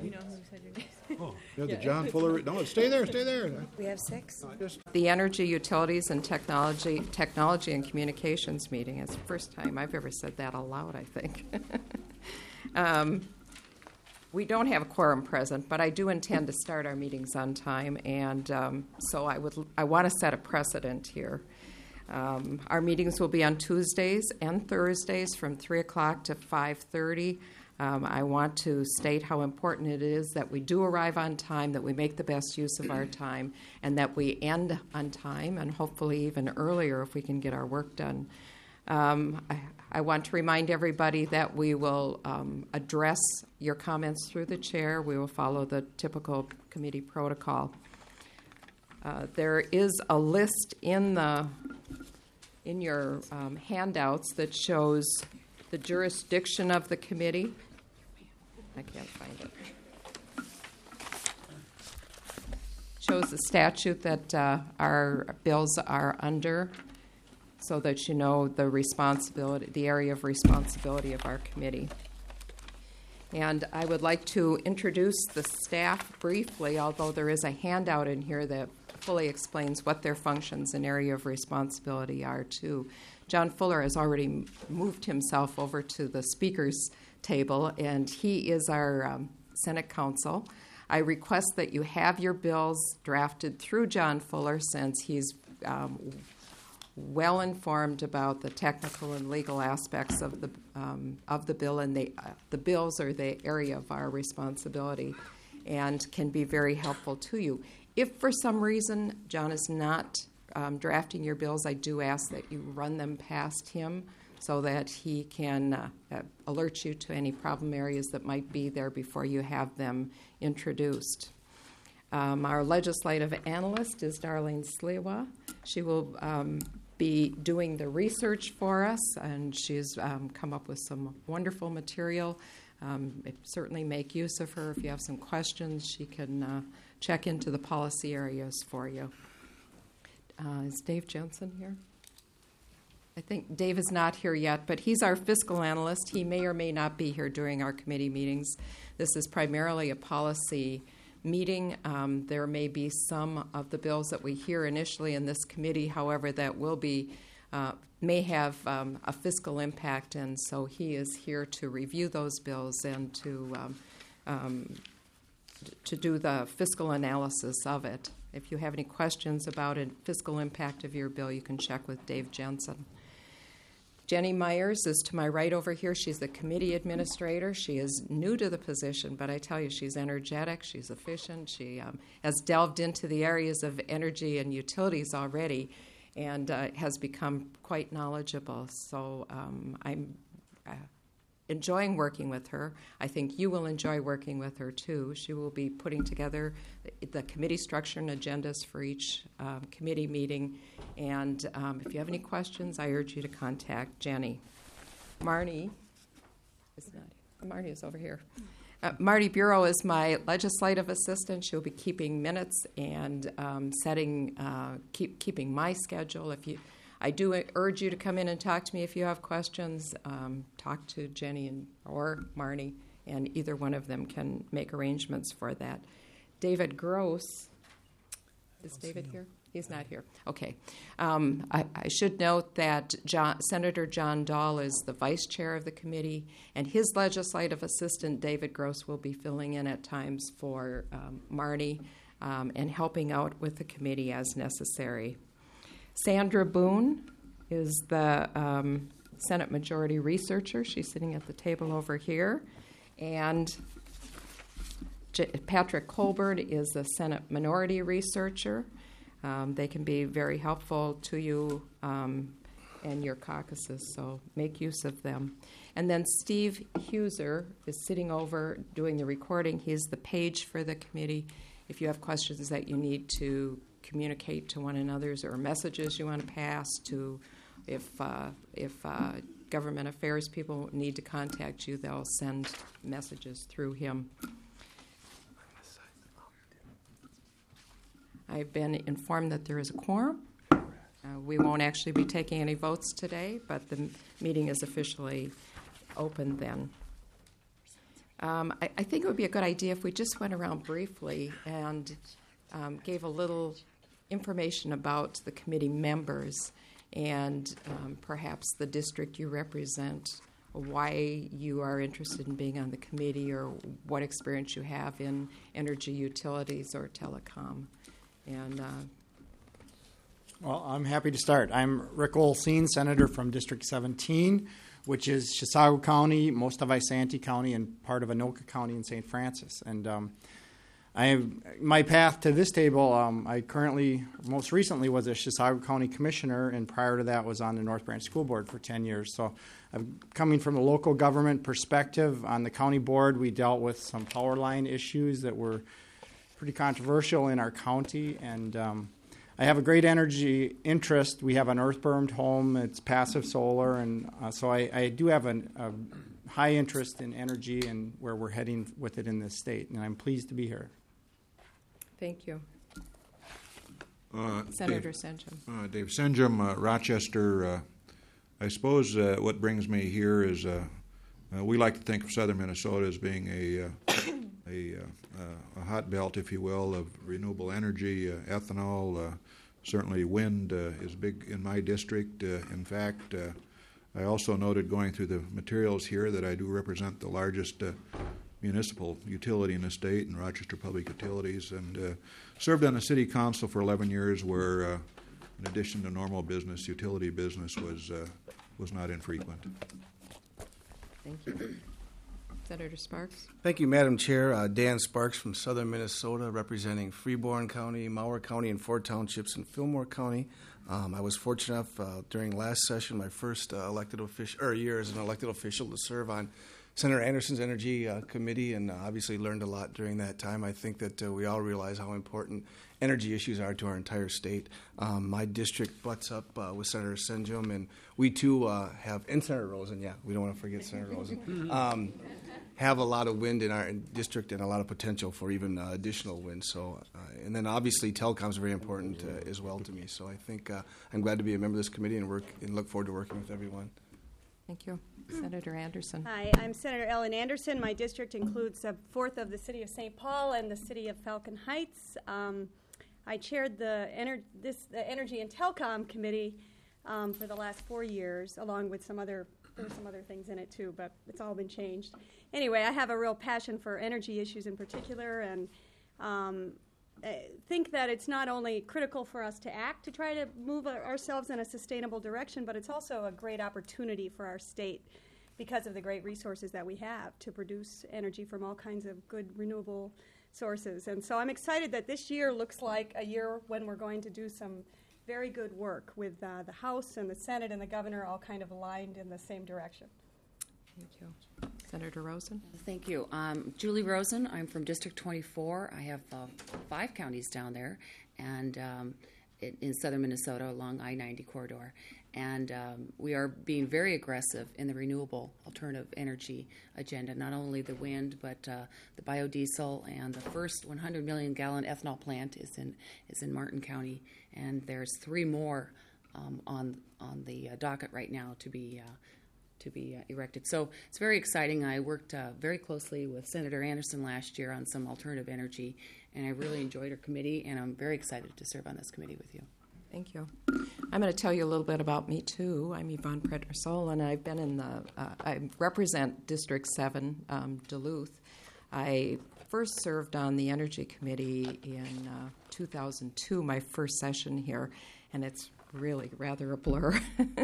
You know who said your name? Oh, you have the John Fuller. No, stay there. We have 6. The Energy, Utilities, and Technology and Communications meeting. It's the first time I've ever said that aloud, I think. We don't have a quorum present, but I do intend to start our meetings on time, and so I want to set a precedent here. Our meetings will be on Tuesdays and Thursdays from 3 o'clock to 5:30. I want to state how important it is that we do arrive on time, that we make the best use of our time, and that we end on time, and hopefully even earlier if we can get our work done. I want to remind everybody that we will address your comments through the chair. We will follow the typical committee protocol. There is a list in your handouts that shows the jurisdiction of the committee. I can't find it. Shows the statute that our bills are under, so that you know the area of responsibility of our committee. And I would like to introduce the staff briefly, although there is a handout in here that fully explains what their functions and area of responsibility are too. John Fuller has already moved himself over to the speaker's table, and he is our Senate counsel. I request that you have your bills drafted through John Fuller, since he's well informed about the technical and legal aspects of the bill, and the bills are the area of our responsibility and can be very helpful to you. If for some reason John is not drafting your bills, I do ask that you run them past him so that he can alert you to any problem areas that might be there before you have them introduced. Our legislative analyst is Darlene Sliwa. She will be doing the research for us, and she's come up with some wonderful material. Certainly make use of her. If you have some questions, she can check into the policy areas for you. Is Dave Jensen here? I think Dave is not here yet, but he's our fiscal analyst. He may or may not be here during our committee meetings. This is primarily a policy meeting. There may be some of the bills that we hear initially in this committee, however, that will be may have a fiscal impact, and so he is here to review those bills and to do the fiscal analysis of it. If you have any questions about a fiscal impact of your bill, you can check with Dave Jensen. Jenny Myers is to my right over here. She's the committee administrator. She is new to the position, but I tell you, she's energetic, she's efficient. She has delved into the areas of energy and utilities already and has become quite knowledgeable. So I'm enjoying working with her. I think you will enjoy working with her too. She will be putting together the committee structure and agendas for each committee meeting. And if you have any questions, I urge you to contact Jenny. Marnie is over here. Marty Bureau is my legislative assistant. She'll be keeping minutes and keeping my schedule. I do urge you to come in and talk to me if you have questions. Talk to Jenny or Marnie, and either one of them can make arrangements for that. David Gross. Is David here? He's not here. Okay. I should note that Senator John Dahl is the vice chair of the committee, and his legislative assistant, David Gross, will be filling in at times for Marnie and helping out with the committee as necessary. Sandra Boone is the Senate Majority Researcher. She's sitting at the table over here. And Patrick Colbert is the Senate Minority Researcher. They can be very helpful to you and your caucuses, so make use of them. And then Steve Huser is sitting over doing the recording. He's the page for the committee. If you have questions that you need to communicate to one another or messages you want to pass to, if government affairs people need to contact you, they'll send messages through him. I've been informed that there is a quorum. We won't actually be taking any votes today, but the meeting is officially open then. I think it would be a good idea if we just went around briefly and gave a little information about the committee members and perhaps the district you represent, why you are interested in being on the committee, or what experience you have in energy utilities or telecom. And Well, I'm happy to start. I'm Rick Olseen, Senator from District 17, which is Chisago County, most of Isanti County, and part of Anoka County in St. Francis. And my path to this table, I currently, most recently, was a Chisago County Commissioner, and prior to that was on the North Branch School Board for 10 years. So I'm coming from a local government perspective. On the county board, we dealt with some power line issues that were pretty controversial in our county, and I have a great energy interest. We have an earth-burned home. It's passive solar, and so I do have a high interest in energy and where we're heading with it in this state, and I'm pleased to be here. thank you. Senator Senjum. Dave Senjum, Rochester. I suppose what brings me here is we like to think of southern Minnesota as being a hot belt, if you will, of renewable energy, ethanol. Certainly wind is big in my district. In fact, I also noted going through the materials here that I do represent the largest municipal utility in the state, in Rochester Public Utilities, and served on the city council for 11 years where, in addition to normal business, utility business was not infrequent. Thank you. Senator Sparks. Thank you, Madam Chair. Dan Sparks from southern Minnesota, representing Freeborn County, Mower County, and 4 townships in Fillmore County. I was fortunate enough during last session, my first year as an elected official, to serve on Senator Anderson's Energy Committee, and obviously learned a lot during that time. I think that we all realize how important energy issues are to our entire state. My district butts up with Senator Senjum, and we too have, and Senator Rosen, yeah, we don't want to forget Senator Rosen, have a lot of wind in our district and a lot of potential for even additional wind. So, and then obviously telecom is very important as well to me. So I think I'm glad to be a member of this committee and look forward to working with everyone. Thank you. Senator Anderson. Hi, I'm Senator Ellen Anderson. My district includes a fourth of the city of St. Paul and the city of Falcon Heights. I chaired the Energy and Telecom Committee for the last 4 years, along with there were some other things in it too, but it's all been changed. Anyway, I have a real passion for energy issues in particular, and think that it's not only critical for us to act to try to move ourselves in a sustainable direction, but it's also a great opportunity for our state because of the great resources that we have to produce energy from all kinds of good renewable sources. And so I'm excited that this year looks like a year when we're going to do some very good work with the House and the Senate and the governor all kind of aligned in the same direction. Thank you. Senator Rosen. Thank you. Julie Rosen. I'm from District 24. I have 5 counties down there, and in southern Minnesota along I-90 corridor. And we are being very aggressive in the renewable alternative energy agenda, not only the wind, but the biodiesel, and the first 100 million gallon ethanol plant is in Martin County, and there's 3 more on the docket right now to be erected. So it's very exciting. I worked very closely with Senator Anderson last year on some alternative energy, and I really enjoyed her committee, and I'm very excited to serve on this committee with you. Thank you. I'm going to tell you a little bit about me, too. I'm Yvonne Predner-Sol, and I've been I represent District 7, Duluth. I first served on the Energy Committee in 2002, my first session here, and it's really rather a blur.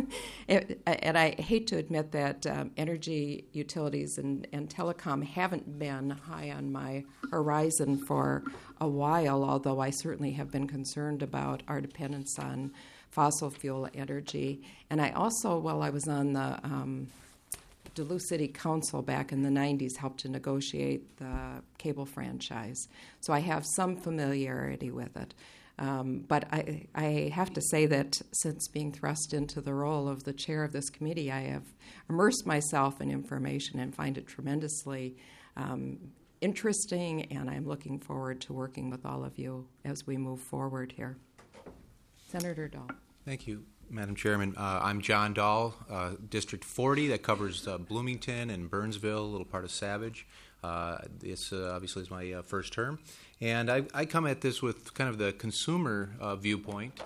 And I hate to admit that energy utilities and telecom haven't been high on my horizon for a while, although I certainly have been concerned about our dependence on fossil fuel energy. And I also, while I was on the Duluth City Council back in the 90s, helped to negotiate the cable franchise. So I have some familiarity with it. But I have to say that since being thrust into the role of the chair of this committee, I have immersed myself in information and find it tremendously interesting, and I'm looking forward to working with all of you as we move forward here. Senator Dahl. Thank you. Madam Chairman. I'm John Dahl, District 40, that covers Bloomington and Burnsville, a little part of Savage. This obviously is my first term. And I come at this with kind of the consumer viewpoint,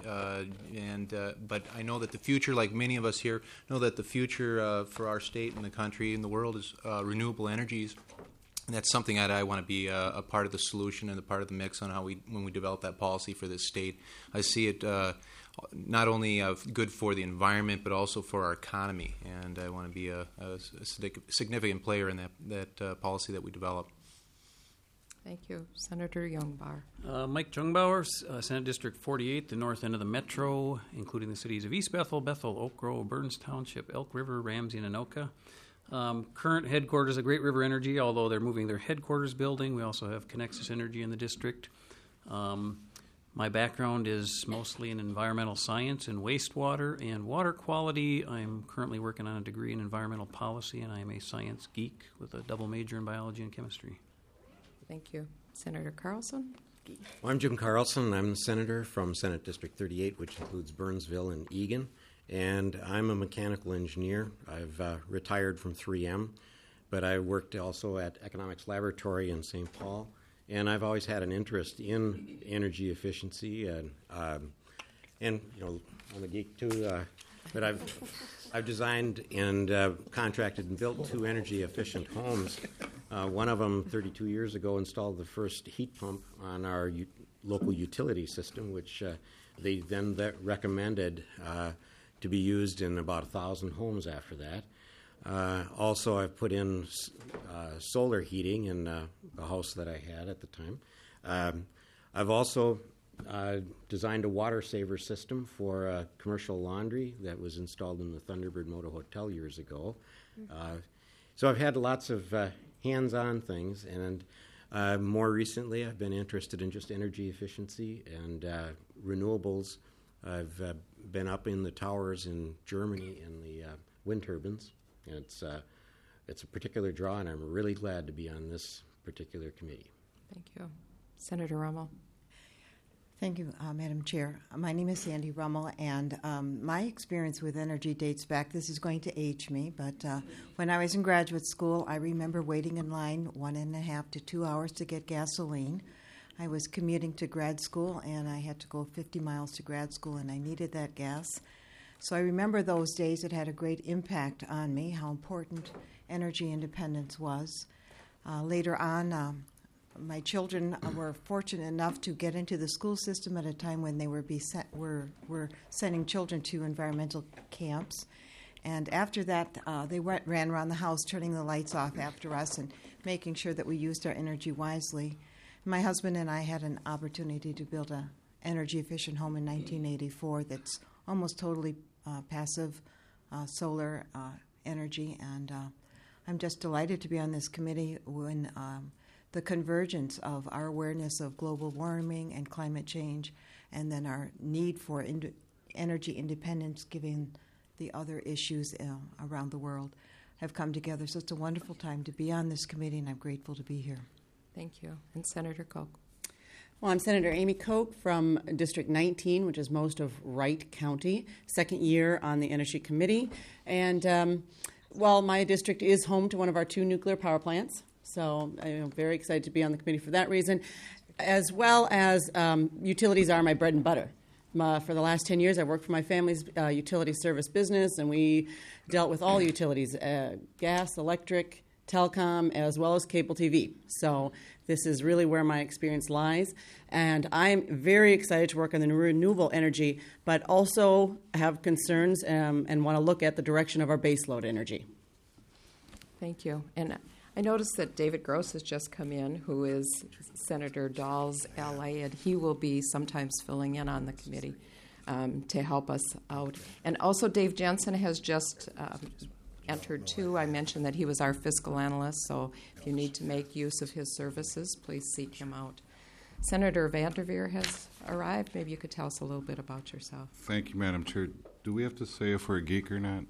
but I know that the future, like many of us here, know that the future for our state and the country and the world is renewable energies. And that's something that I want to be a part of the solution and a part of the mix on how when we develop that policy for this state. I see it not only good for the environment but also for our economy, and I want to be a significant player in that policy that we develop. Thank you. Senator Jungbauer. Mike Jungbauer, Senate District 48, the north end of the metro, including the cities of East Bethel, Bethel, Oak Grove, Burns Township, Elk River, Ramsey, and Anoka. Current headquarters of Great River Energy, although they're moving their headquarters building. We also have Connexus Energy in the district. My background is mostly in environmental science and wastewater and water quality. I'm currently working on a degree in environmental policy, and I'm a science geek with a double major in biology and chemistry. Thank you. Senator Carlson. Well, I'm Jim Carlson. I'm the senator from Senate District 38, which includes Burnsville and Eagan. And I'm a mechanical engineer. I've retired from 3M, but I worked also at Economics Laboratory in St. Paul. And I've always had an interest in energy efficiency, and you know, I'm a geek too. But I've designed and contracted and built 2 energy efficient homes. One of them, 32 years ago, installed the first heat pump on our local utility system, which they then recommended to be used in about 1,000 homes after that. Also, I've put in solar heating in the house that I had at the time. I've also designed a water saver system for a commercial laundry that was installed in the Thunderbird Motor Hotel years ago. So I've had lots of hands-on things, and more recently I've been interested in just energy efficiency and renewables. I've been up in the towers in Germany in the wind turbines, and it's a particular draw, and I'm really glad to be on this particular committee. Thank you. Senator Rummel. Thank you, Madam Chair. My name is Sandy Rummel, and my experience with energy dates back, this is going to age me, but when I was in graduate school, I remember waiting in line 1.5 to 2 hours to get gasoline. I was commuting to grad school, and I had to go 50 miles to grad school, and I needed that gas. So I remember those days. It had a great impact on me, how important energy independence was. Later on, my children were fortunate enough to get into the school system at a time when they were sending children to environmental camps. And after that, they ran around the house turning the lights off after us and making sure that we used our energy wisely. My husband and I had an opportunity to build an energy-efficient home in 1984 that's almost totally passive solar energy. And I'm just delighted to be on this committee when the convergence of our awareness of global warming and climate change, and then our need for energy independence given the other issues around the world have come together. So it's a wonderful time to be on this committee, and I'm grateful to be here. Thank you. And Senator Koch. Well, I'm Senator Amy Koch from District 19, which is most of Wright County, second year on the Energy Committee. And while my district is home to one of our 2 nuclear power plants, so I'm very excited to be on the committee for that reason, as well as utilities are my bread and butter. For the last 10 years, I've worked for my family's utility service business, and we dealt with all utilities, gas, electric, telecom, as well as cable TV. So this is really where my experience lies. And I'm very excited to work on the renewable energy, but also have concerns and want to look at the direction of our baseload energy. Thank you. And I noticed that David Gross has just come in, who is Senator Dahl's ally, and he will be sometimes filling in on the committee to help us out. And also Dave Jensen has just entered too. I mentioned that he was our fiscal analyst, so if you need to make use of his services, please seek him out. Senator Vanderveer has arrived. Maybe you could tell us a little bit about yourself. Thank you, Madam Chair. Do we have to say if we're a geek or not?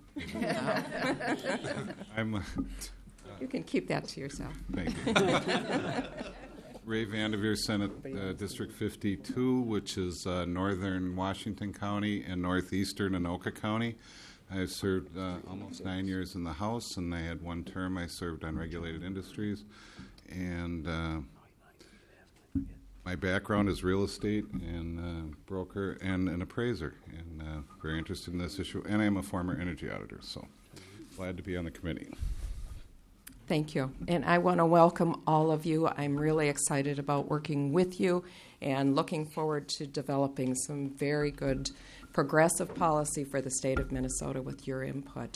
You can keep that to yourself. Thank you. Ray Vanderveer, Senate District 52, which is northern Washington County and northeastern Anoka County. I served almost 9 years in the House, and I had one term I served on regulated industries. And my background is real estate and broker and an appraiser, and very interested in this issue. And I'm a former energy auditor, so glad to be on the committee. Thank you. And I want to welcome all of you. I'm really excited about working with you and looking forward to developing some very good progressive policy for the state of Minnesota with your input.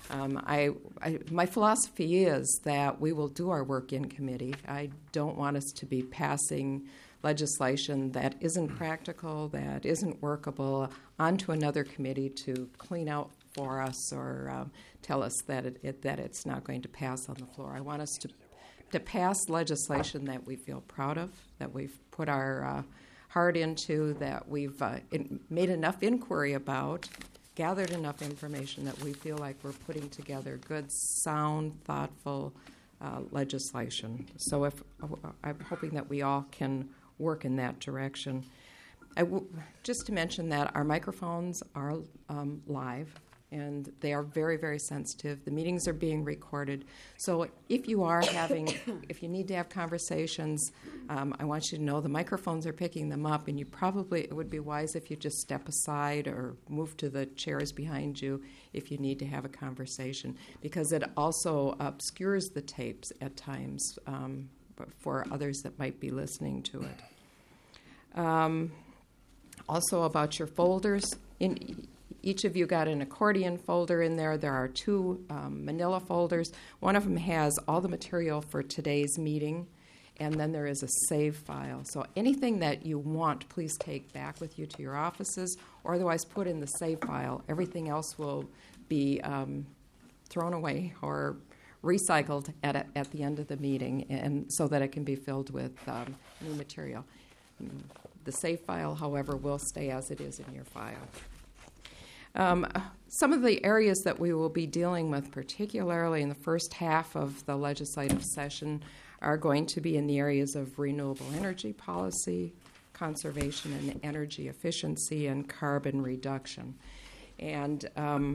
My philosophy is that we will do our work in committee. I don't want us to be passing legislation that isn't practical, that isn't workable, onto another committee to clean out for us or tell us that it's not going to pass on the floor. I want us to pass legislation that we feel proud of, that we've put our heart into, that we've made enough inquiry about, gathered enough information that we feel like we're putting together good, sound, thoughtful legislation. So I'm hoping that we all can work in that direction. Just to mention that our microphones are live, and they are very, very sensitive. The meetings are being recorded. So if you need to have conversations, I want you to know the microphones are picking them up, and it would be wise if you just step aside or move to the chairs behind you if you need to have a conversation, because it also obscures the tapes at times for others that might be listening to it. Also about your folders, each of you got an accordion folder in there. There are two manila folders. One of them has all the material for today's meeting, and then there is a save file. So anything that you want, please take back with you to your offices, or otherwise put in the save file. Everything else will be thrown away or recycled at the end of the meeting, and so that it can be filled with new material. The save file, however, will stay as it is in your file. Some of the areas that we will be dealing with, particularly in the first half of the legislative session, are going to be in the areas of renewable energy policy, conservation and energy efficiency, and carbon reduction. And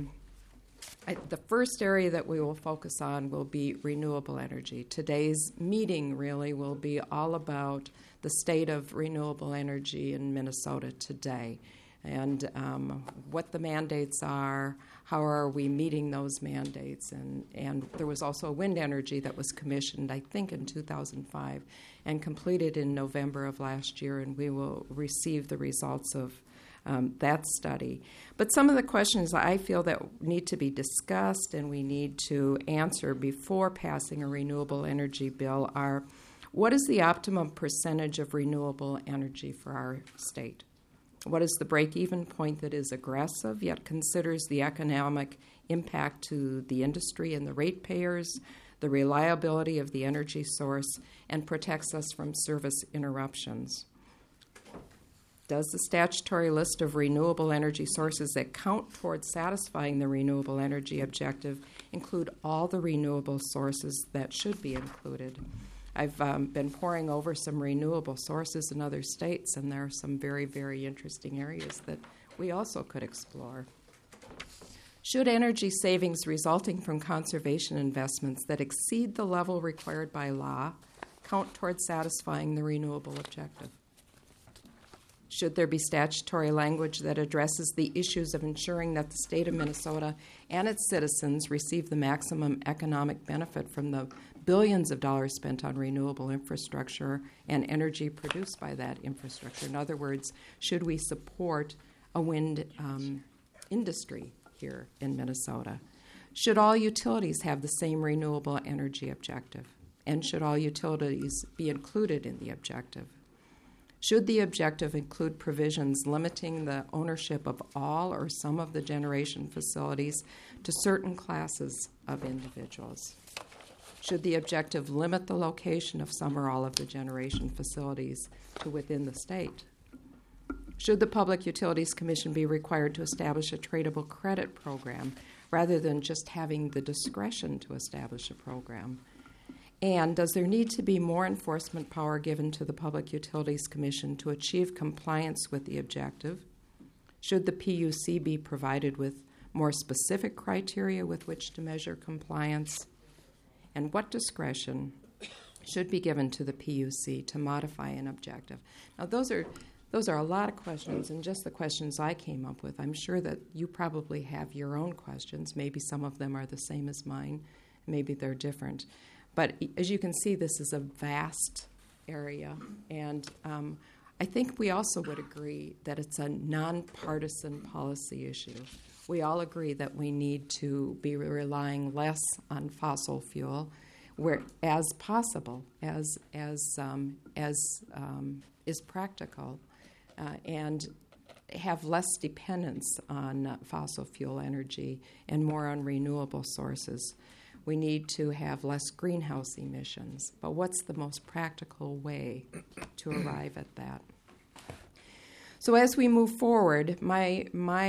the first area that we will focus on will be renewable energy. Today's meeting really will be all about the state of renewable energy in Minnesota today, and what the mandates are, how are we meeting those mandates. And there was also wind energy that was commissioned, I think, in 2005 and completed in November of last year, and we will receive the results of that study. But some of the questions I feel that need to be discussed and we need to answer before passing a renewable energy bill are, what is the optimum percentage of renewable energy for our state? What is the break-even point that is aggressive yet considers the economic impact to the industry and the ratepayers, the reliability of the energy source, and protects us from service interruptions? Does the statutory list of renewable energy sources that count towards satisfying the renewable energy objective include all the renewable sources that should be included? I've been poring over some renewable sources in other states, and there are some very, very interesting areas that we also could explore. Should energy savings resulting from conservation investments that exceed the level required by law count towards satisfying the renewable objective? Should there be statutory language that addresses the issues of ensuring that the state of Minnesota and its citizens receive the maximum economic benefit from the billions of dollars spent on renewable infrastructure and energy produced by that infrastructure? In other words, should we support a wind industry here in Minnesota? Should all utilities have the same renewable energy objective? And should all utilities be included in the objective? Should the objective include provisions limiting the ownership of all or some of the generation facilities to certain classes of individuals? Should the objective limit the location of some or all of the generation facilities to within the state? Should the Public Utilities Commission be required to establish a tradable credit program rather than just having the discretion to establish a program? And does there need to be more enforcement power given to the Public Utilities Commission to achieve compliance with the objective? Should the PUC be provided with more specific criteria with which to measure compliance? And what discretion should be given to the PUC to modify an objective? Now, those are a lot of questions, and just the questions I came up with. I'm sure that you probably have your own questions. Maybe some of them are the same as mine. Maybe they're different. But as you can see, this is a vast area, and I think we also would agree that it's a nonpartisan policy issue. We all agree that we need to be relying less on fossil fuel, where as possible, as is practical, and have less dependence on fossil fuel energy and more on renewable sources. We need to have less greenhouse emissions. But what's the most practical way to arrive at that? So as we move forward, my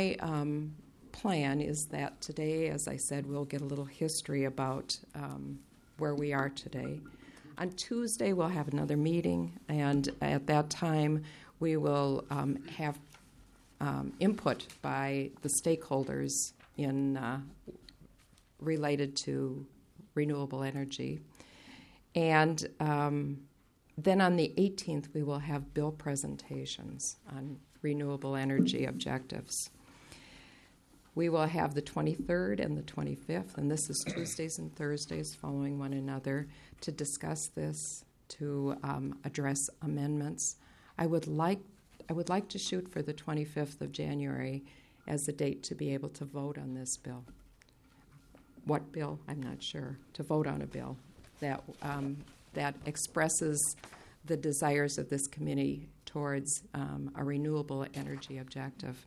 plan is that today, as I said, we'll get a little history about where we are today. On Tuesday, we'll have another meeting, and at that time, we will have input by the stakeholders in related to renewable energy. And then on the 18th, we will have bill presentations on renewable energy objectives. We will have the 23rd and the 25th, and this is Tuesdays and Thursdays following one another, to discuss this, to address amendments. I would like to shoot for the 25th of January as a date to be able to vote on this bill. What bill? I'm not sure. To vote on a bill that expresses the desires of this committee towards a renewable energy objective.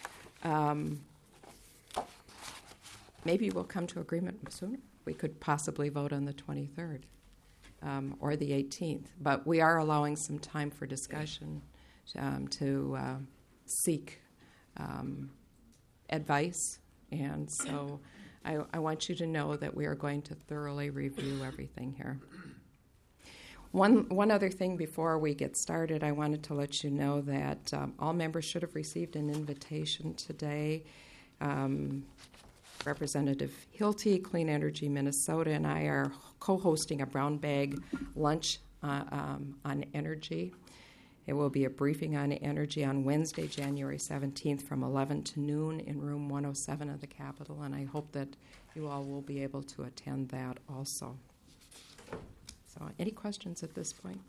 Maybe we'll come to agreement sooner. We could possibly vote on the 23rd or the 18th, but we are allowing some time for discussion to seek advice, and so I want you to know that we are going to thoroughly review everything here. One other thing before we get started, I wanted to let you know that all members should have received an invitation today. Representative Hilty, Clean Energy Minnesota, and I are co-hosting a brown bag lunch on energy. It will be a briefing on energy on Wednesday, January 17th from 11 to noon in room 107 of the Capitol, and I hope that you all will be able to attend that also. So any questions at this point?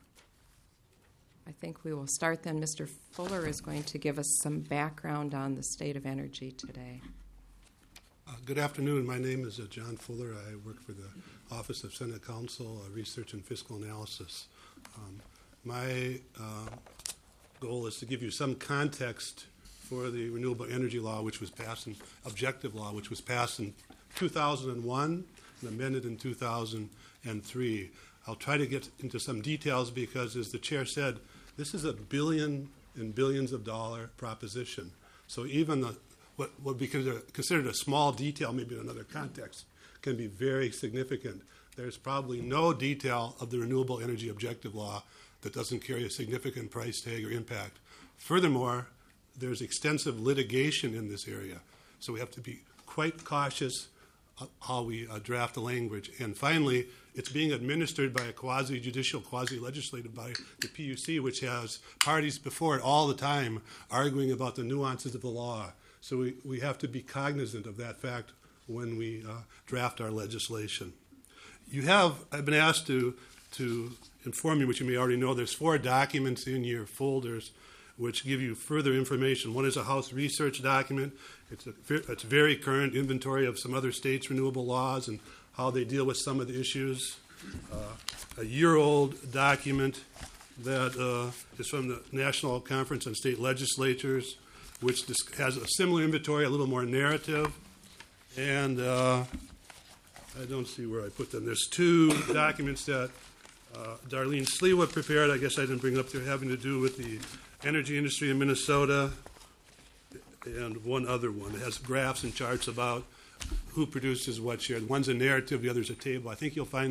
I think we will start then. Mr. Fuller is going to give us some background on the state of energy today. Good afternoon. My name is John Fuller. I work for the Office of Senate Counsel, Research and Fiscal Analysis. My goal is to give you some context for the Renewable Energy Law, which was passed in Objective Law, which was passed in 2001 and amended in 2003. I'll try to get into some details because, as the chair said, this is a billion and billions of dollar proposition. So even what would be considered a small detail, maybe in another context, can be very significant. There's probably no detail of the Renewable Energy Objective Law that doesn't carry a significant price tag or impact. Furthermore, there's extensive litigation in this area, so we have to be quite cautious how we draft the language. And finally, it's being administered by a quasi-judicial, quasi-legislative body, the PUC, which has parties before it all the time arguing about the nuances of the law. So we have to be cognizant of that fact when we draft our legislation. I've been asked to inform you, which you may already know, there's 4 documents in your folders which give you further information. One is a House research document. It's very current inventory of some other states' renewable laws and how they deal with some of the issues. A year-old document that is from the National Conference on State Legislatures, which has a similar inventory, a little more narrative. And I don't see where I put them. There's 2 documents that Darlene Sliwa prepared. I guess I didn't bring up there, having to do with the energy industry in Minnesota, and one other one. It has graphs and charts about who produces what share. One's a narrative, the other's a table. I think you'll find them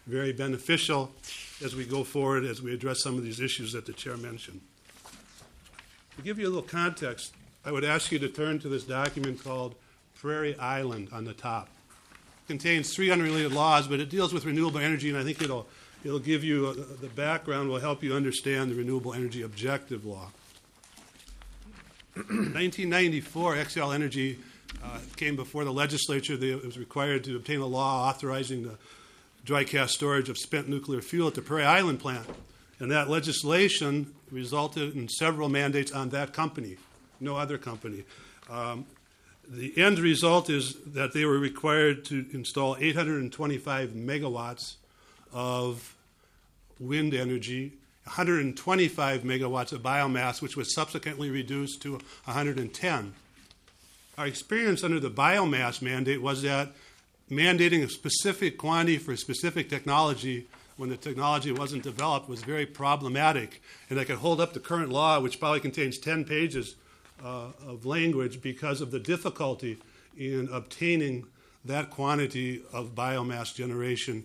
very beneficial as we go forward, as we address some of these issues that the chair mentioned. To give you a little context, I would ask you to turn to this document called Prairie Island on the top. It contains 3 unrelated laws, but it deals with renewable energy, and I think it'll give you the background, will help you understand the Renewable Energy Objective Law. In 1994, Xcel Energy came before the legislature. It was required to obtain a law authorizing the dry cask storage of spent nuclear fuel at the Prairie Island plant. And that legislation resulted in several mandates on that company, no other company. The end result is that they were required to install 825 megawatts of wind energy, 125 megawatts of biomass, which was subsequently reduced to 110. Our experience under the biomass mandate was that mandating a specific quantity for a specific technology when the technology wasn't developed was very problematic. And I could hold up the current law, which probably contains 10 pages of language, because of the difficulty in obtaining that quantity of biomass generation.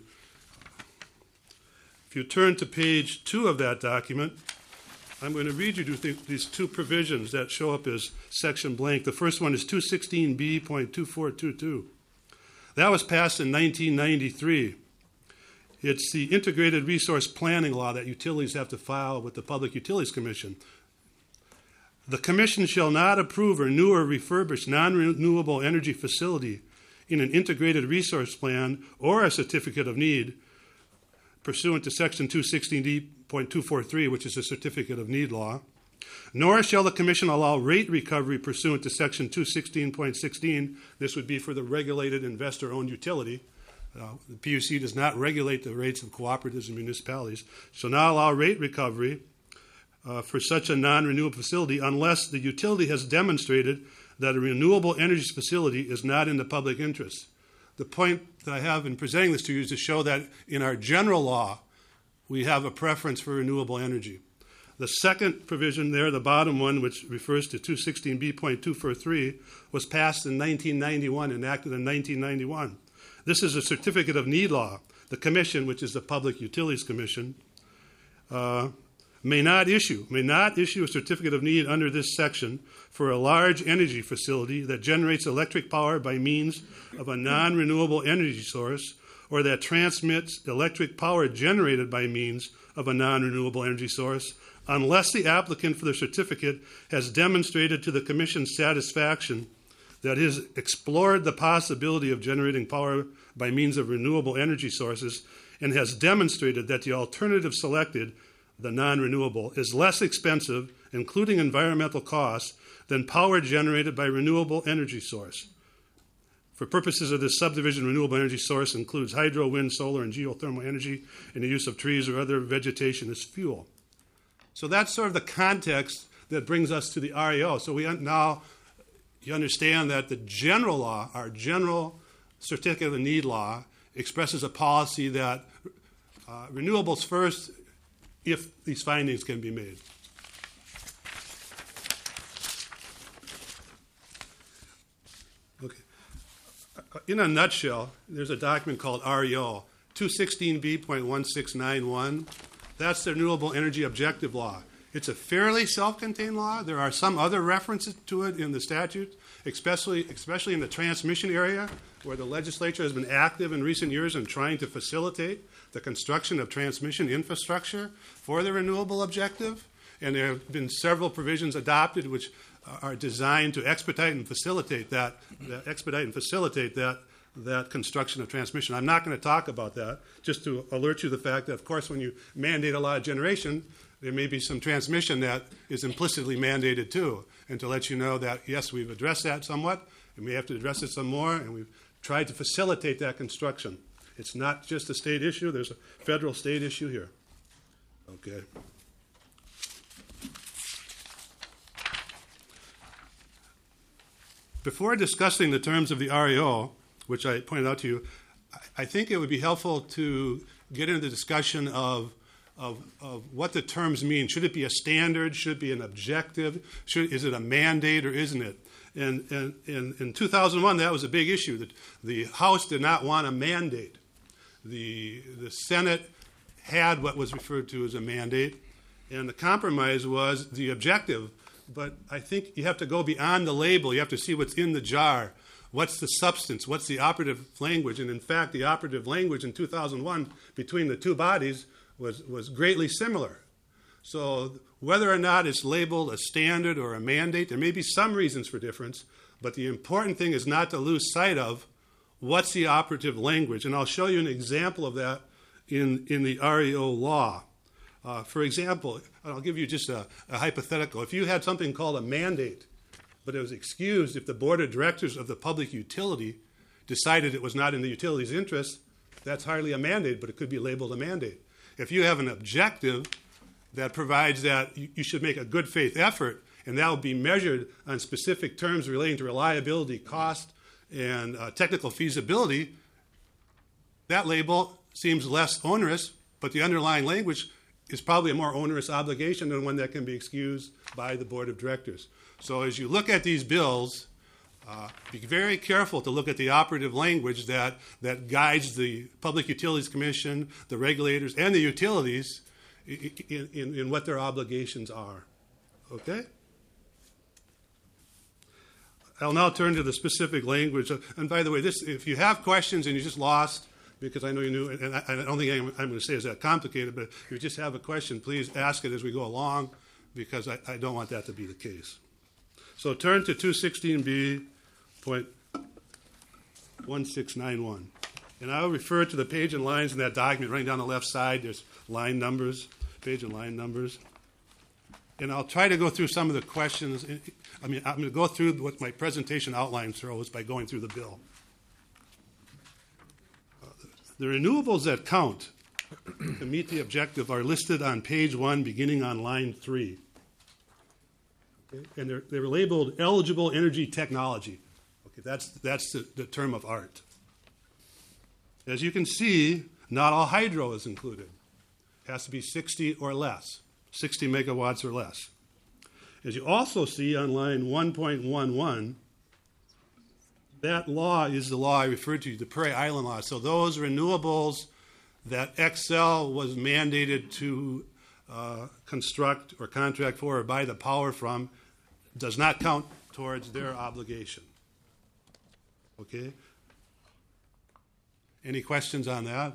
If you turn to page 2 of that document, I'm going to read you these 2 provisions that show up as section blank. The first one is 216B.2422. That was passed in 1993. It's the Integrated Resource Planning Law that utilities have to file with the Public Utilities Commission. The Commission shall not approve or renew or refurbish non-renewable energy facility in an integrated resource plan or a certificate of need pursuant to Section 216D.243, which is a certificate of need law, nor shall the Commission allow rate recovery pursuant to Section 216.16. This would be for the regulated investor-owned utility. The PUC does not regulate the rates of cooperatives and municipalities. Shall not allow rate recovery for such a non-renewable facility unless the utility has demonstrated that a renewable energy facility is not in the public interest. The point that I have in presenting this to you is to show that in our general law, we have a preference for renewable energy. The second provision there, the bottom one, which refers to 216B.243, was passed in 1991, enacted in 1991. This is a certificate of need law. The Commission, which is the Public Utilities Commission, may not issue a certificate of need under this section for a large energy facility that generates electric power by means of a non-renewable energy source or that transmits electric power generated by means of a non-renewable energy source unless the applicant for the certificate has demonstrated to the Commission's satisfaction that has explored the possibility of generating power by means of renewable energy sources and has demonstrated that the alternative selected, the non-renewable, is less expensive, including environmental costs, than power generated by renewable energy source. For purposes of this subdivision, renewable energy source includes hydro, wind, solar, and geothermal energy, and the use of trees or other vegetation as fuel. So that's sort of the context that brings us to the REO. So now you understand that the general law, our general certificate of need law, expresses a policy that renewables first if these findings can be made. Okay. In a nutshell, there's a document called REO, 216B.1691. That's the Renewable Energy Objective Law. It's a fairly self-contained law. There are some other references to it in the statute, especially in the transmission area, where the legislature has been active in recent years in trying to facilitate the construction of transmission infrastructure for the renewable objective. And there have been several provisions adopted which are designed to expedite and facilitate that construction of transmission. I'm not going to talk about that, just to alert you to the fact that, of course, when you mandate a lot of generation, there may be some transmission that is implicitly mandated too. And to let you know that, yes, we've addressed that somewhat, and we have to address it some more, and we've tried to facilitate that construction. It's not just a state issue, there's a federal state issue here. Okay. Before discussing the terms of the REO, which I pointed out to you, I think it would be helpful to get into the discussion of what the terms mean. Should it be a standard? Should it be an objective? Is it a mandate or isn't it? And in 2001, that was a big issue. The House did not want a mandate. The Senate had what was referred to as a mandate, and the compromise was the objective. But I think you have to go beyond the label. You have to see what's in the jar. What's the substance? What's the operative language? And in fact, the operative language in 2001 between the two bodies was greatly similar. So whether or not it's labeled a standard or a mandate, there may be some reasons for difference, but the important thing is not to lose sight of what's the operative language. And I'll show you an example of that in the REO law. For example, I'll give you just a hypothetical. If you had something called a mandate, but it was excused if the board of directors of the public utility decided it was not in the utility's interest, that's hardly a mandate, but it could be labeled a mandate. If you have an objective that provides that you should make a good faith effort, and that will be measured on specific terms relating to reliability, cost, and technical feasibility, that label seems less onerous, but the underlying language is probably a more onerous obligation than one that can be excused by the board of directors. So as you look at these bills, be very careful to look at the operative language that guides the Public Utilities Commission, the regulators, and the utilities in what their obligations are. Okay? I'll now turn to the specific language. And by the way, if you have questions and you just lost, because I know you knew, and I don't think I'm going to say it's that complicated, but if you just have a question, please ask it as we go along, because I don't want that to be the case. So turn to 216B.1691. And I'll refer to the page and lines in that document. Running down the left side, there's line numbers, page and line numbers. And I'll try to go through some of the questions. I'm going to go through what my presentation outline throws by going through the bill. The renewables that count to meet the objective are listed on page 1, beginning on line 3. Okay? And they're labeled eligible energy technology. Okay, that's the term of art. As you can see, not all hydro is included. It has to be 60 or less, 60 megawatts or less. As you also see on line 1.11, that law is the law I referred to, the Prairie Island Law. So those renewables that Xcel was mandated to construct or contract for or buy the power from does not count towards their obligation. Okay? Any questions on that?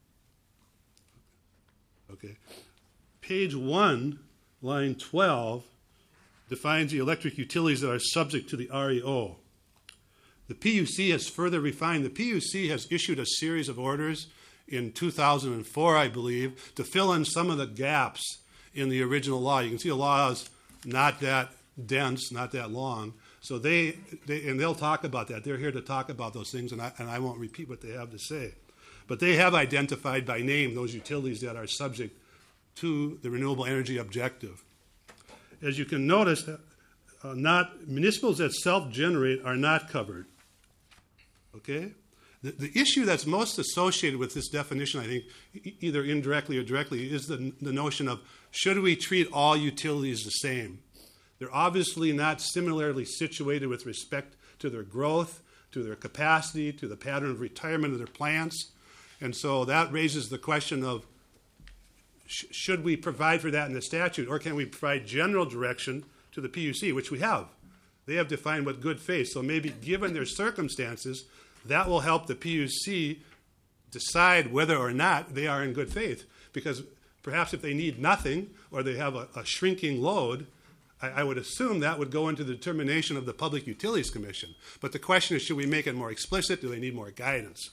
Okay. Page 1, line 12, defines the electric utilities that are subject to the REO. The PUC has further refined. The PUC has issued a series of orders in 2004, I believe, to fill in some of the gaps in the original law. You can see the law is not that dense, not that long. So they'll talk about that. They're here to talk about those things, and I won't repeat what they have to say. But they have identified by name those utilities that are subject to the renewable energy objective. As you can notice, municipals that self-generate are not covered. Okay? The issue that's most associated with this definition, I think, either indirectly or directly, is the notion of should we treat all utilities the same? They're obviously not similarly situated with respect to their growth, to their capacity, to the pattern of retirement of their plants. And so that raises the question of should we provide for that in the statute, or can we provide general direction to the PUC, which we have. They have defined what good faith. So maybe given their circumstances, that will help the PUC decide whether or not they are in good faith. Because perhaps if they need nothing or they have a shrinking load, I would assume that would go into the determination of the Public Utilities Commission. But the question is, should we make it more explicit? Do they need more guidance?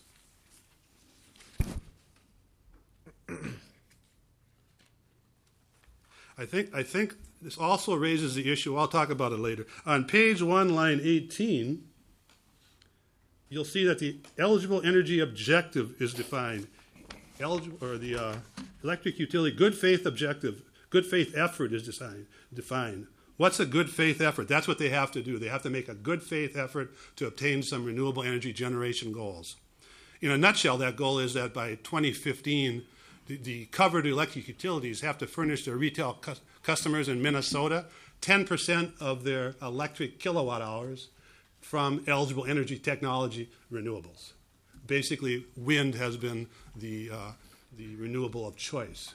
I think this also raises the issue, I'll talk about it later. On page 1, line 18, you'll see that the eligible energy objective is defined. The electric utility good faith objective, good faith effort is defined. What's a good faith effort? That's what they have to do. They have to make a good faith effort to obtain some renewable energy generation goals. In a nutshell, that goal is that by 2015, the covered electric utilities have to furnish their retail customers in Minnesota 10% of their electric kilowatt hours from eligible energy technology renewables. basically wind has been the renewable of choice.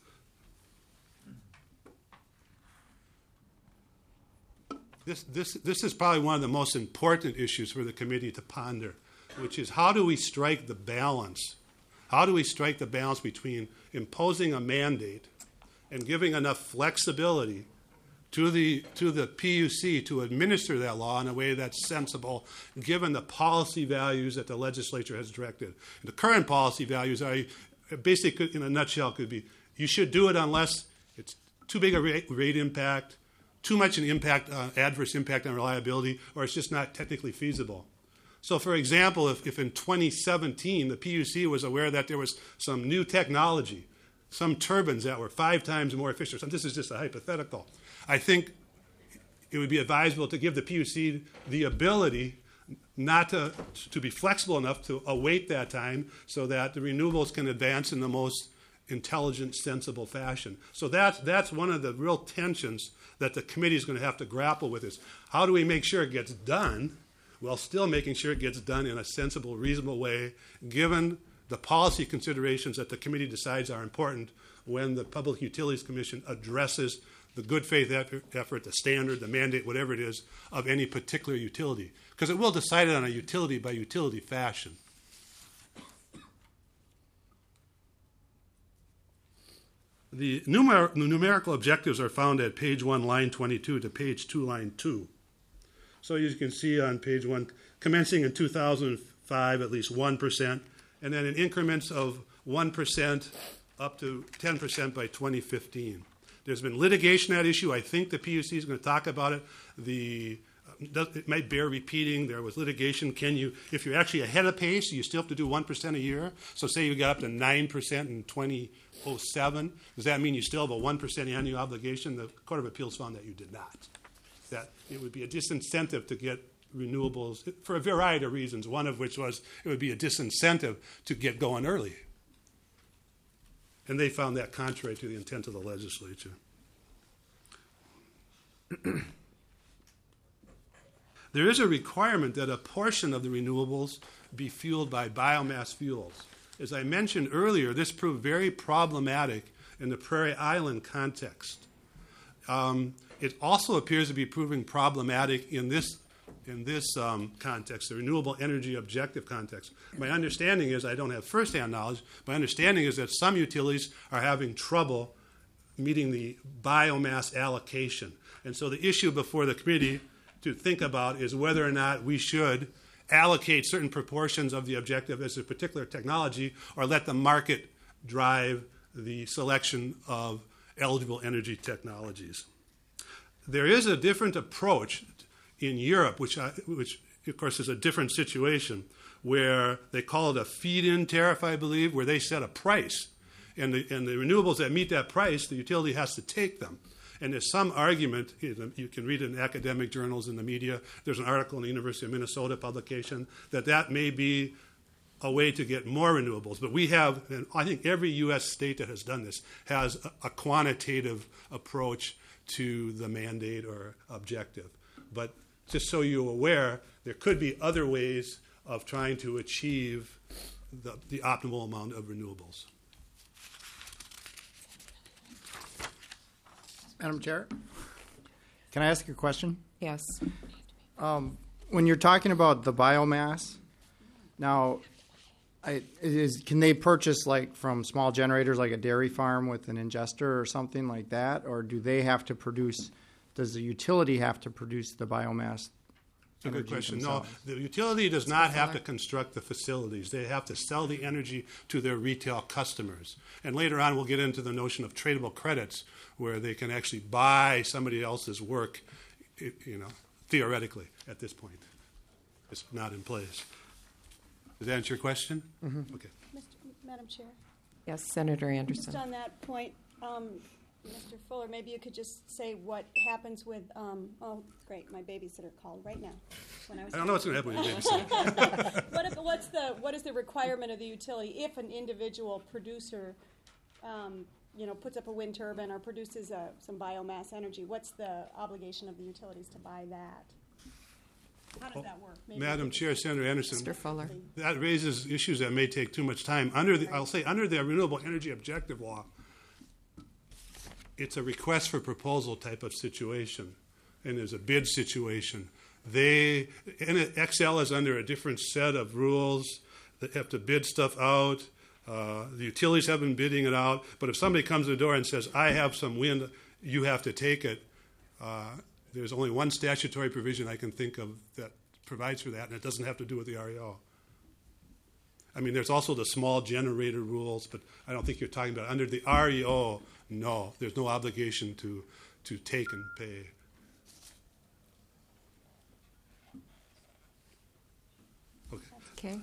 This is probably one of the most important issues for the committee to ponder, which is how do we strike the balance? How do we strike the balance between imposing a mandate and giving enough flexibility to the PUC to administer that law in a way that's sensible, given the policy values that the legislature has directed? And the current policy values are basically, in a nutshell, could be you should do it unless it's too big a rate impact, too much an impact, adverse impact on reliability, or it's just not technically feasible. So, for example, if in 2017 the PUC was aware that there was some new technology, some turbines that were 5 times more efficient, this is just a hypothetical, I think it would be advisable to give the PUC the ability not to be flexible enough to await that time so that the renewables can advance in the most intelligent, sensible fashion. So that's one of the real tensions that the committee is going to have to grapple with, is how do we make sure it gets done while still making sure it gets done in a sensible, reasonable way, given the policy considerations that the committee decides are important when the Public Utilities Commission addresses the good faith effort, the standard, the mandate, whatever it is, of any particular utility. Because it will decide it on a utility by utility fashion. The numerical objectives are found at page 1, line 22 to page 2, line 2. So you can see on page 1, commencing in 2005, at least 1%, and then in increments of 1% up to 10% by 2015. There's been litigation on that issue. I think the PUC is going to talk about it. It might bear repeating. There was litigation. If you're actually ahead of pace, you still have to do 1% a year. So say you got up to 9% in 2007. Does that mean you still have a 1% annual obligation? The Court of Appeals found that you did not. That it would be a disincentive to get renewables for a variety of reasons, one of which was it would be a disincentive to get going early. And they found that contrary to the intent of the legislature. There is a requirement that a portion of the renewables be fueled by biomass fuels. As I mentioned earlier, this proved very problematic in the Prairie Island context. It also appears to be proving problematic in this context, the renewable energy objective context. My understanding is, I don't have firsthand knowledge, my understanding is that some utilities are having trouble meeting the biomass allocation. And so the issue before the committee to think about is whether or not we should allocate certain proportions of the objective as a particular technology or let the market drive the selection of eligible energy technologies. There is a different approach in Europe, which of course is a different situation, where they call it a feed-in tariff, I believe, where they set a price. And the renewables that meet that price, the utility has to take them. And there's some argument, you can read it in academic journals in the media, there's an article in the University of Minnesota publication, that may be a way to get more renewables. But we have, and I think every U.S. state that has done this, has a quantitative approach to the mandate or objective. But just so you're aware, there could be other ways of trying to achieve the optimal amount of renewables. Madam Chair, can I ask a question? Yes. When you're talking about the biomass, now, can they purchase like from small generators, like a dairy farm with an ingester or something like that, or do they have to produce? Does the utility have to produce the biomass? That's a good question. No, the utility does not have to construct the facilities. They have to sell the energy to their retail customers. And later on, we'll get into the notion of tradable credits, where they can actually buy somebody else's work, theoretically at this point. It's not in place. Does that answer your question? Mm-hmm. Okay. Madam Chair. Yes, Senator Anderson. Just on that point, Mr. Fuller, maybe you could just say what happens with, great, my babysitter called right now. I don't know what's going to happen with your babysitter. What is the requirement of the utility if an individual producer, puts up a wind turbine or produces some biomass energy? What's the obligation of the utilities to buy that? How does that work? Maybe Madam Chair, Senator Anderson. Mr. Fuller. That raises issues that may take too much time. Under the Renewable Energy Objective Law, it's a request for proposal type of situation, and there's a bid situation. XL is under a different set of rules. They have to bid stuff out. The utilities have been bidding it out. But if somebody comes to the door and says, I have some wind, you have to take it, there's only one statutory provision I can think of that provides for that, and it doesn't have to do with the REO. I mean, there's also the small generator rules, but I don't think you're talking about under the REO. No, there's no obligation to take and pay. Okay.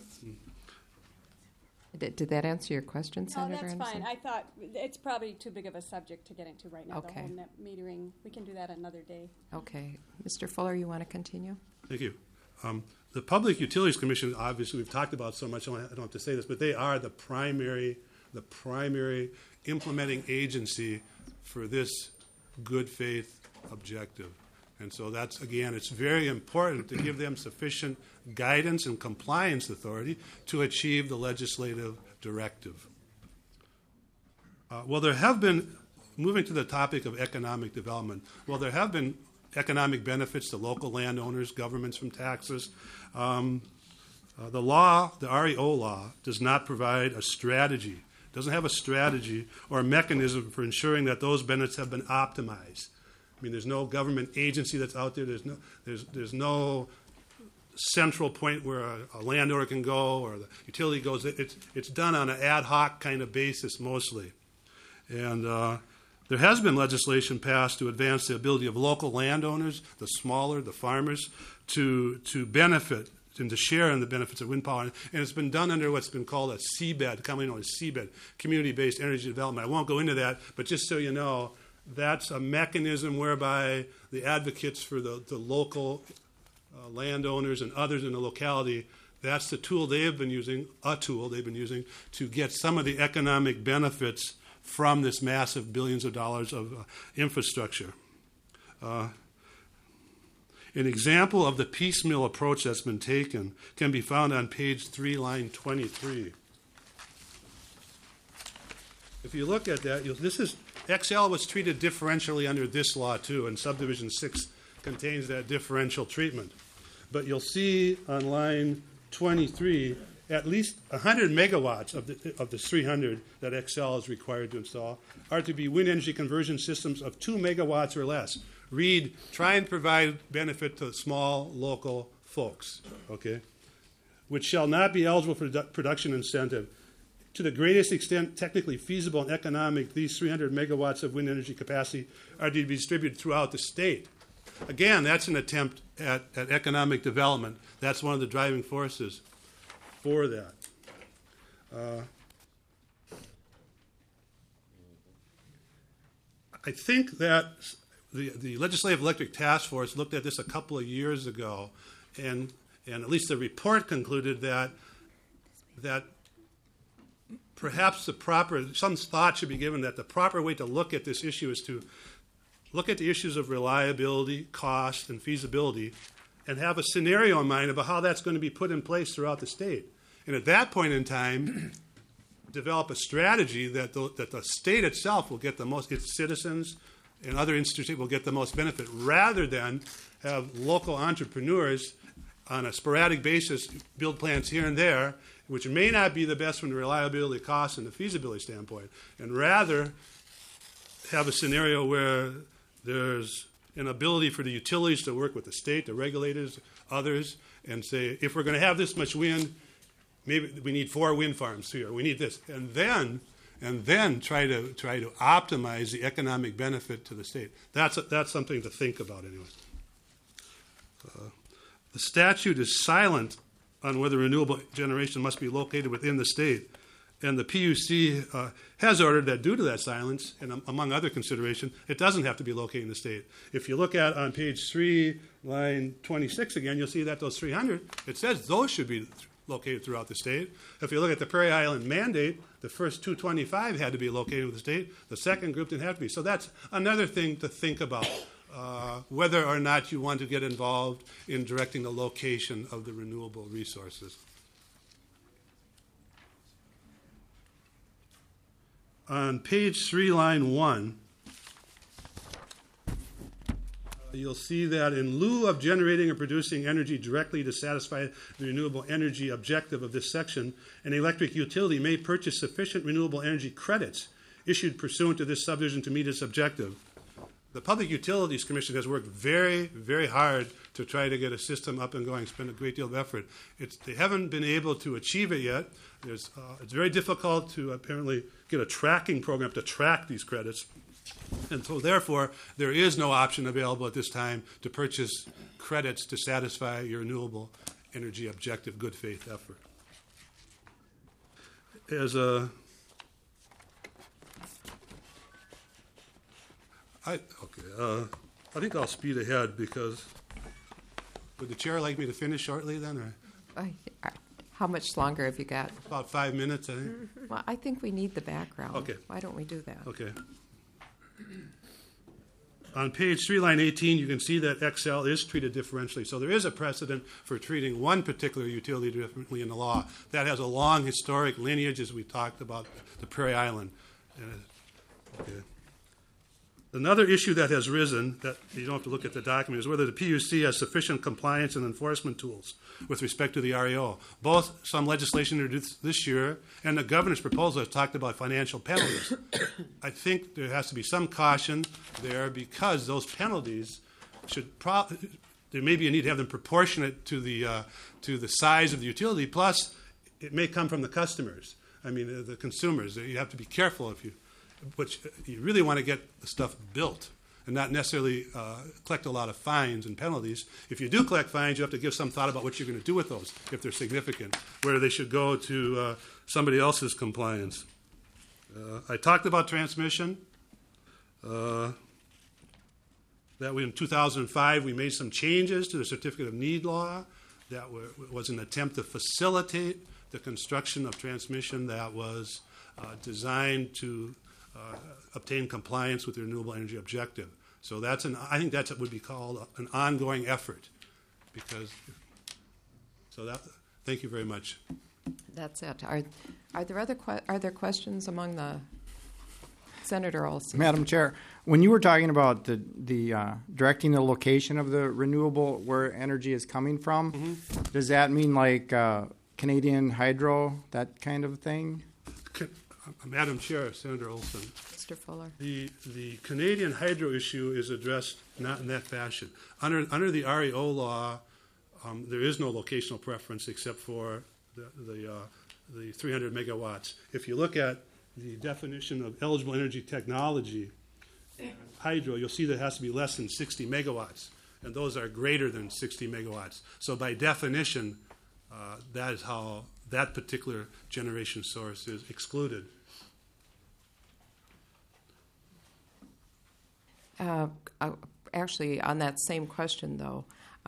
Did that answer your question, Senator that's Anderson? fine. I thought it's probably too big of a subject to get into right now, the Okay. whole net metering. We can do that another day. Okay. Mr. Fuller, you want to continue? Thank you. The Public Utilities Commission, obviously, we've talked about so much, I don't have to say this, but they are the primary implementing agency for this good faith objective. And so that's, again, it's very important to give them sufficient guidance and compliance authority to achieve the legislative directive. Well, there have been, moving to the topic of economic development, well, there have been economic benefits to local landowners, governments from taxes. The law, the REO law, does not provide a strategy, doesn't have a strategy or a mechanism for ensuring that those benefits have been optimized. I mean, there's no government agency that's out there. There's no central point where a landowner can go or the utility goes. It's done on an ad hoc kind of basis mostly. And there has been legislation passed to advance the ability of local landowners, the smaller, the farmers, to benefit and to share in the benefits of wind power. And it's been done under what's been called a CBED, commonly known as CBED, Community-Based Energy Development. I won't go into that, but just so you know, that's a mechanism whereby the advocates for the local landowners and others in the locality, that's the tool they've been using to get some of the economic benefits from this massive billions of dollars of infrastructure. An example of the piecemeal approach that's been taken can be found on page 3, line 23. If you look at that, this is XL was treated differentially under this law too, and subdivision 6 contains that differential treatment. But you'll see on line 23, at least 100 megawatts of the 300 that XL is required to install are to be wind energy conversion systems of 2 megawatts or less. Read, try and provide benefit to small local folks, okay, which shall not be eligible for production incentive. To the greatest extent technically feasible and economic, these 300 megawatts of wind energy capacity are to be distributed throughout the state. Again, that's an attempt at economic development. That's one of the driving forces for that. I think that the Legislative Electric Task Force looked at this a couple of years ago, and at least the report concluded that perhaps some thought should be given that the proper way to look at this issue is to look at the issues of reliability, cost, and feasibility, and have a scenario in mind about how that's going to be put in place throughout the state. And at that point in time, develop a strategy that the state itself will get the most, its citizens and other institutions will get the most benefit, rather than have local entrepreneurs on a sporadic basis build plants here and there, which may not be the best from the reliability, cost, and the feasibility standpoint, and rather have a scenario where there's an ability for the utilities to work with the state, the regulators, others, and say, if we're going to have this much wind, maybe we need 4 wind farms here. We need this, and then try to optimize the economic benefit to the state. That's something to think about, anyway. The statute is silent on whether renewable generation must be located within the state, and the PUC has ordered that due to that silence, and among other considerations, it doesn't have to be located in the state. If you look at on page 3, line 26 again, you'll see that those 300, it says those should be located throughout the state. If you look at the Prairie Island mandate, the first 225 had to be located with the state. The second group didn't have to be. So that's another thing to think about. whether or not you want to get involved in directing the location of the renewable resources. On page 3, line 1, you'll see that in lieu of generating or producing energy directly to satisfy the renewable energy objective of this section, an electric utility may purchase sufficient renewable energy credits issued pursuant to this subdivision to meet its objective. The Public Utilities Commission has worked very, very hard to try to get a system up and going, spent a great deal of effort. They haven't been able to achieve it yet. It's very difficult to apparently get a tracking program to track these credits. And so therefore, there is no option available at this time to purchase credits to satisfy your renewable energy objective good faith effort. I think I'll speed ahead because would the chair like me to finish shortly then? Or? How much longer have you got? About 5 minutes, I think. Well, I think we need the background. Okay. Why don't we do that? Okay. On page 3, line 18, you can see that XL is treated differentially. So there is a precedent for treating one particular utility differently in the law. That has a long historic lineage, as we talked about the Prairie Island. Okay. Another issue that has risen, that you don't have to look at the document, is whether the PUC has sufficient compliance and enforcement tools with respect to the REO. Both some legislation introduced this year and the governor's proposal has talked about financial penalties. I think there has to be some caution there because those penalties should there may be a need to have them proportionate to the size of the utility. Plus, it may come from the customers. I mean, the consumers. You have to be careful but you really want to get the stuff built and not necessarily collect a lot of fines and penalties. If you do collect fines, you have to give some thought about what you're going to do with those, if they're significant, whether they should go to somebody else's compliance. I talked about transmission. That in 2005, we made some changes to the Certificate of Need law. That was an attempt to facilitate the construction of transmission that was designed to obtain compliance with the renewable energy objective. So I think that's what would be called an ongoing effort. Thank you very much. That's it. Are there questions among the Senator Olson? Madam Chair, when you were talking about the directing the location of the renewable where energy is coming from, does that mean like Canadian Hydro, that kind of thing? Madam Chair, Senator Olson. Mr. Fuller. The Canadian Hydro issue is addressed not in that fashion. Under the REO law, there is no locational preference except for the 300 megawatts. If you look at the definition of eligible energy technology, hydro, you'll see that it has to be less than 60 megawatts, and those are greater than 60 megawatts. So by definition, that is how that particular generation source is excluded. Actually, on that same question, though,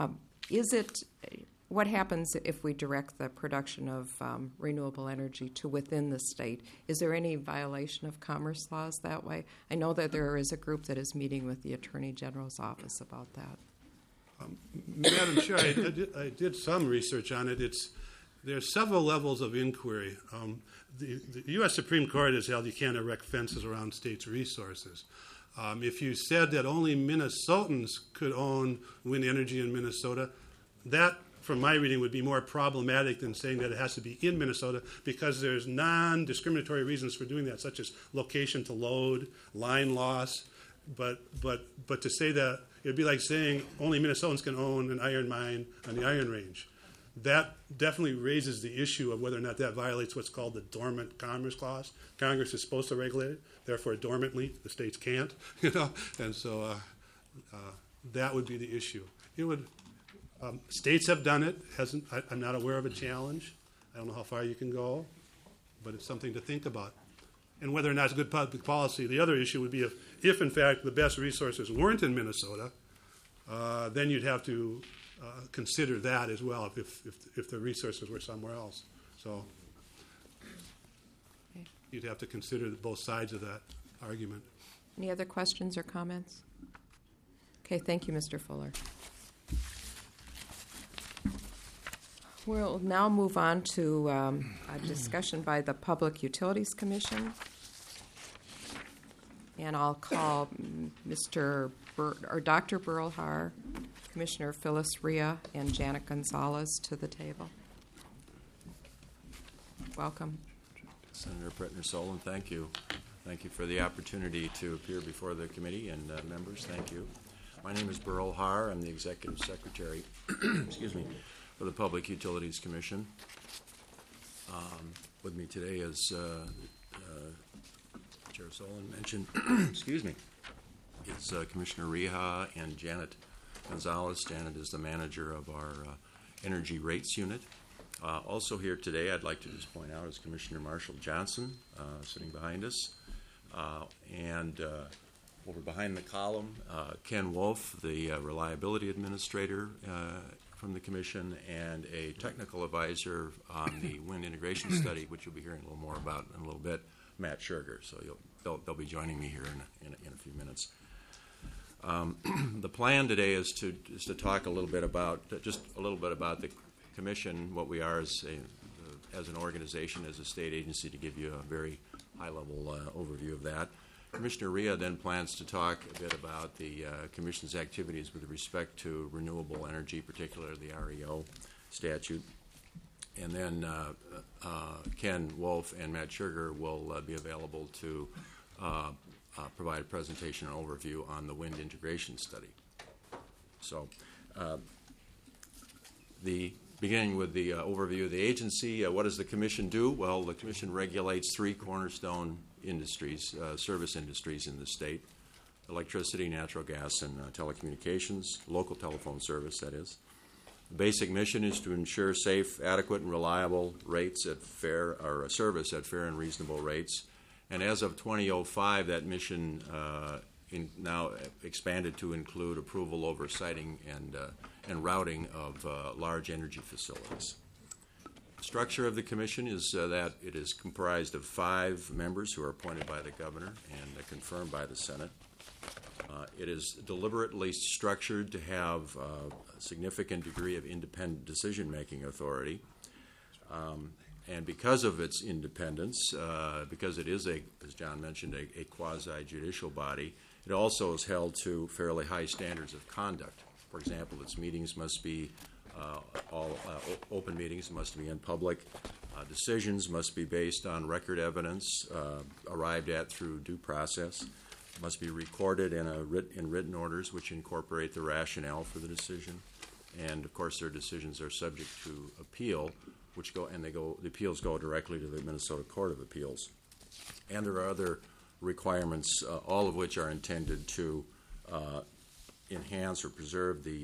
what happens if we direct the production of renewable energy to within the state? Is there any violation of commerce laws that way? I know that there is a group that is meeting with the Attorney General's office about that. Madam Chair, I did some research on it. There are several levels of inquiry. The U.S. Supreme Court has held you can't erect fences around states' resources. If you said that only Minnesotans could own wind energy in Minnesota, that, from my reading, would be more problematic than saying that it has to be in Minnesota because there's non-discriminatory reasons for doing that, such as location to load, line loss. But to say that, it would be like saying only Minnesotans can own an iron mine on the Iron Range. That definitely raises the issue of whether or not that violates what's called the Dormant Commerce Clause. Congress is supposed to regulate it, therefore dormantly the states can't, and so that would be the issue. It would. States have done it. I'm not aware of a challenge. I don't know how far you can go, but it's something to think about. And whether or not it's good public policy. The other issue would be if in fact the best resources weren't in Minnesota, then you'd have to consider that as well if the resources were somewhere else. So you'd have to consider both sides of that argument. Any other questions or comments? Okay, thank you, Mr. Fuller. We'll now move on to a discussion by the Public Utilities Commission. And I'll call Dr. Berlhar, Commissioner Phyllis Rhea, and Janet Gonzalez to the table. Welcome. Senator Prittner-Solon, thank you. Thank you for the opportunity to appear before the committee and members. Thank you. My name is Burl Har. I'm the Executive Secretary excuse me, for the Public Utilities Commission. With me today is Chair Solon mentioned, excuse me, it's Commissioner Rihas and Janet Gonzalez. Janet is the manager of our Energy Rates Unit. Also here today, I'd like to just point out, is Commissioner Marshall Johnson sitting behind us. And over behind the column, Ken Wolf, the Reliability Administrator from the Commission, and a technical advisor on the wind integration study, which you'll be hearing a little more about in a little bit, Matt Sugar. So they'll be joining me here in a few minutes. The plan today is to talk a little bit about the Commission, what we are as an organization, as a state agency, to give you a very high-level overview of that. Commissioner Rhea then plans to talk a bit about the Commission's activities with respect to renewable energy, particularly the REO statute. And then Ken Wolf and Matt Sugar will be available to provide a presentation and overview on the wind integration study. So beginning with the overview of the agency, what does the Commission do? Well, the Commission regulates three cornerstone industries, service industries in the state: electricity, natural gas, and telecommunications, local telephone service, that is. The basic mission is to ensure safe, adequate, and reliable rates at service at fair and reasonable rates. And as of 2005, that mission now expanded to include approval, oversighting, and routing of large energy facilities. The structure of the Commission is that it is comprised of 5 members who are appointed by the Governor and confirmed by the Senate. It is deliberately structured to have a significant degree of independent decision-making authority. And because of its independence, because it is, as John mentioned, a quasi-judicial body, it also is held to fairly high standards of conduct. For example, its meetings must be open meetings, must be in public. Decisions must be based on record evidence arrived at through due process. Must be recorded in written orders which incorporate the rationale for the decision. And of course, their decisions are subject to appeal, the appeals go directly to the Minnesota Court of Appeals. And there are other requirements, all of which are intended to enhance or preserve the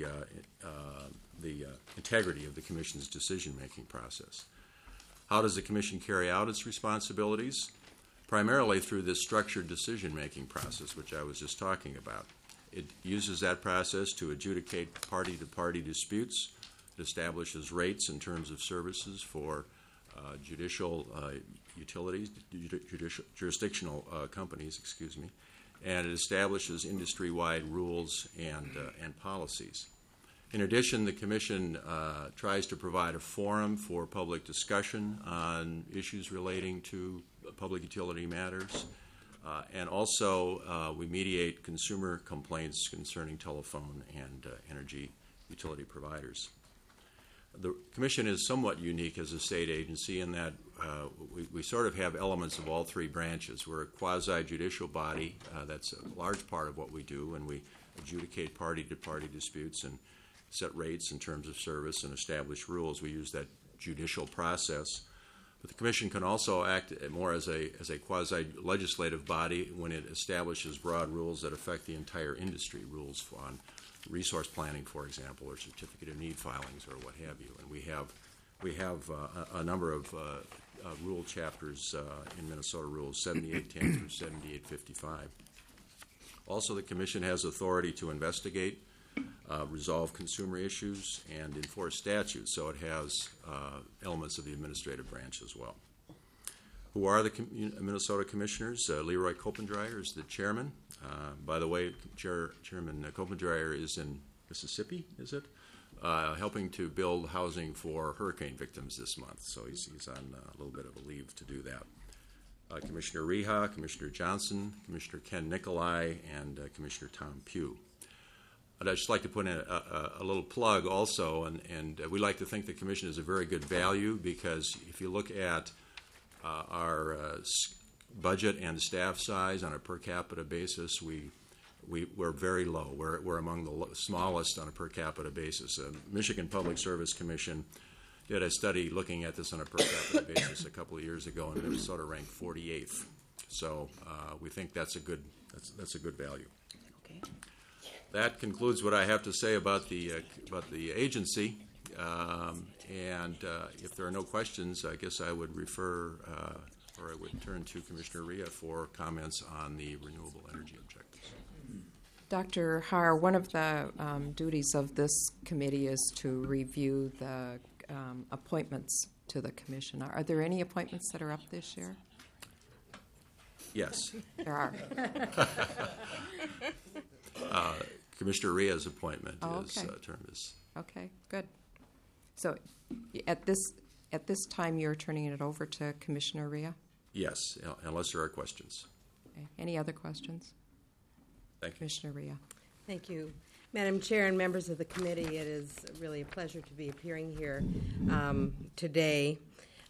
integrity of the Commission's decision-making process. How does the Commission carry out its responsibilities? Primarily through this structured decision-making process, which I was just talking about. It uses that process to adjudicate party-to-party disputes. It establishes rates in terms of services for judicial utilities, jurisdictional companies, and it establishes industry-wide rules and policies. In addition, the Commission tries to provide a forum for public discussion on issues relating to public utility matters, and also we mediate consumer complaints concerning telephone and energy utility providers. The Commission is somewhat unique as a state agency in that we sort of have elements of all three branches. We're a quasi-judicial body. That's a large part of what we do, and we adjudicate party-to-party disputes and set rates in terms of service and establish rules. We use that judicial process. But the Commission can also act more as a quasi-legislative body when it establishes broad rules that affect the entire industry, rules on resource planning, for example, or certificate of need filings, or what have you. And we have a number of rule chapters in Minnesota Rules 7810 through 7855. Also, the Commission has authority to investigate, resolve consumer issues, and enforce statutes, so it has elements of the administrative branch as well. Who are the Minnesota Commissioners? Leroy Kopendreier is the chairman. By the way, Chairman Kopendrier is in Mississippi, is it? Helping to build housing for hurricane victims this month, so he's on a little bit of a leave to do that. Commissioner Reha, Commissioner Johnson, Commissioner Ken Nicolai, and Commissioner Tom Pugh. I'd just like to put in a little plug also, and we like to think the Commission is a very good value, because if you look at our budget and staff size on a per capita basis, we're very low. We're among the smallest on a per capita basis. Michigan Public Service Commission did a study looking at this on a per capita basis a couple of years ago, and Minnesota ranked 48th. So we think that's a good value. Okay. That concludes what I have to say about the agency. And if there are no questions, I guess I would refer or I would turn to Commissioner Reha for comments on the renewable energy objectives. Dr. Haar, one of the duties of this committee is to review the appointments to the commission. Are there any appointments that are up this year? Yes. There are. Commissioner Reha's appointment term is. Okay, good. So at this time, you're turning it over to Commissioner Reha? Yes, unless there are questions. Okay. Any other questions? Thank you. Commissioner Reha. Thank you. Madam Chair and members of the committee, it is really a pleasure to be appearing here today.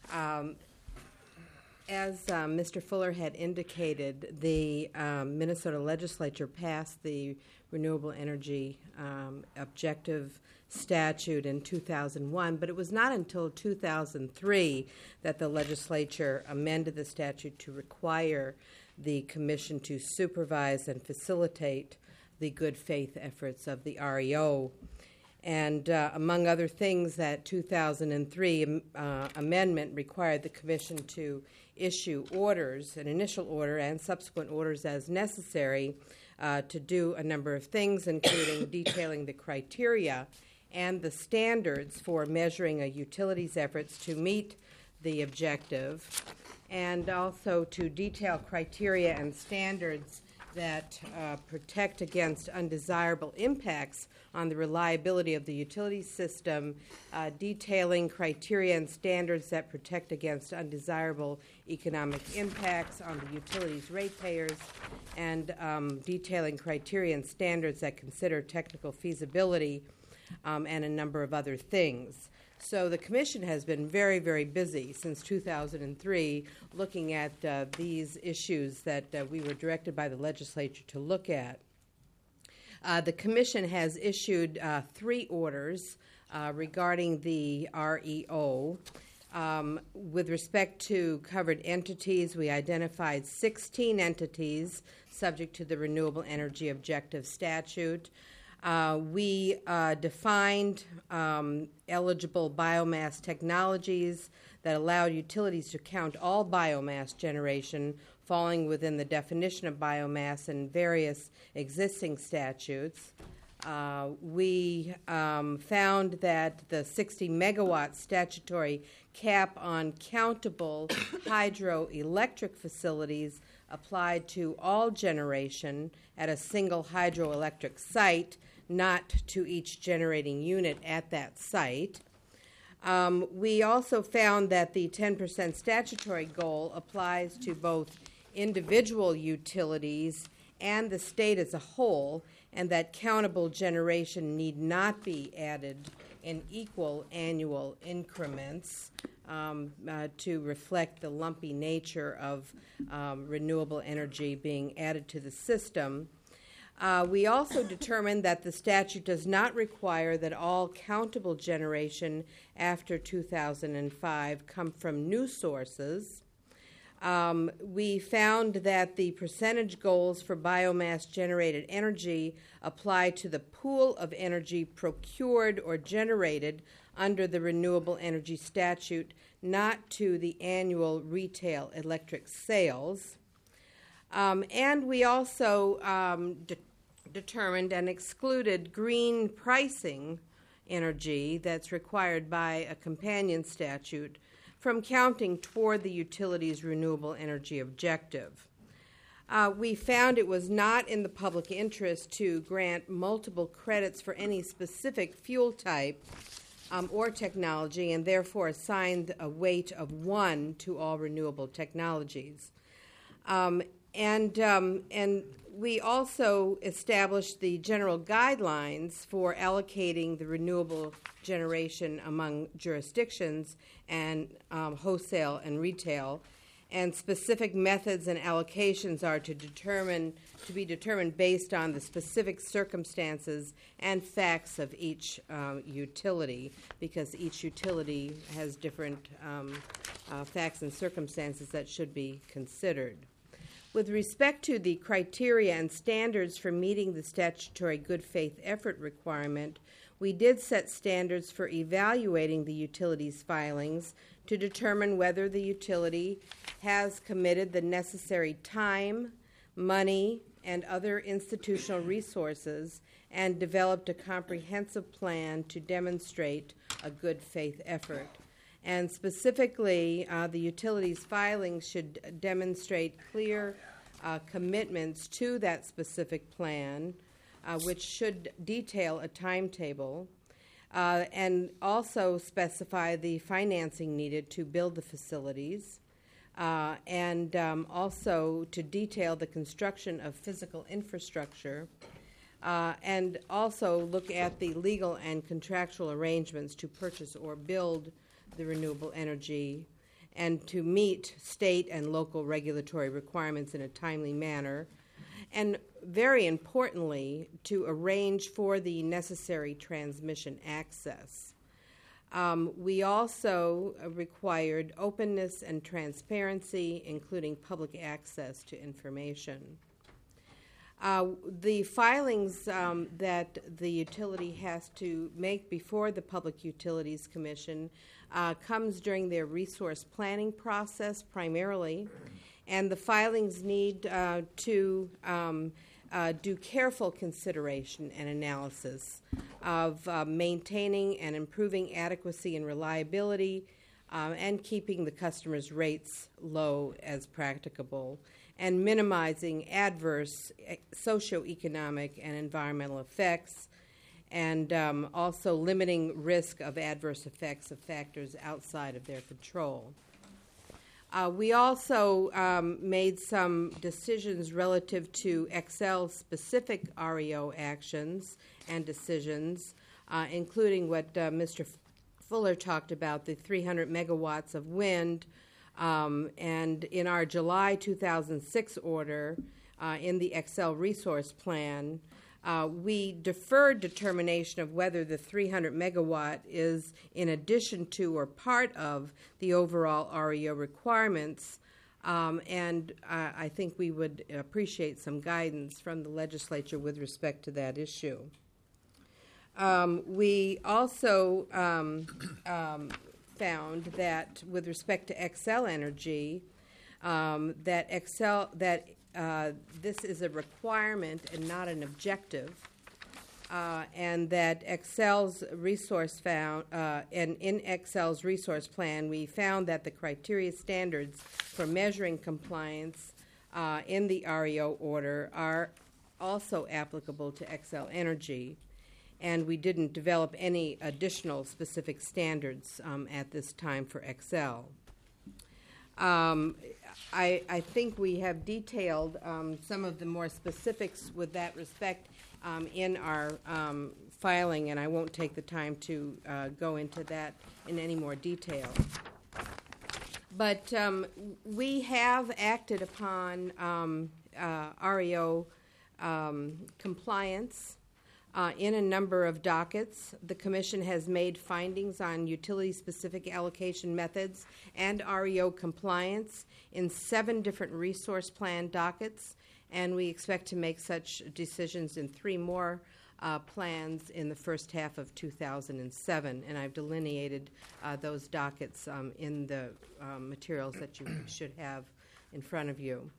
As Mr. Fuller had indicated, the Minnesota legislature passed the Renewable Energy Objective Statute in 2001, but it was not until 2003 that the legislature amended the statute to require the Commission to supervise and facilitate the good faith efforts of the REO. And among other things, that 2003 amendment required the Commission to issue orders, an initial order and subsequent orders as necessary to do a number of things, including detailing the criteria and the standards for measuring a utility's efforts to meet the objective, and also to detail criteria and standards that protect against undesirable impacts on the reliability of the utility system, detailing criteria and standards that protect against undesirable economic impacts on the utilities' ratepayers, and detailing criteria and standards that consider technical feasibility and a number of other things. So the Commission has been very, very busy since 2003 looking at these issues that we were directed by the legislature to look at. The Commission has issued 3 orders regarding the REO. With respect to covered entities, we identified 16 entities subject to the Renewable Energy Objective Statute. We defined eligible biomass technologies that allow utilities to count all biomass generation falling within the definition of biomass in various existing statutes. We found that the 60 megawatt statutory cap on countable hydroelectric facilities applied to all generation at a single hydroelectric site, not to each generating unit at that site. We also found that the 10% statutory goal applies to both individual utilities and the state as a whole, and that countable generation need not be added in equal annual increments to reflect the lumpy nature of renewable energy being added to the system. We also determined that the statute does not require that all countable generation after 2005 come from new sources. We found that the percentage goals for biomass-generated energy apply to the pool of energy procured or generated under the Renewable Energy Statute, not to the annual retail electric sales. And we also determined and excluded green pricing energy that's required by a companion statute from counting toward the utility's renewable energy objective. We found it was not in the public interest to grant multiple credits for any specific fuel type or technology, and therefore assigned a weight of 1 to all renewable technologies. And we also established the general guidelines for allocating the renewable generation among jurisdictions and wholesale and retail. And specific methods and allocations are to be determined based on the specific circumstances and facts of each utility, because each utility has different facts and circumstances that should be considered. With respect to the criteria and standards for meeting the statutory good faith effort requirement, we did set standards for evaluating the utility's filings to determine whether the utility has committed the necessary time, money, and other institutional resources and developed a comprehensive plan to demonstrate a good faith effort. And specifically, the utility's filings should demonstrate clear commitments to that specific plan, which should detail a timetable, and also specify the financing needed to build the facilities, and also to detail the construction of physical infrastructure, and also look at the legal and contractual arrangements to purchase or build the renewable energy, and to meet state and local regulatory requirements in a timely manner, and very importantly, to arrange for the necessary transmission access. We also required openness and transparency, including public access to information. The filings that the utility has to make before the Public Utilities Commission comes during their resource planning process primarily, and the filings need to do careful consideration and analysis of maintaining and improving adequacy and reliability, and keeping the customer's rates low as practicable, and minimizing adverse socioeconomic and environmental effects, and also limiting risk of adverse effects of factors outside of their control. We also made some decisions relative to Xcel's specific REO actions and decisions, including what Mr. Fuller talked about, the 300 megawatts of wind, and in our July 2006 order in the Xcel Resource Plan, we deferred determination of whether the 300 megawatt is in addition to or part of the overall REO requirements, and I think we would appreciate some guidance from the legislature with respect to that issue. We also found that with respect to Xcel Energy, this is a requirement and not an objective, and that Xcel's resource and in Xcel's resource plan, we found that the criteria standards for measuring compliance in the REO order are also applicable to Xcel Energy, and we didn't develop any additional specific standards at this time for Xcel. I think we have detailed some of the more specifics with that respect in our filing, and I won't take the time to go into that in any more detail. But we have acted upon REO compliance in a number of dockets. The Commission has made findings on utility-specific allocation methods and REO compliance in 7 different resource plan dockets, and we expect to make such decisions in 3 more plans in the first half of 2007, and I've delineated those dockets in the materials that you should have in front of you.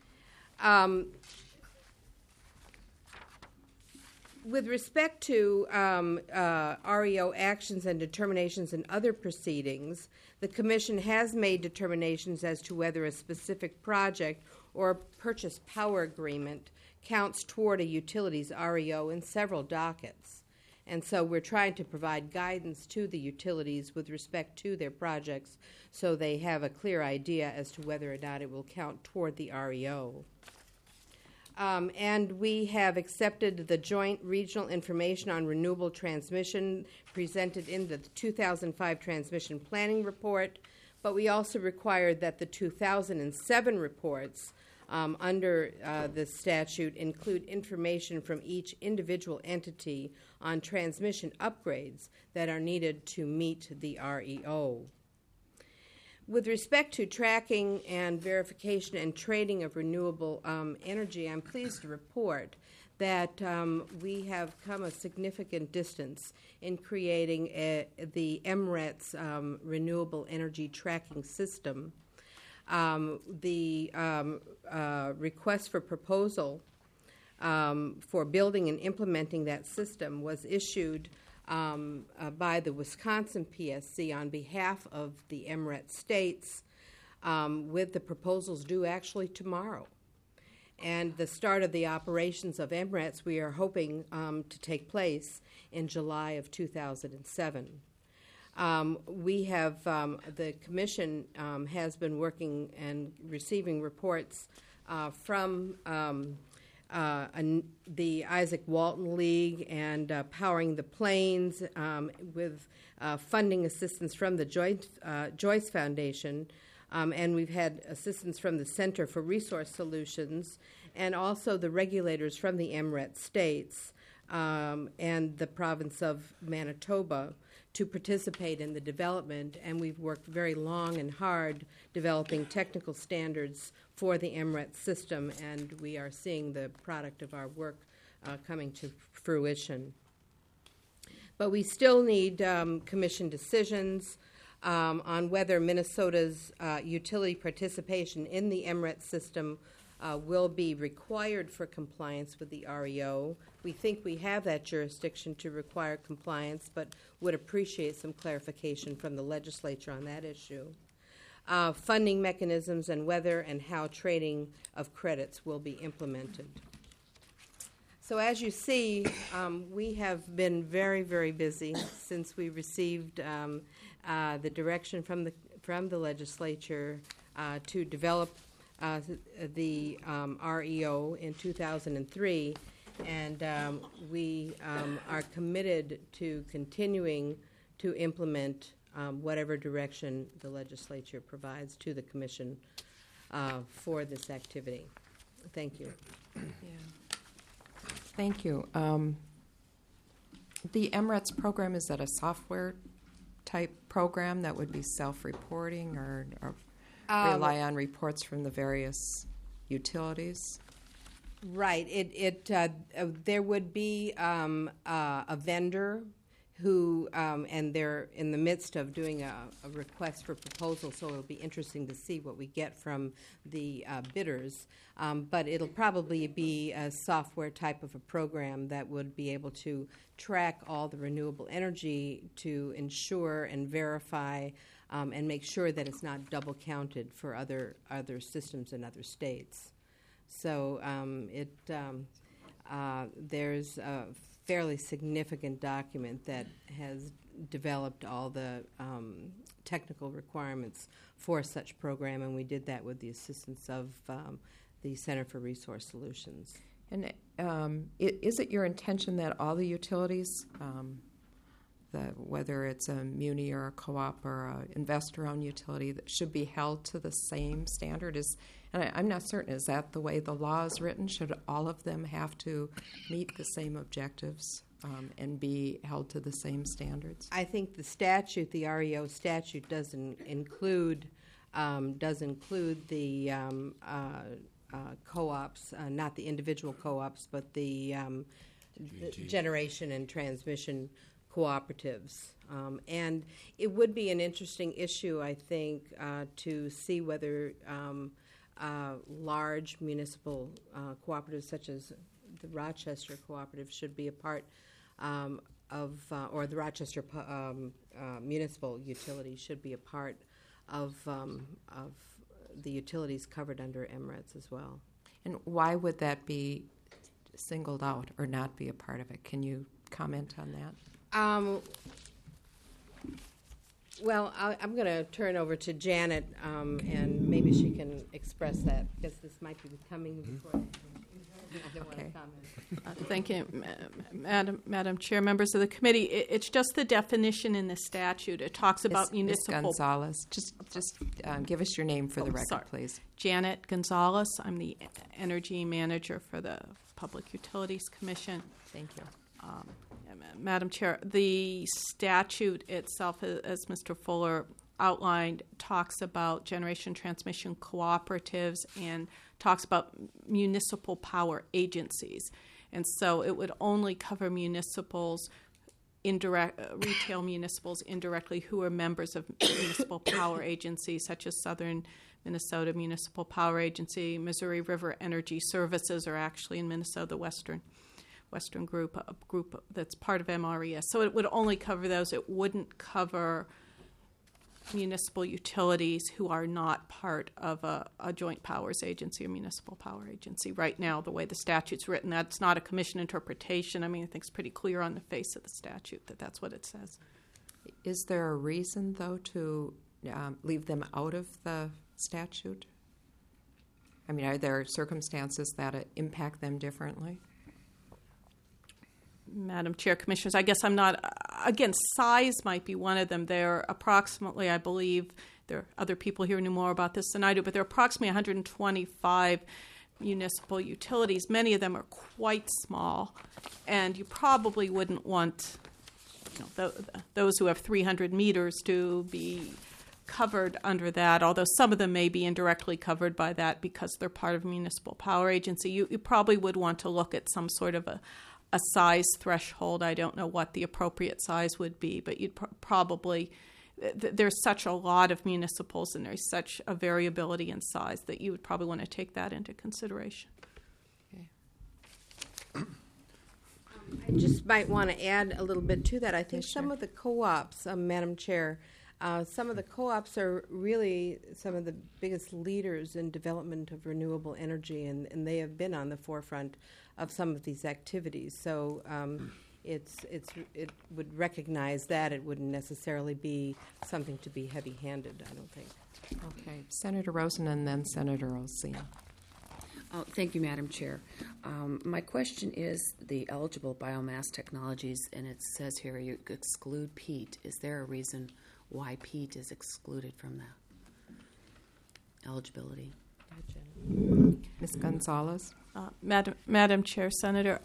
With respect to REO actions and determinations in other proceedings, the Commission has made determinations as to whether a specific project or purchase power agreement counts toward a utility's REO in several dockets. And so we're trying to provide guidance to the utilities with respect to their projects so they have a clear idea as to whether or not it will count toward the REO. And we have accepted the Joint Regional Information on Renewable Transmission presented in the 2005 Transmission Planning Report, but we also required that the 2007 reports under the statute include information from each individual entity on transmission upgrades that are needed to meet the REO. With respect to tracking and verification and trading of renewable energy, I'm pleased to report that we have come a significant distance in creating the MRETS renewable energy tracking system. The request for proposal for building and implementing that system was issued by the Wisconsin PSC on behalf of the MRET states, with the proposals due actually tomorrow. And the start of the operations of MRETs we are hoping to take place in July of 2007. We have, the Commission has been working and receiving reports from the Isaac Walton League and Powering the Plains with funding assistance from the Joyce Foundation, and we've had assistance from the Center for Resource Solutions and also the regulators from the MRET states and the province of Manitoba to participate in the development, and we've worked very long and hard developing technical standards for the MRET system, and we are seeing the product of our work coming to fruition. But we still need Commission decisions on whether Minnesota's utility participation in the MRET system will be required for compliance with the REO. We think we have that jurisdiction to require compliance, but would appreciate some clarification from the legislature on that issue. Funding mechanisms and whether and how trading of credits will be implemented. So as you see, we have been very, very busy since we received the direction from the legislature to develop the REO in 2003, and we are committed to continuing to implement whatever direction the legislature provides to the Commission for this activity. Thank you. Thank you. The MRETS program, is that a software type program that would be self-reporting or rely on reports from the various utilities? Right. There would be a vendor who, and they're in the midst of doing a request for proposal, so it'll be interesting to see what we get from the bidders. But it'll probably be a software type of a program that would be able to track all the renewable energy to ensure and verify and make sure that it's not double counted for other systems in other states. So there's a fairly significant document that has developed all the technical requirements for such program, and we did that with the assistance of the Center for Resource Solutions. And is it your intention that all the utilities, whether it's a muni or a co-op or an investor-owned utility, that should be held to the same standard? And I'm not certain, is that the way the law is written? Should all of them have to meet the same objectives and be held to the same standards? I think the statute, the REO statute, doesn't include the co-ops, not the individual co-ops, but the generation and transmission cooperatives. And it would be an interesting issue, I think, to see whether large municipal cooperatives such as the Rochester Cooperative should be a part or the Rochester Municipal Utility should be a part of the utilities covered under MREDS as well. And why would that be singled out or not be a part of it? Can you comment on that? Well, I'm going to turn over to Janet, and maybe she can express that, because this might be coming before. I don't want to comment. Thank you, Madam Chair, members of the committee. It's just the definition in the statute. It talks about municipal. Ms. Gonzalez, just give us your name for the record, please. Janet Gonzalez. I'm the energy manager for the Public Utilities Commission. Thank you. Madam Chair, the statute itself, as Mr. Fuller outlined, talks about generation transmission cooperatives and talks about municipal power agencies. And so it would only cover municipals, retail municipals indirectly who are members of municipal power agencies such as Southern Minnesota Municipal Power Agency, Missouri River Energy Services are actually in Minnesota, the Western group, a group that's part of MRES. So it would only cover those. It wouldn't cover municipal utilities who are not part of a joint powers agency or municipal power agency. Right now, the way the statute's written, that's not a commission interpretation. I mean, I think it's pretty clear on the face of the statute that that's what it says. Is there a reason, though, to leave them out of the statute? I mean, are there circumstances that impact them differently? Madam Chair, Commissioners, I guess I'm not, again, size might be one of them. There are approximately, I believe, there are other people here who knew more about this than I do, but there are approximately 125 municipal utilities. Many of them are quite small, and you probably wouldn't want those who have 300 meters to be covered under that, although some of them may be indirectly covered by that because they're part of a municipal power agency. You probably would want to look at some sort of a size threshold. I don't know what the appropriate size would be, but you'd probably, there's such a lot of municipals and there's such a variability in size that you would probably want to take that into consideration. I just might want to add a little bit to that. I think some of the co-ops, Madam Chair, some of the co-ops are really some of the biggest leaders in development of renewable energy, and they have been on the forefront of some of these activities. So it would recognize that. It wouldn't necessarily be something to be heavy-handed, I don't think. Okay. Senator Rosen and then Senator Olsen. Oh, thank you, Madam Chair. My question is the eligible biomass technologies, and it says here you exclude peat. Is there a reason why peat is excluded from the eligibility? Ms. Gonzalez? Madam Chair, Senator,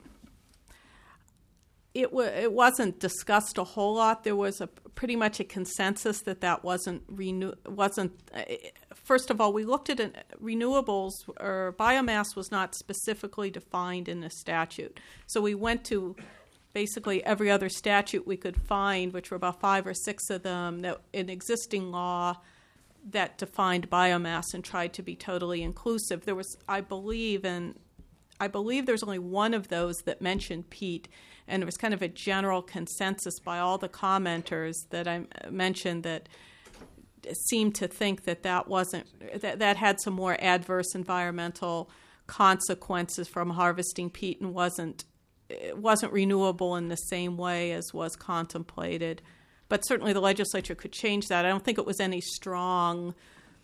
it wasn't discussed a whole lot. There was pretty much a consensus that wasn't first of all, we looked at renewables, or biomass was not specifically defined in the statute. So we went to basically every other statute we could find, which were about 5 or 6 of them, that in existing law that defined biomass and tried to be totally inclusive. There was, I believe there's only one of those that mentioned peat, and it was kind of a general consensus by all the commenters that I mentioned that seemed to think that had some more adverse environmental consequences from harvesting peat and it wasn't renewable in the same way as was contemplated. But certainly the legislature could change that. I don't think it was any strong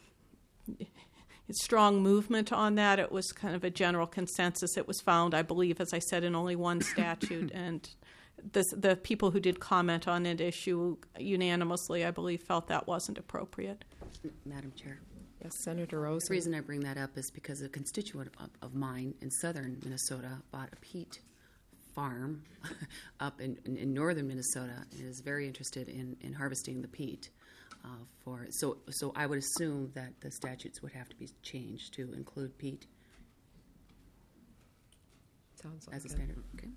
movement on that. It was kind of a general consensus. It was found, I believe, as I said, in only one statute. And the people who did comment on that issue unanimously, I believe, felt that wasn't appropriate. Madam Chair. Yes, Senator Rosen. The reason I bring that up is because a constituent of mine in southern Minnesota bought a peat farm up in northern Minnesota and is very interested in harvesting the peat. So I would assume that the statutes would have to be changed to include peat. Sounds like as a standard. Okay.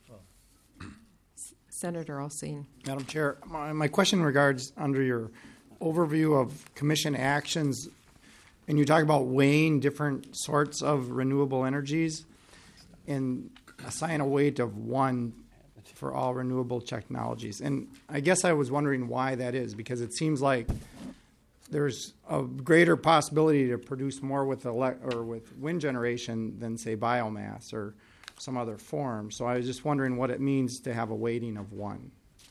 Senator Olsen. Madam Chair, my question regards under your overview of commission actions, and you talk about weighing different sorts of renewable energies and assign a weight of 1 for all renewable technologies. And I guess I was wondering why that is, because it seems like there's a greater possibility to produce more with with wind generation than, say, biomass or some other form. So I was just wondering what it means to have a weighting of 1.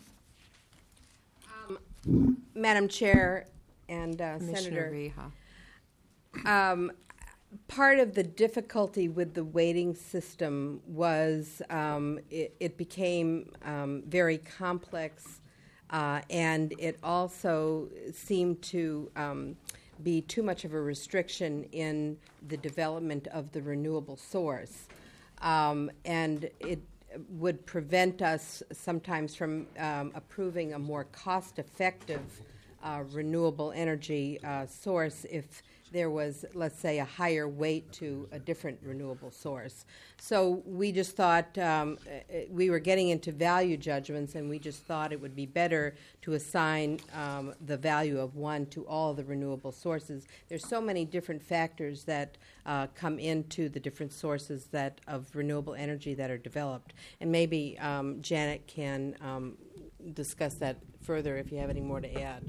Madam Chair and Commissioner Senator, Reha. Part of the difficulty with the weighting system was it became very complex, and it also seemed to be too much of a restriction in the development of the renewable source. And it would prevent us sometimes from approving a more cost-effective renewable energy source if there was, let's say, a higher weight to a different renewable source. So we just thought we were getting into value judgments, and we just thought it would be better to assign the value of 1 to all the renewable sources. There's so many different factors that come into the different sources of renewable energy that are developed. And maybe Janet can discuss that further if you have any more to add.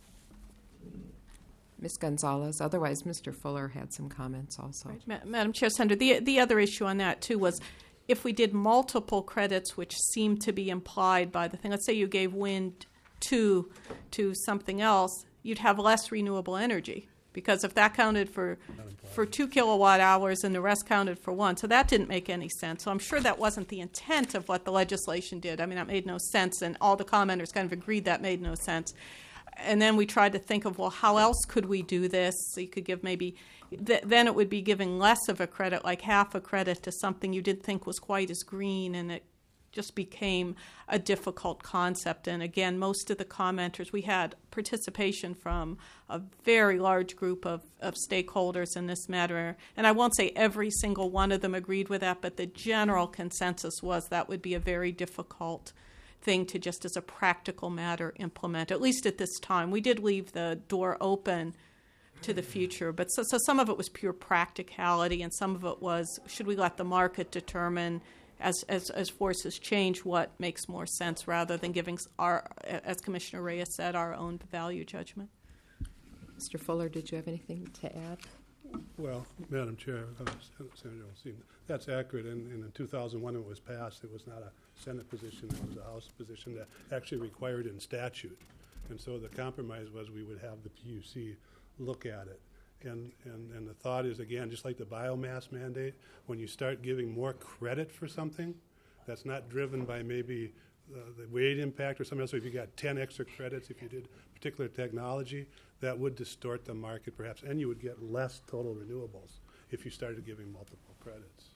Ms. Gonzalez. Otherwise, Mr. Fuller had some comments also. Right. Madam Chair, Senator, the other issue on that, too, was if we did multiple credits, which seemed to be implied by the thing, let's say you gave wind 2 to something else, you'd have less renewable energy. Because if that counted for 2 kilowatt hours and the rest counted for 1, so that didn't make any sense. So I'm sure that wasn't the intent of what the legislation did. I mean, that made no sense, and all the commenters kind of agreed that made no sense. And then we tried to think of, well, how else could we do this? So you could give maybe, then it would be giving less of a credit, like half a credit to something you didn't think was quite as green, and it just became a difficult concept. And again, most of the commenters, we had participation from a very large group of stakeholders in this matter. And I won't say every single one of them agreed with that, but the general consensus was that would be a very difficult thing to just as a practical matter implement, at least at this time. We did leave the door open to the future, but so some of it was pure practicality, and some of it was, should we let the market determine as forces change what makes more sense, rather than giving our, as Commissioner Reyes said, our own value judgment. Mr. Fuller, did you have anything to add? Well, Madam Chair, Senator Olsen, that's accurate. And in 2001, when it was passed, it was not a Senate position, it was a House position that actually required in statute. And so the compromise was we would have the PUC look at it. And the thought is, again, just like the biomass mandate, when you start giving more credit for something that's not driven by maybe the weight impact or something else, so if you got 10 extra credits, if you did particular technology, that would distort the market perhaps, and you would get less total renewables if you started giving multiple credits.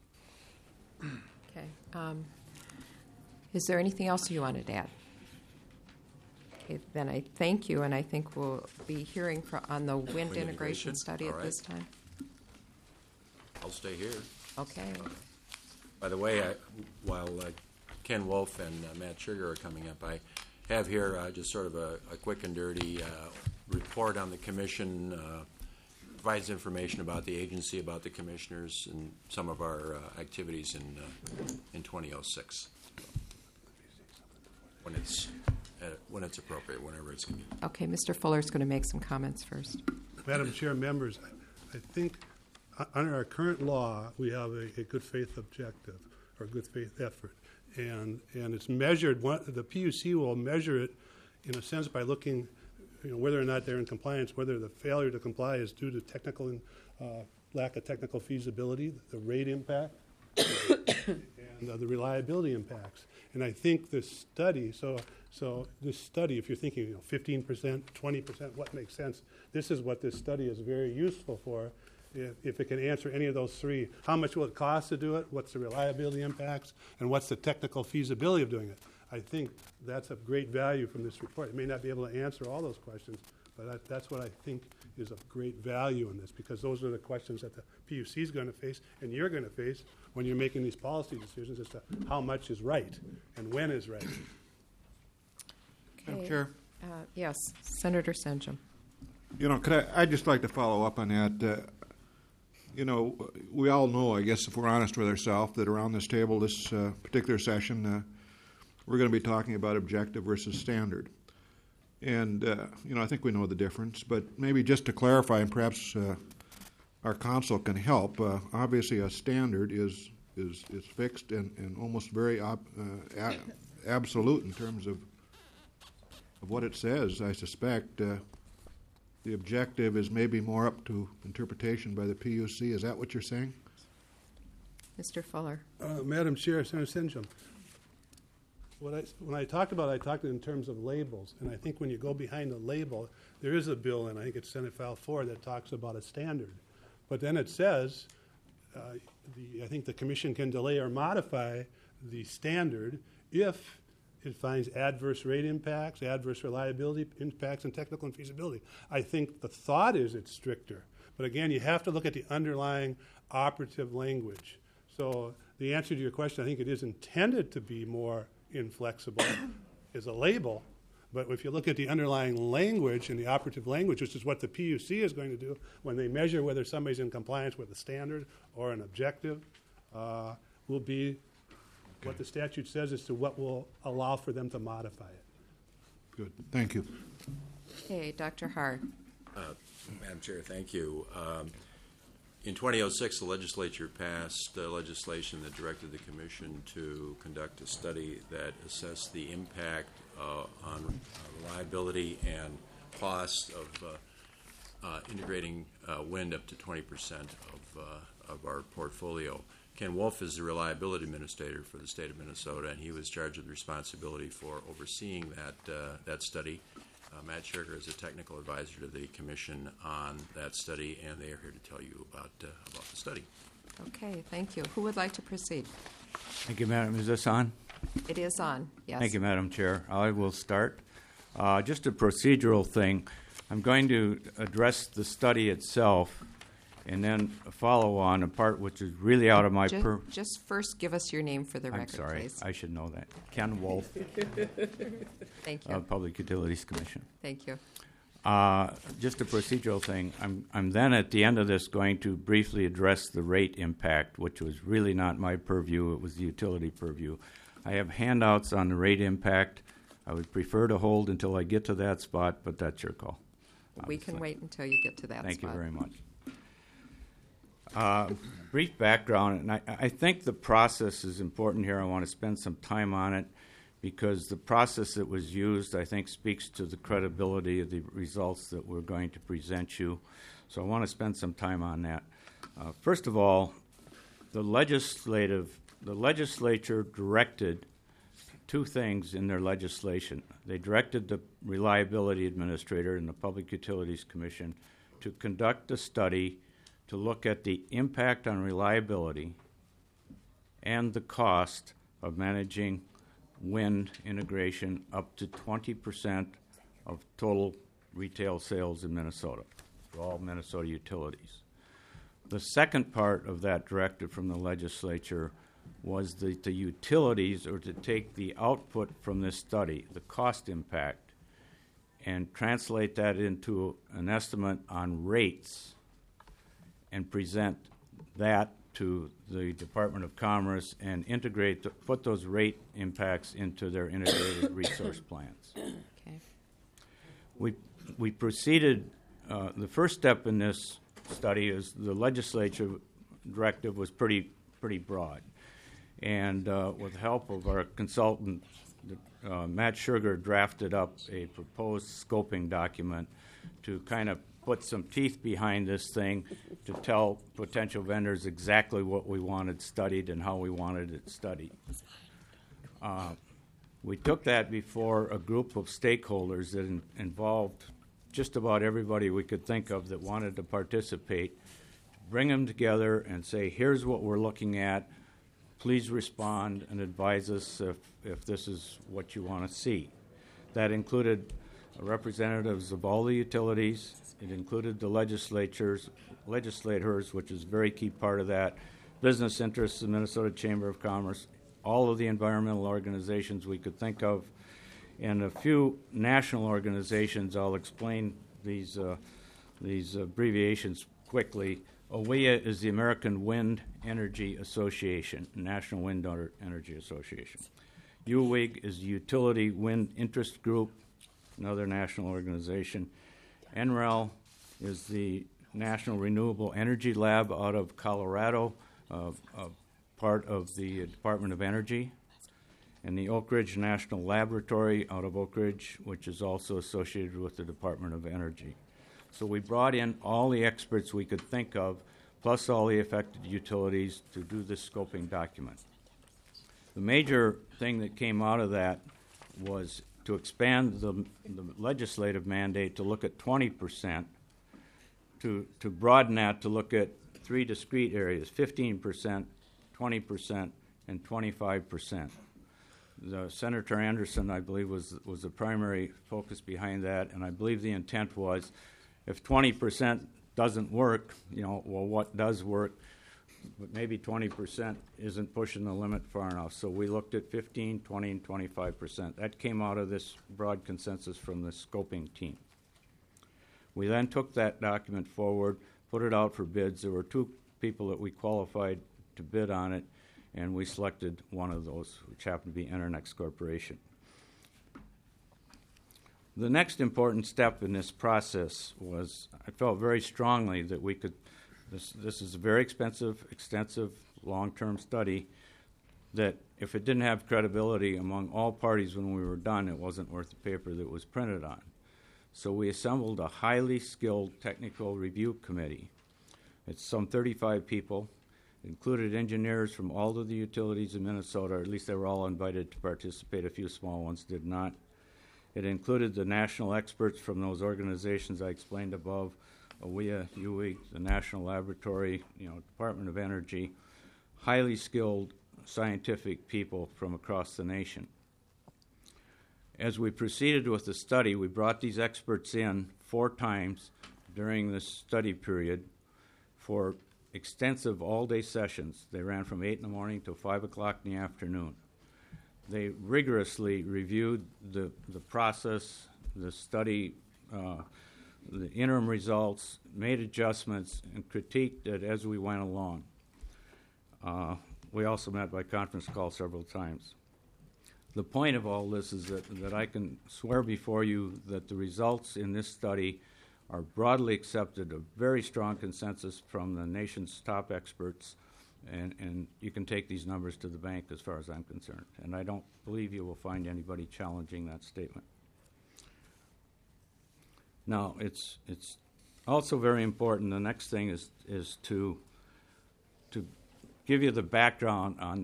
Okay. Is there anything else you wanted to add? Okay, then I thank you, and I think we'll be hearing on the wind integration study at this time. I'll stay here. Okay. By the way, while Ken Wolf and Matt Sugar are coming up, I have here just sort of a quick and dirty report on the commission, provides information about the agency, about the commissioners, and some of our activities in 2006. When it's appropriate, whenever it's convenient. Okay, Mr. Fuller is going to make some comments first. Madam Chair, members, I think under our current law, we have a good faith objective or good faith effort. And it's measured, the PUC will measure it in a sense by looking, whether or not they're in compliance, whether the failure to comply is due to technical lack of technical feasibility, the rate impact, and the reliability impacts. And I think this study, so this study, if you're thinking 15%, 20%, what makes sense, this is what this study is very useful for. If it can answer any of those three, how much will it cost to do it, what's the reliability impacts, and what's the technical feasibility of doing it. I think that's of great value from this report. It may not be able to answer all those questions, but that's what I think is of great value in this, because those are the questions that the PUC is going to face and you're going to face when you're making these policy decisions as to how much is right and when is right. Okay. Madam Chair? Yes, Senator Senchum. I'd just like to follow up on that. We all know, I guess, if we're honest with ourselves, that around this table, this particular session, we're going to be talking about objective versus standard. And, I think we know the difference. But maybe just to clarify, and perhaps our council can help, obviously a standard is fixed and almost very absolute in terms of what it says. I suspect the objective is maybe more up to interpretation by the PUC. Is that what you're saying? Mr. Fuller. Madam Chair, Senator Sinjum, when I talked about it, I talked in terms of labels. And I think when you go behind the label, there is a bill, and I think it's Senate File 4, that talks about a standard. But then it says, I think the commission can delay or modify the standard if it finds adverse rate impacts, adverse reliability impacts, and technical infeasibility. I think the thought is it's stricter. But again, you have to look at the underlying operative language. So the answer to your question, I think it is intended to be more inflexible as a label. But if you look at the underlying language and the operative language, which is what the PUC is going to do when they measure whether somebody's in compliance with a standard or an objective, will be what the statute says as to what will allow for them to modify it. Good. Thank you. Okay, Dr. Hart. Madam Chair, thank you. In 2006, the legislature passed legislation that directed the Commission to conduct a study that assessed the impact on reliability and cost of integrating wind up to 20% of our portfolio. Ken Wolf is the reliability administrator for the state of Minnesota, and he was charged with responsibility for overseeing that study. Matt Scherger is a technical advisor to the Commission on that study, and they are here to tell you about the study. Okay, thank you. Who would like to proceed? Thank you, Madam. Is this on? It is on, yes. Thank you, Madam Chair. I will start. Just a procedural thing. I'm going to address the study itself and then follow on a part which is really out of my Just first give us your name for the record, I'm sorry, please. I should know that. Ken Wolf. Thank you. Public Utilities Commission. Thank you. Just a procedural thing. I'm then at the end of this going to briefly address the rate impact, which was really not my purview. It was the utility purview. I have handouts on the rate impact. I would prefer to hold until I get to that spot, but that's your call. We can wait until you get to that Thank spot. you very much. Brief background, and I think the process is important here. I want to spend some time on it because the process that was used, I think, speaks to the credibility of the results that we're going to present you. So I want to spend some time on that. First of all, the legislature directed two things in their legislation. They directed the Reliability Administrator and the Public Utilities Commission to conduct a study to look at the impact on reliability and the cost of managing wind integration up to 20% of total retail sales in Minnesota for all Minnesota utilities. The second part of that directive from the legislature was that the utilities are to take the output from this study, the cost impact, and translate that into an estimate on rates and present that to the Department of Commerce and put those rate impacts into their integrated resource plans. Okay. We proceeded, the first step in this study is the legislature directive was pretty broad. And with the help of our consultant, Matt Scherger drafted up a proposed scoping document to kind of put some teeth behind this thing to tell potential vendors exactly what we wanted studied and how we wanted it studied. We took that before a group of stakeholders that involved just about everybody we could think of that wanted to participate, bring them together and say, here's what we're looking at. Please respond and advise us if this is what you want to see. That included representatives of all the utilities. It included the legislators, which is a very key part of that, business interests, the Minnesota Chamber of Commerce, all of the environmental organizations we could think of, and a few national organizations. I'll explain these abbreviations quickly. OWIA is the American Wind Energy Association, National Wind Energy Association. UWIG is the Utility Wind Interest Group. another national organization. NREL is the National Renewable Energy Lab out of Colorado, part of the Department of Energy, and the Oak Ridge National Laboratory out of Oak Ridge, which is also associated with the Department of Energy. So we brought in all the experts we could think of, plus all the affected utilities, to do this scoping document. The major thing that came out of that was to expand the legislative mandate to look at 20%, to broaden that to look at three discrete areas, 15%, 20%, and 25%. Senator Anderson, I believe, was the primary focus behind that, and I believe the intent was if 20% doesn't work, well, what does work? But maybe 20% isn't pushing the limit far enough. So we looked at 15, 20, and 25%. That came out of this broad consensus from the scoping team. We then took that document forward, put it out for bids. There were two people that we qualified to bid on it, and we selected one of those, which happened to be Internex Corporation. The next important step in this process was I felt very strongly that we could, this is a very expensive, extensive, long-term study, that if it didn't have credibility among all parties when we were done, it wasn't worth the paper that it was printed on. So we assembled a highly skilled technical review committee. It's some 35 people. It included engineers from all of the utilities in Minnesota, or at least they were all invited to participate. A few small ones did not. It included the national experts from those organizations I explained above, OWEA, UE, the National Laboratory, Department of Energy, highly skilled scientific people from across the nation. As we proceeded with the study, we brought these experts in 4 times during this study period for extensive all-day sessions. They ran from 8 in the morning till 5 o'clock in the afternoon. They rigorously reviewed the process, the study, the interim results, made adjustments, and critiqued it as we went along. We also met by conference call several times. The point of all this is that I can swear before you that the results in this study are broadly accepted, a very strong consensus from the nation's top experts, and you can take these numbers to the bank as far as I'm concerned. And I don't believe you will find anybody challenging that statement. Now, it's also very important, the next thing is to give you the background on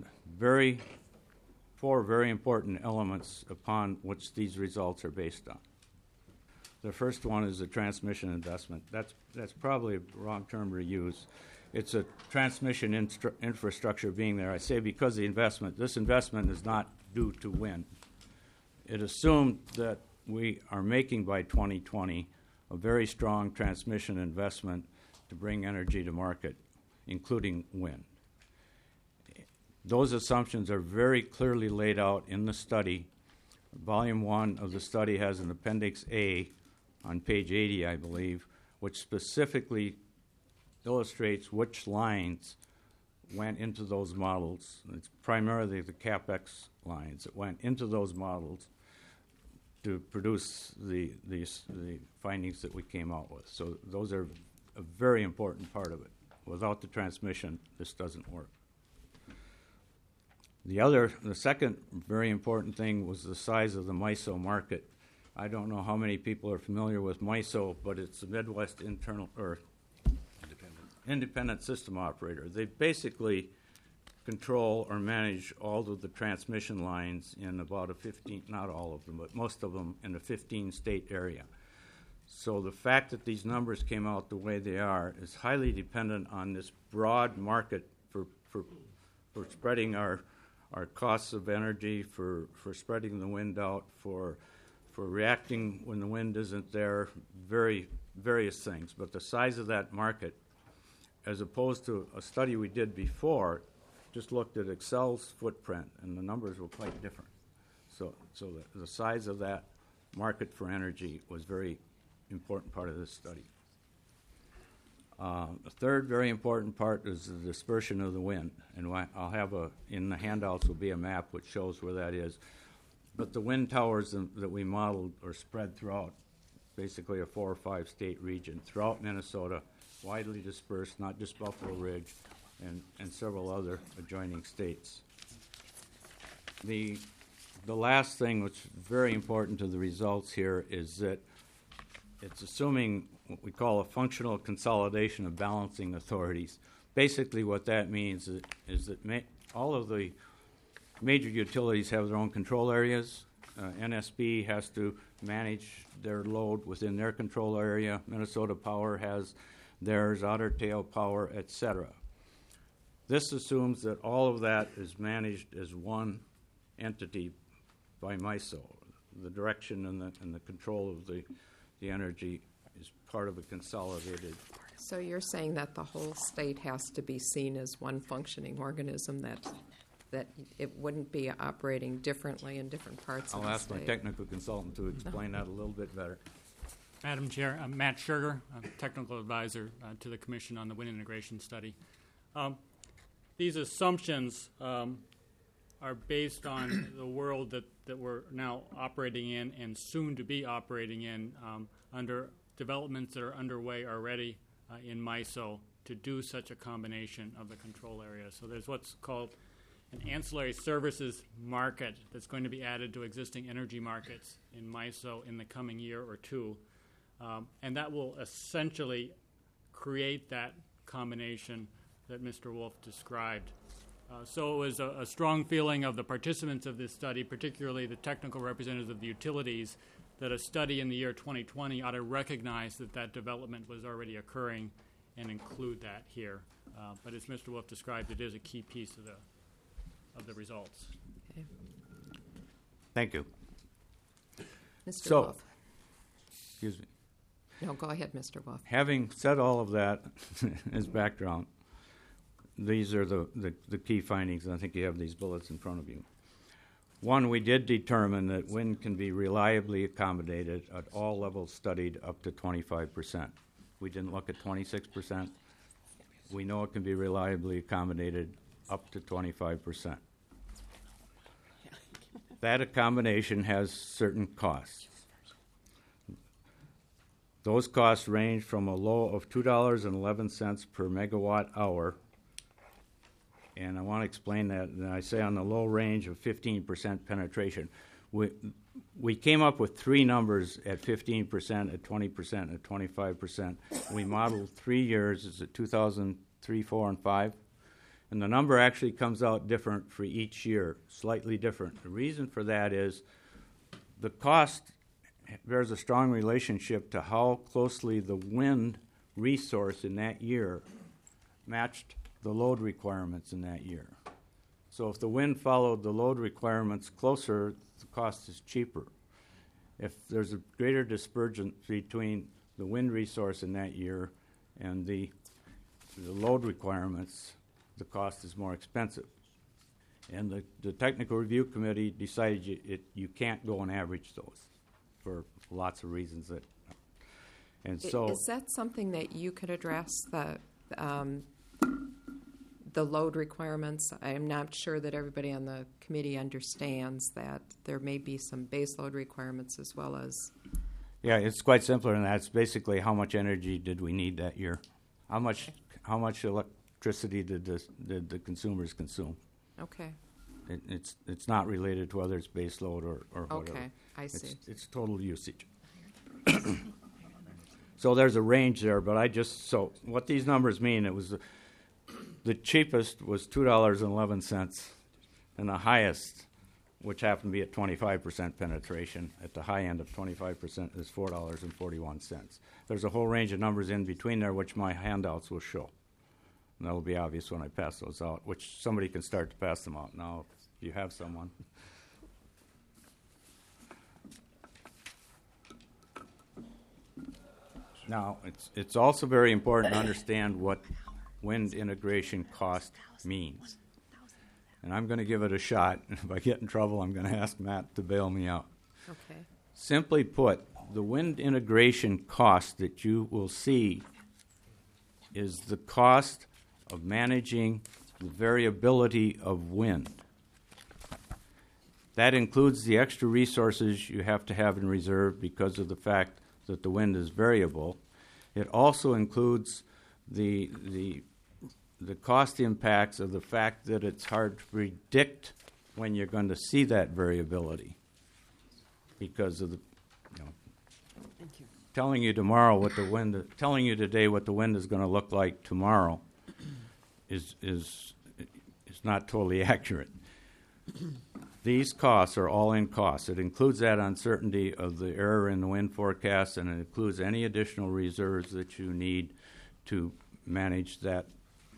4 very important elements upon which these results are based on. The first one is the transmission investment. That's probably a wrong term to use. It's a transmission infrastructure being there. I say because this investment is not due to wind. It assumed that we are making by 2020 a very strong transmission investment to bring energy to market, including wind. Those assumptions are very clearly laid out in the study. Volume 1 of the study has an Appendix A on page 80, I believe, which specifically illustrates which lines went into those models. It's primarily the CapEx lines that went into those models to produce the findings that we came out with. So those are a very important part of it. Without the transmission, this doesn't work. The second very important thing was the size of the MISO market. I don't know how many people are familiar with MISO, but it's the Midwest Independent System Operator. They basically control or manage all of the transmission lines in about not all of them, but most of them in a 15-state area. So the fact that these numbers came out the way they are is highly dependent on this broad market for spreading our costs of energy, for spreading the wind out, for reacting when the wind isn't there, various things. But the size of that market, as opposed to a study we did before, just looked at Excel's footprint, and the numbers were quite different. So the size of that market for energy was a very important part of this study. The third very important part is the dispersion of the wind, and I'll have in the handouts will be a map which shows where that is. but the wind towers that we modeled are spread throughout basically a 4 or 5 state region throughout Minnesota, widely dispersed, not just Buffalo Ridge, and several other adjoining states. The last thing, which is very important to the results here, is that it's assuming what we call a functional consolidation of balancing authorities. Basically what that means is that all of the major utilities have their own control areas. NSB has to manage their load within their control area. Minnesota Power has theirs, Otter Tail Power, etc. This assumes that all of that is managed as one entity by MISO. The direction and the control of the energy is part of a consolidated. So you're saying that the whole state has to be seen as one functioning organism, that it wouldn't be operating differently in different parts of the state? I'll ask my technical consultant to explain that a little bit better. Madam Chair, I'm Matt Sugar, I'm technical advisor to the Commission on the Wind Integration Study. These assumptions are based on the world that we're now operating in and soon to be operating in under developments that are underway already in MISO to do such a combination of the control area. So there's what's called an ancillary services market that's going to be added to existing energy markets in MISO in the coming year or two. And that will essentially create that combination that Mr. Wolf described. So it was a strong feeling of the participants of this study, particularly the technical representatives of the utilities, that a study in the year 2020 ought to recognize that development was already occurring and include that here. But as Mr. Wolf described, it is a key piece of the results. Okay. Thank you. Mr. So, Wolf. excuse me. No, go ahead, Mr. Wolf. Having said all of that as background, these are the key findings, and I think you have these bullets in front of you. One, we did determine that wind can be reliably accommodated at all levels studied up to 25%. We didn't look at 26%. We know it can be reliably accommodated up to 25%. That accommodation has certain costs. Those costs range from a low of $2.11 per megawatt hour, and I want to explain that. And I say on the low range of 15% penetration. We came up with three numbers at 15%, at 20%, at 25%. We modeled 3 years. Is it 2003, 4, and 5? And the number actually comes out different for each year, slightly different. The reason for that is the cost bears a strong relationship to how closely the wind resource in that year matched the load requirements in that year. So if the wind followed the load requirements closer, the cost is cheaper. If there's a greater dispersion between the wind resource in that year and the load requirements, the cost is more expensive. And the technical review committee decided you can't go and average those for lots of reasons. So is that something that you could address, the load requirements? I am not sure that everybody on the committee understands that there may be some base load requirements as well as... Yeah, it's quite simpler than that. It's basically how much energy did we need that year? How much electricity did the consumers consume? Okay. It's not related to whether it's base load or whatever. Okay, I see. It's total usage. So there's a range there, but so what these numbers mean, it was the cheapest was $2.11, and the highest, which happened to be at 25% penetration, at the high end of 25% is $4.41. There's a whole range of numbers in between there, which my handouts will show. And that will be obvious when I pass those out, which somebody can start to pass them out now if you have someone. Now, it's also very important to understand what wind integration cost means. And I'm going to give it a shot. If I get in trouble, I'm going to ask Matt to bail me out. Okay. Simply put, the wind integration cost that you will see is the cost of managing the variability of wind. That includes the extra resources you have to have in reserve because of the fact that the wind is variable. It also includes the cost impacts of the fact that it's hard to predict when you're going to see that variability because of the, telling you tomorrow what the wind, telling you today what the wind is going to look like tomorrow is not totally accurate. These costs are all-in costs. It includes that uncertainty of the error in the wind forecast, and it includes any additional reserves that you need to manage that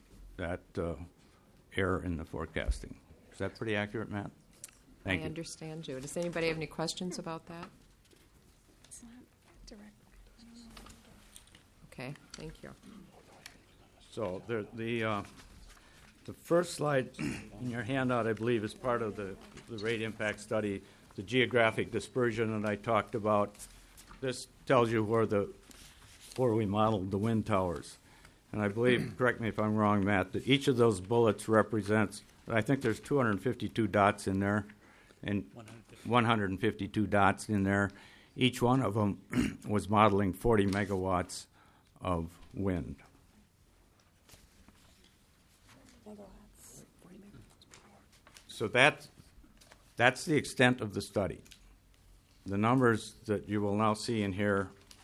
error in the forecasting. Is that pretty accurate, Matt? Thank I you. understand you. Does anybody have any questions about that? It's not direct. Okay, thank you. So the first slide in your handout, I believe, is part of the rate impact study, the geographic dispersion that I talked about. This tells you where we modeled the wind towers. And I believe, correct me if I'm wrong, Matt, that each of those bullets represents, I think there's 252 dots in there, and 152 dots in there. Each one of them was modeling 40 megawatts of wind. So that's the extent of the study. The numbers that you will now see in here,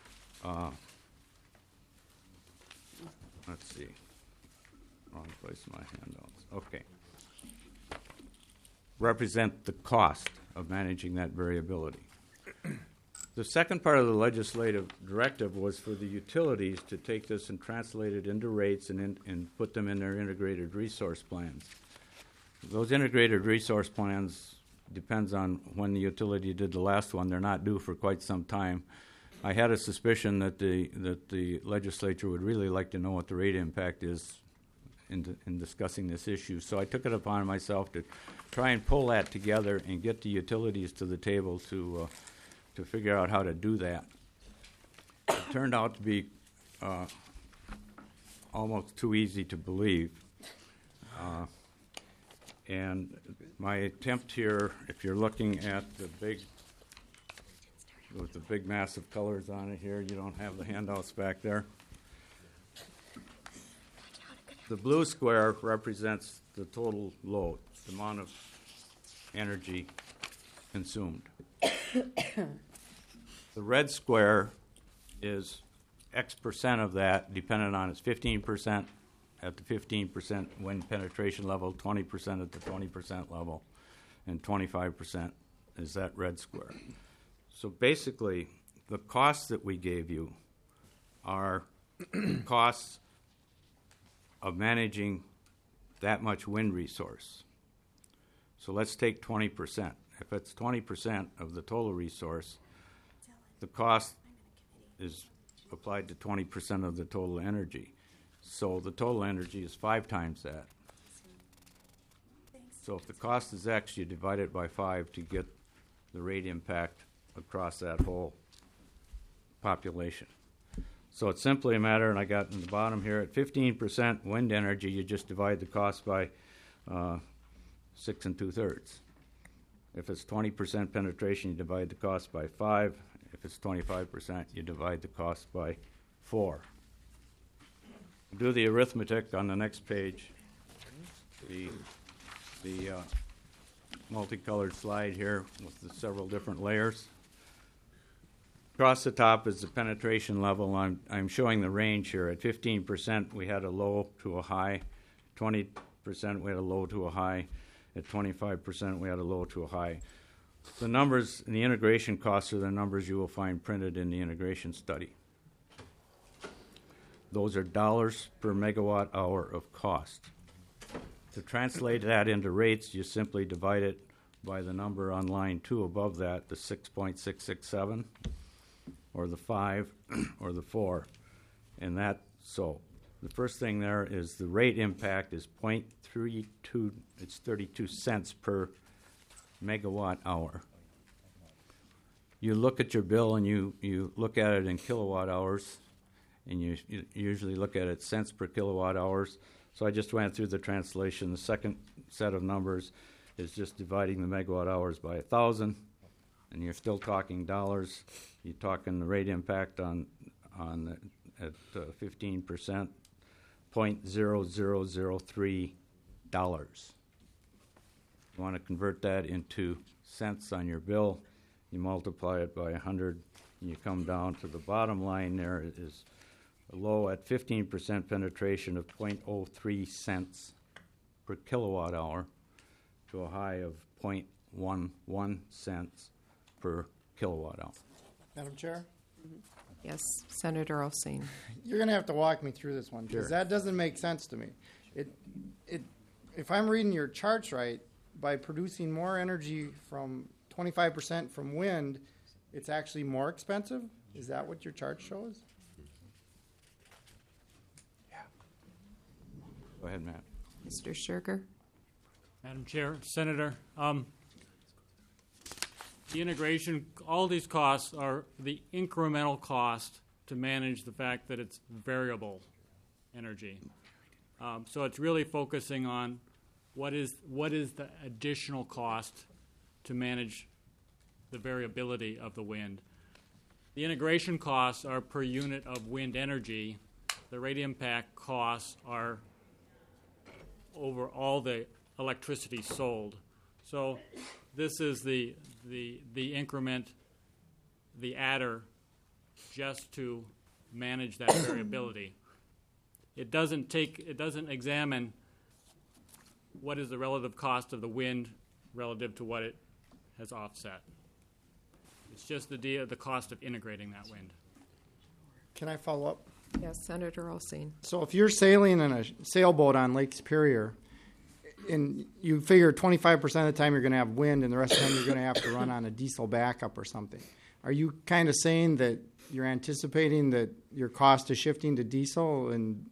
let's see, wrong place in my handouts. Okay. Represent the cost of managing that variability. The second part of the legislative directive was for the utilities to take this and translate it into rates and put them in their integrated resource plans. Those integrated resource plans depends on when the utility did the last one. They're not due for quite some time. I had a suspicion that the legislature would really like to know what the rate impact is in discussing this issue. So I took it upon myself to try and pull that together and get the utilities to the table to figure out how to do that. It turned out to be almost too easy to believe. And my attempt here, if you're looking at the big, with the big massive colors on it here, you don't have the handouts back there. The blue square represents the total load, the amount of energy consumed. The red square is X percent of that, dependent on its 15%. At the 15% wind penetration level, 20% at the 20% level, and 25% is that red square. So basically, the costs that we gave you are costs of managing that much wind resource. So let's take 20%. If it's 20% of the total resource, the cost is applied to 20% of the total energy. So the total energy is 5 times that. So if the cost is X, you divide it by 5 to get the rate impact across that whole population. So it's simply a matter, and I got in the bottom here, at 15% wind energy, you just divide the cost by 6 2/3. If it's 20% penetration, you divide the cost by 5. If it's 25%, you divide the cost by 4. Do the arithmetic on the next page. The multicolored slide here with the several different layers. Across the top is the penetration level. I'm showing the range here. At 15%, we had a low to a high. 20%, we had a low to a high. At 25%, we had a low to a high. The numbers in the integration costs are the numbers you will find printed in the integration study. Those are dollars per megawatt hour of cost. To translate that into rates, you simply divide it by the number on line 2 above that, the 6.667, or the 5, or the 4. And that, so the first thing there is the rate impact is 0.32, it's 32 cents per megawatt hour. You look at your bill and you look at it in kilowatt hours, and you usually look at it cents per kilowatt hours. So I just went through the translation. The second set of numbers is just dividing the megawatt hours by 1,000, and you're still talking dollars. You're talking the rate impact at 15%, $0.0003. You want to convert that into cents on your bill, you multiply it by 100, and you come down to the bottom line there is a low at 15% penetration of 0.03 cents per kilowatt hour to a high of 0.11 cents per kilowatt hour. Madam Chair? Yes, Senator Olsen. You're going to have to walk me through this one because Sure. that doesn't make sense to me. If I'm reading your charts right, by producing more energy from 25% from wind, it's actually more expensive? Is that what your chart shows? Go ahead, Matt. Mr. Scherger. Madam Chair, Senator, the integration, all these costs are the incremental cost to manage the fact that it's variable energy. So it's really focusing on what is the additional cost to manage the variability of the wind. The integration costs are per unit of wind energy. The rate impact costs are over all the electricity sold. So this is the increment, the adder, just to manage that variability. It doesn't examine what is the relative cost of the wind relative to what it has offset. It's just the cost of integrating that wind. Can I follow up? Yes, Senator Olsen. So if you're sailing in a sailboat on Lake Superior, and you figure 25% of the time you're going to have wind and the rest of the time you're going to have to run on a diesel backup or something, are you kind of saying that you're anticipating that your cost is shifting to diesel? And,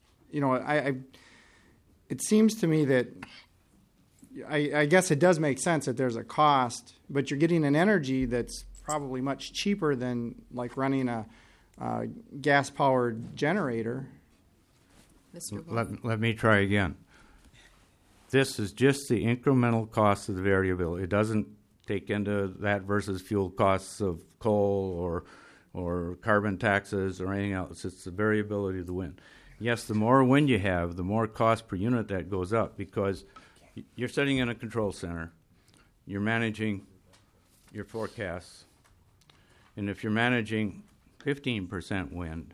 it seems to me that I guess it does make sense that there's a cost, but you're getting an energy that's probably much cheaper than like running a gas-powered generator. Mr. Wolf. Let me try again. This is just the incremental cost of the variability. It doesn't take into that versus fuel costs of coal or carbon taxes or anything else. It's the variability of the wind. Yes, the more wind you have, the more cost per unit that goes up because you're sitting in a control center. You're managing your forecasts. And if you're managing 15% wind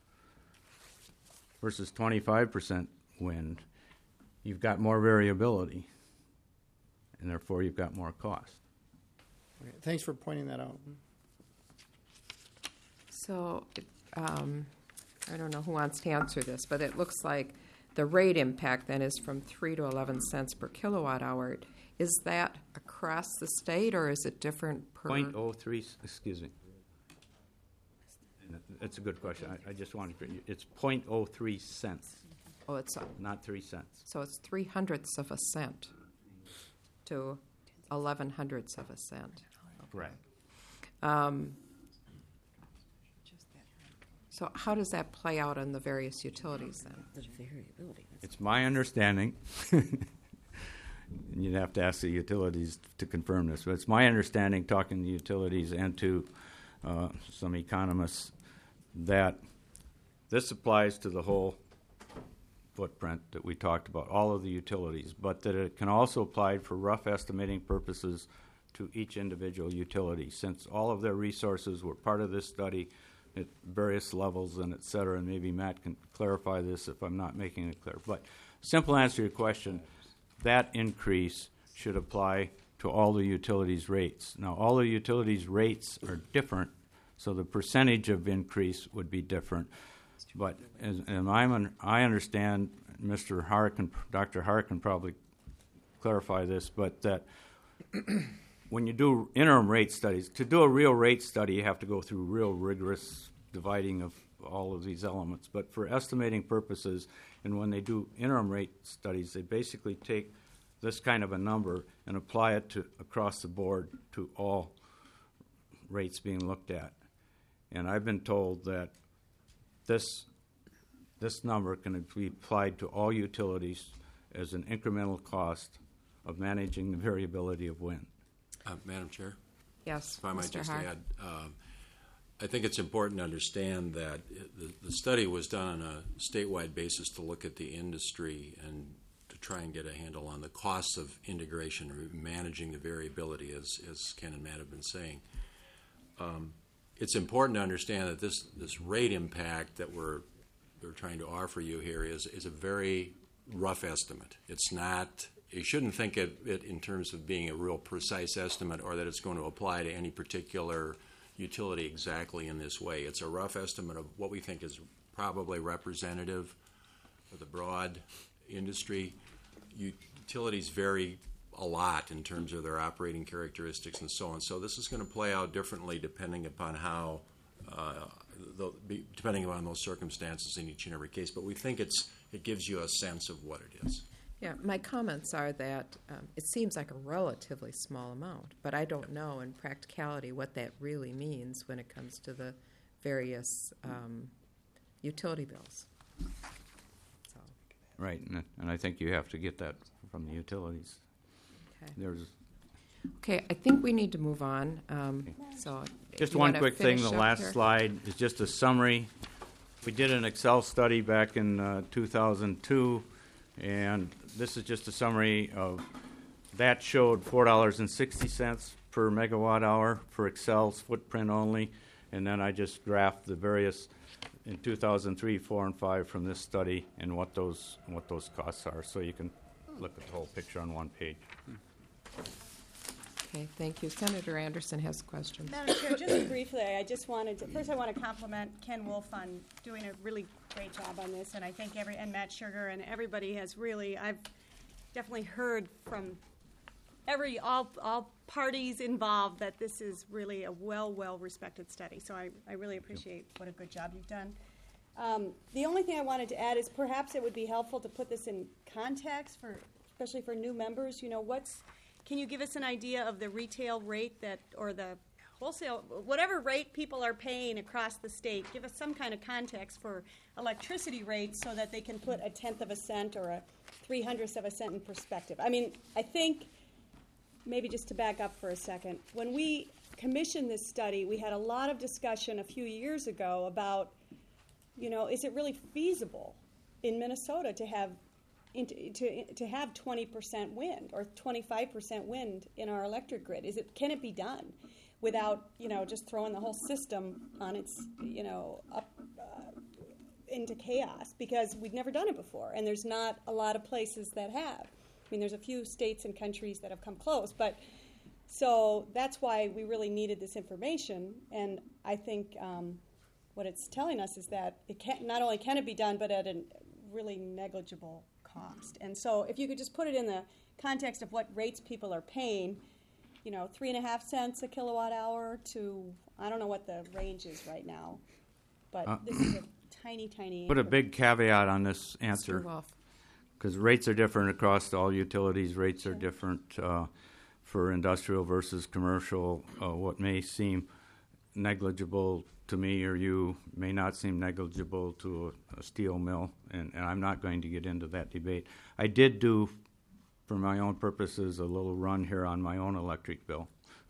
versus 25% wind, you've got more variability, and therefore you've got more cost. Okay, thanks for pointing that out. So, I don't know who wants to answer this, but it looks like the rate impact then is from 3 to 11 cents per kilowatt hour. Is that across the state, or is it different per? 0.03, excuse me. That's a good question. I just wanted to, it's 0.03 cents. Oh, it's not 3 cents. So it's 0.03 of a cent to 0.11 of a cent. Right. So how does that play out on the various utilities then? The variability. It's my understanding, and you'd have to ask the utilities to confirm this, but it's my understanding, talking to utilities and to some economists, that this applies to the whole footprint that we talked about, all of the utilities, but that it can also apply for rough estimating purposes to each individual utility, since all of their resources were part of this study at various levels and et cetera, and maybe Matt can clarify this if I'm not making it clear. But simple answer to your question, that increase should apply to all the utilities rates. Now, all the utilities rates are different, so the percentage of increase would be different. But I understand, Dr. Hark can probably clarify this, but that when you do interim rate studies, to do a real rate study, you have to go through real rigorous dividing of all of these elements. But for estimating purposes, and when they do interim rate studies, they basically take this kind of a number and apply it to across the board to all rates being looked at. And I've been told that this number can be applied to all utilities as an incremental cost of managing the variability of wind. Madam Chair? Yes, If I might Mr. just Hart. add, I think it's important to understand that the study was done on a statewide basis to look at the industry and to try and get a handle on the costs of integration or managing the variability, as Ken and Matt have been saying. It's important to understand that this rate impact that we're trying to offer you here is a very rough estimate. It's not. You shouldn't think of it in terms of being a real precise estimate or that it's going to apply to any particular utility exactly in this way. It's a rough estimate of what we think is probably representative of the broad industry. Utilities vary a lot in terms of their operating characteristics and so on. So this is going to play out differently depending upon how, depending upon those circumstances in each and every case. But we think it gives you a sense of what it is. Yeah, my comments are that it seems like a relatively small amount, but I don't know in practicality what that really means when it comes to the various utility bills. So. Right, and I think you have to get that from the utilities. Okay. Okay, I think we need to move on. So just one quick thing, the last slide is just a summary. We did an Excel study back in 2002, and this is just a summary of that showed $4.60 per megawatt hour for Excel's footprint only, and then I just graphed the various in 2003, 4, and 5 from this study and what those costs are, so you can look at the whole picture on one page. Okay, thank you. Senator Anderson has questions. Madam Chair, just briefly, I just wanted to, first I want to compliment Ken Wolf on doing a really great job on this, and I think and Matt Sugar and everybody has really, I've definitely heard from all parties involved that this is really a well respected study, so I really appreciate what a good job you've done. The only thing I wanted to add is perhaps it would be helpful to put this in context, especially for new members. You know, can you give us an idea of the retail rate or the wholesale, whatever rate people are paying across the state? Give us some kind of context for electricity rates so that they can put a 1/10 of a cent or a 300th of a cent in perspective. I mean, I think, maybe just to back up for a second, when we commissioned this study, we had a lot of discussion a few years ago about, you know, is it really feasible in Minnesota to have 20% wind or 25% wind in our electric grid? Can it be done without, you know, just throwing the whole system on its, you know, up into chaos? Because we've never done it before, and there's not a lot of places that have. I mean, there's a few states and countries that have come close, but so that's why we really needed this information. And I think what it's telling us is that not only can it be done, but at a really negligible cost. And so if you could just put it in the context of what rates people are paying, you know, 3.5 cents a kilowatt hour to, I don't know what the range is right now, but this is a tiny. Put a big caveat on this answer, because rates are different across all utilities. Rates are different for industrial versus commercial. What may seem negligible to me or you may not seem negligible to a steel mill, and I'm not going to get into that debate. I did do, for my own purposes, a little run here on my own electric bill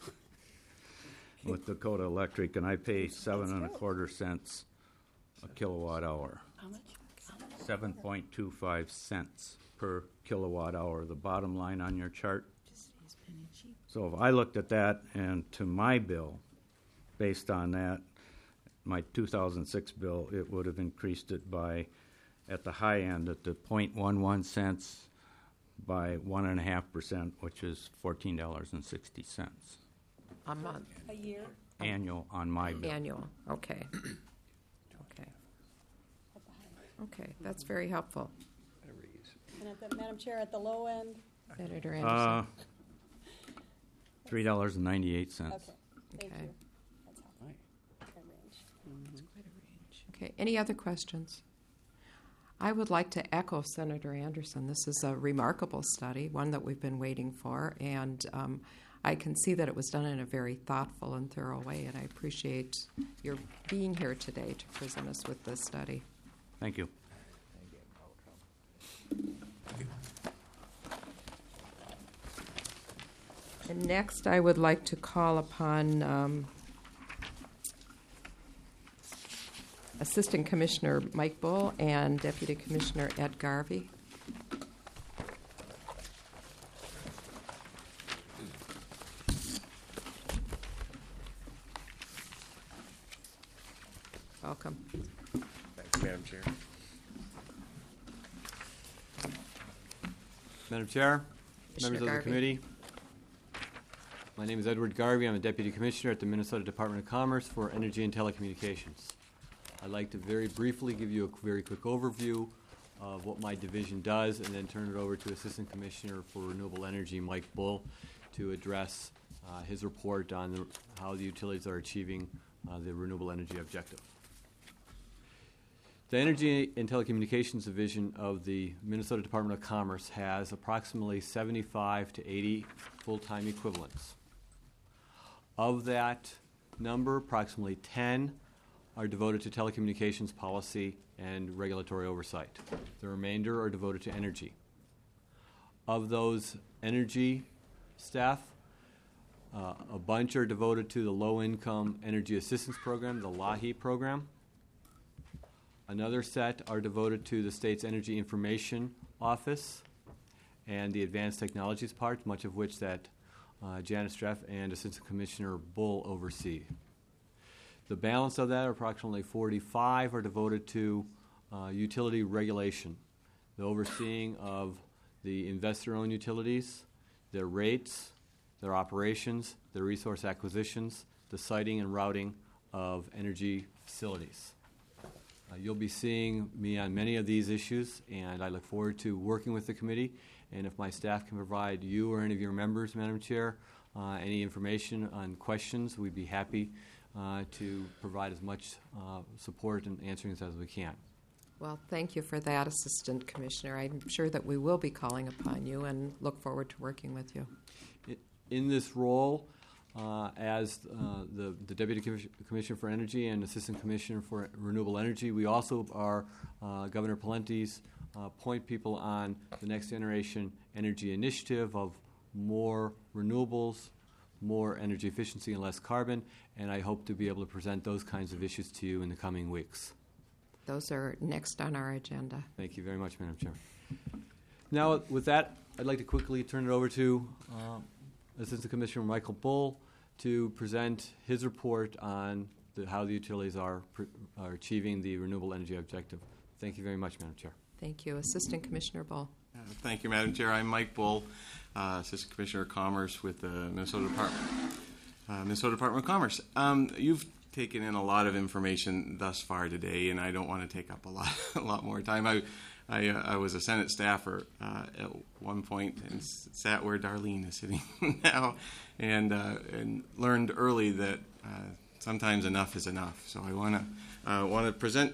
with Dakota Electric, and I pay 7.25 cents a kilowatt hour. How much? 7.25 cents per kilowatt hour, the bottom line on your chart. So if I looked at that and to my bill, based on that, my 2006 bill, it would have increased it by, at the high end, at the 0.11 cents by 1.5%, which is $14.60. A month. A year? Annual on my bill. Annual, okay. Okay, that's very helpful. And Madam Chair, at the low end? Senator Anderson. $3.98. Okay, thank you. Okay, any other questions? I would like to echo Senator Anderson. This is a remarkable study, one that we've been waiting for, and I can see that it was done in a very thoughtful and thorough way, and I appreciate your being here today to present us with this study. Thank you. And next, I would like to call upon Assistant Commissioner Mike Bull and Deputy Commissioner Ed Garvey. Welcome. Thank you, Madam Chair. Madam Chair, Commissioner members of the Garvey. committee, my name is Edward Garvey. I'm a Deputy Commissioner at the Minnesota Department of Commerce for Energy and Telecommunications. I'd like to very briefly give you a very quick overview of what my division does and then turn it over to Assistant Commissioner for Renewable Energy, Mike Bull, to address his report on how the utilities are achieving the renewable energy objective. The Energy and Telecommunications Division of the Minnesota Department of Commerce has approximately 75 to 80 full-time equivalents. Of that number, approximately 10 are devoted to telecommunications policy and regulatory oversight. The remainder are devoted to energy. Of those energy staff, a bunch are devoted to the Low-Income Energy Assistance Program, the LAHI program. Another set are devoted to the state's Energy Information Office and the Advanced Technologies part, much of which that Janice Streff and Assistant Commissioner Bull oversee. The balance of that, approximately 45, are devoted to utility regulation, the overseeing of the investor-owned utilities, their rates, their operations, their resource acquisitions, the siting and routing of energy facilities. You'll be seeing me on many of these issues, and I look forward to working with the committee. And if my staff can provide you or any of your members, Madam Chair, any information on questions, we'd be happy to provide as much support and answers as we can. Well, thank you for that, Assistant Commissioner. I'm sure that we will be calling upon you and look forward to working with you. In this role, as the Deputy Commissioner for Energy and Assistant Commissioner for Renewable Energy, we also are Governor Palente's point people on the Next Generation Energy Initiative of more renewables, more energy efficiency, and less carbon, and I hope to be able to present those kinds of issues to you in the coming weeks. Those are next on our agenda. Thank you very much, Madam Chair. Now, with that, I'd like to quickly turn it over to Assistant Commissioner Michael Bull to present his report on how the utilities are achieving the renewable energy objective. Thank you very much, Madam Chair. Thank you. Assistant Commissioner Bull. Thank you, Madam Chair. I'm Mike Bull, Assistant Commissioner of Commerce with the Minnesota Department of Commerce. You've taken in a lot of information thus far today, and I don't want to take up a lot more time. I was a Senate staffer at one point and sat where Darlene is sitting now, and learned early that sometimes enough is enough. So I want to present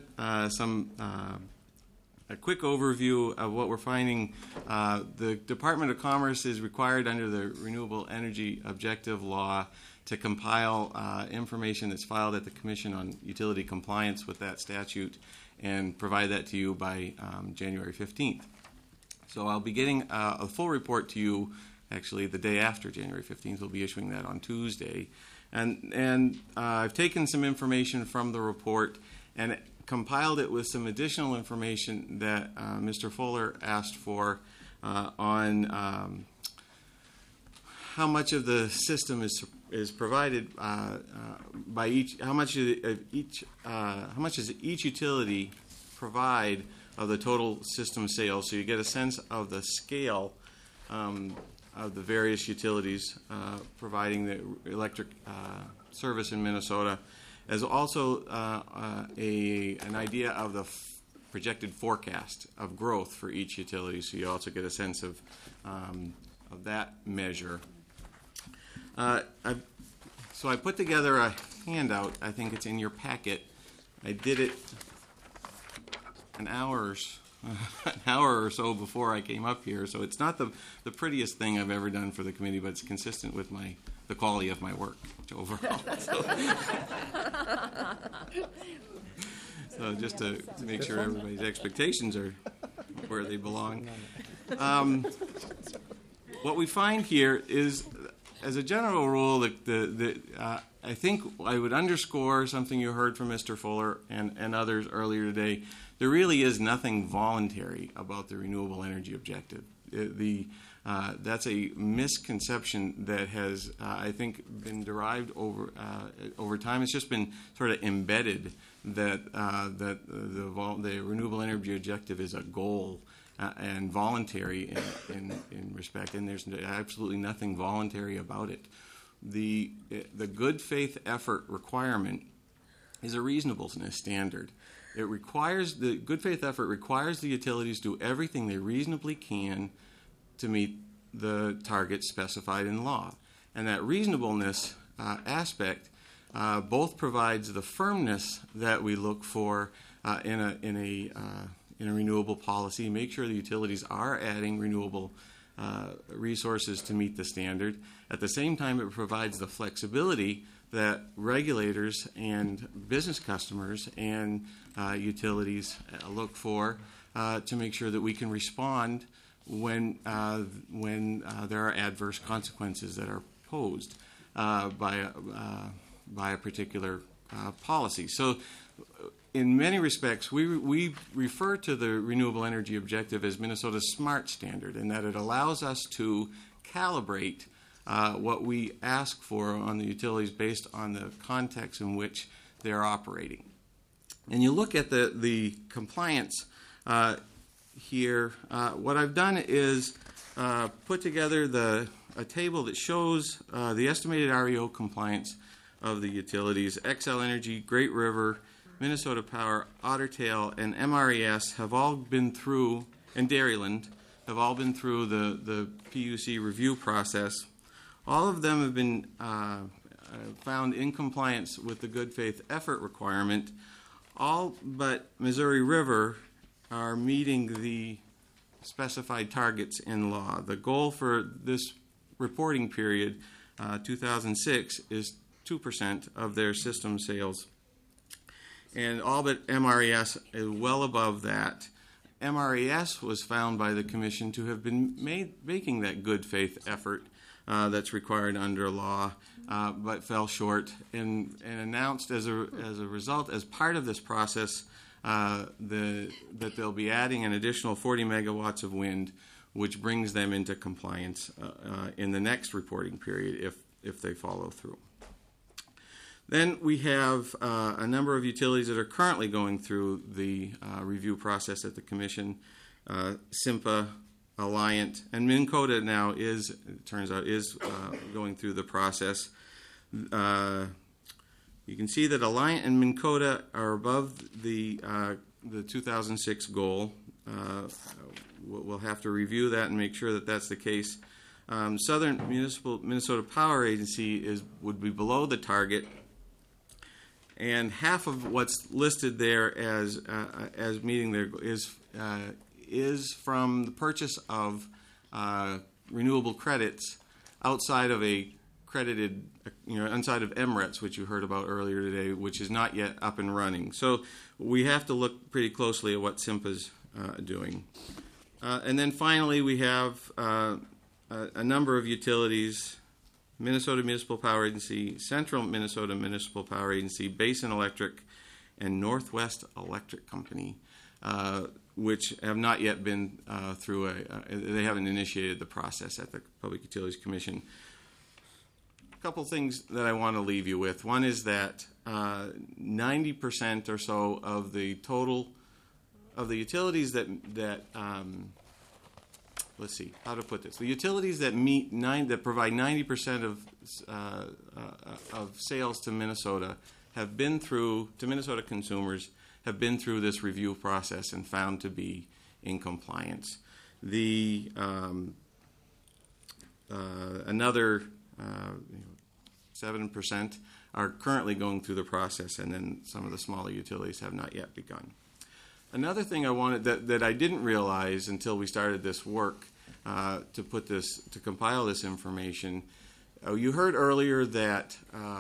a quick overview of what we're finding. The Department of Commerce is required under the Renewable Energy Objective Law to compile information that's filed at the Commission on Utility Compliance with that statute and provide that to you by January 15th. So I'll be getting a full report to you actually the day after January 15th. We'll be issuing that on Tuesday. And I've taken some information from the report and compiled it with some additional information that Mr. Fuller asked for on how much of the system is provided by each. How much does each utility provide of the total system sales? So you get a sense of the scale of the various utilities providing the electric service in Minnesota, as also an idea of the projected forecast of growth for each utility. So you also get a sense of that measure. So I put together a handout. I think it's in your packet. I did it an hour or so before I came up here. So it's not the prettiest thing I've ever done for the committee, but it's consistent with the quality of my work overall. So just to make sure everybody's expectations are where they belong. What we find here is as a general rule, I think I would underscore something you heard from Mr. Fuller and others earlier today. There really is nothing voluntary about the renewable energy objective. That's a misconception that has, I think, been derived over time. It's just been sort of embedded that the renewable energy objective is a goal and voluntary in respect, and there's absolutely nothing voluntary about it. The good faith effort requirement is a reasonableness standard. The good faith effort requires the utilities do everything they reasonably can to meet the targets specified in law. And that reasonableness aspect both provides the firmness that we look for in a renewable policy, make sure the utilities are adding renewable resources to meet the standard. At the same time, it provides the flexibility that regulators and business customers and utilities look for to make sure that we can respond when there are adverse consequences that are posed by a particular policy. So in many respects, we refer to the renewable energy objective as Minnesota's SMART standard, in that it allows us to calibrate what we ask for on the utilities based on the context in which they're operating. And you look at the compliance here. What I've done is put together a table that shows the estimated REO compliance of the utilities. Xcel Energy, Great River, Minnesota Power, Otter Tail, and MRES have all been through, and Dairyland have all been through the PUC review process. All of them have been found in compliance with the good faith effort requirement. All but Missouri River are meeting the specified targets in law. The goal for this reporting period, 2006, is 2% of their system sales. And all but MRES is well above that. MRES was found by the Commission to have been making that good faith effort that's required under law, but fell short and announced as a result, as part of this process, that they'll be adding an additional 40 megawatts of wind, which brings them into compliance in the next reporting period if they follow through. Then we have a number of utilities that are currently going through the review process at the Commission. SIMPA, Alliant, and Minn Kota now is going through the process. You can see that Alliant and Minn Kota are above the 2006 goal. We'll have to review that and make sure that that's the case. Southern Minnesota Power Agency would be below the target, and half of what's listed there as meeting their is from the purchase of renewable credits outside of a credited, outside of MRETS, which you heard about earlier today, which is not yet up and running. So we have to look pretty closely at what SIMPA's doing. And then finally, we have a number of utilities: Minnesota Municipal Power Agency, Central Minnesota Municipal Power Agency, Basin Electric, and Northwest Electric Company, which have not yet been through they haven't initiated the process at the Public Utilities Commission. A couple things that I want to leave you with. One is that 90% or so of the total of the utilities that let's see how to put this. The utilities that provide 90% of sales to Minnesota have been through, to Minnesota consumers, have been through this review process and found to be in compliance. Another 7% are currently going through the process, and then some of the smaller utilities have not yet begun. Another thing I wanted that I didn't realize until we started this work to compile this information. You heard earlier that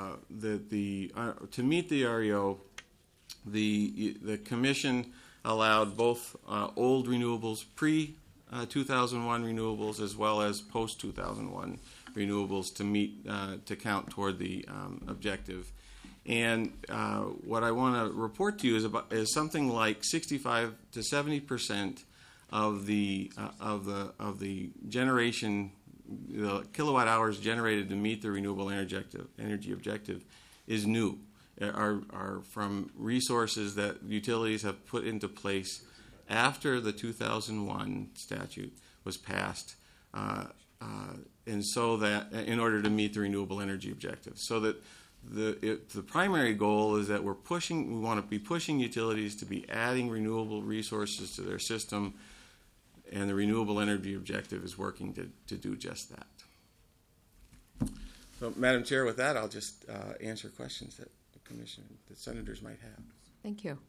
to meet the REO, the Commission allowed both old renewables, pre-2001 renewables, as well as post-2001 renewables to meet to count toward the objective. And what I want to report to you is something like 65 to 70% of the generation, the kilowatt hours generated to meet the renewable energy objective is new. Are from resources that utilities have put into place after the 2001 statute was passed, and so that in order to meet the renewable energy objective. So that the primary goal is that we want to be pushing utilities to be adding renewable resources to their system, and the renewable energy objective is working to do just that. So, Madam Chair, with that, I'll just answer questions that the Commission, that senators might have. Thank you.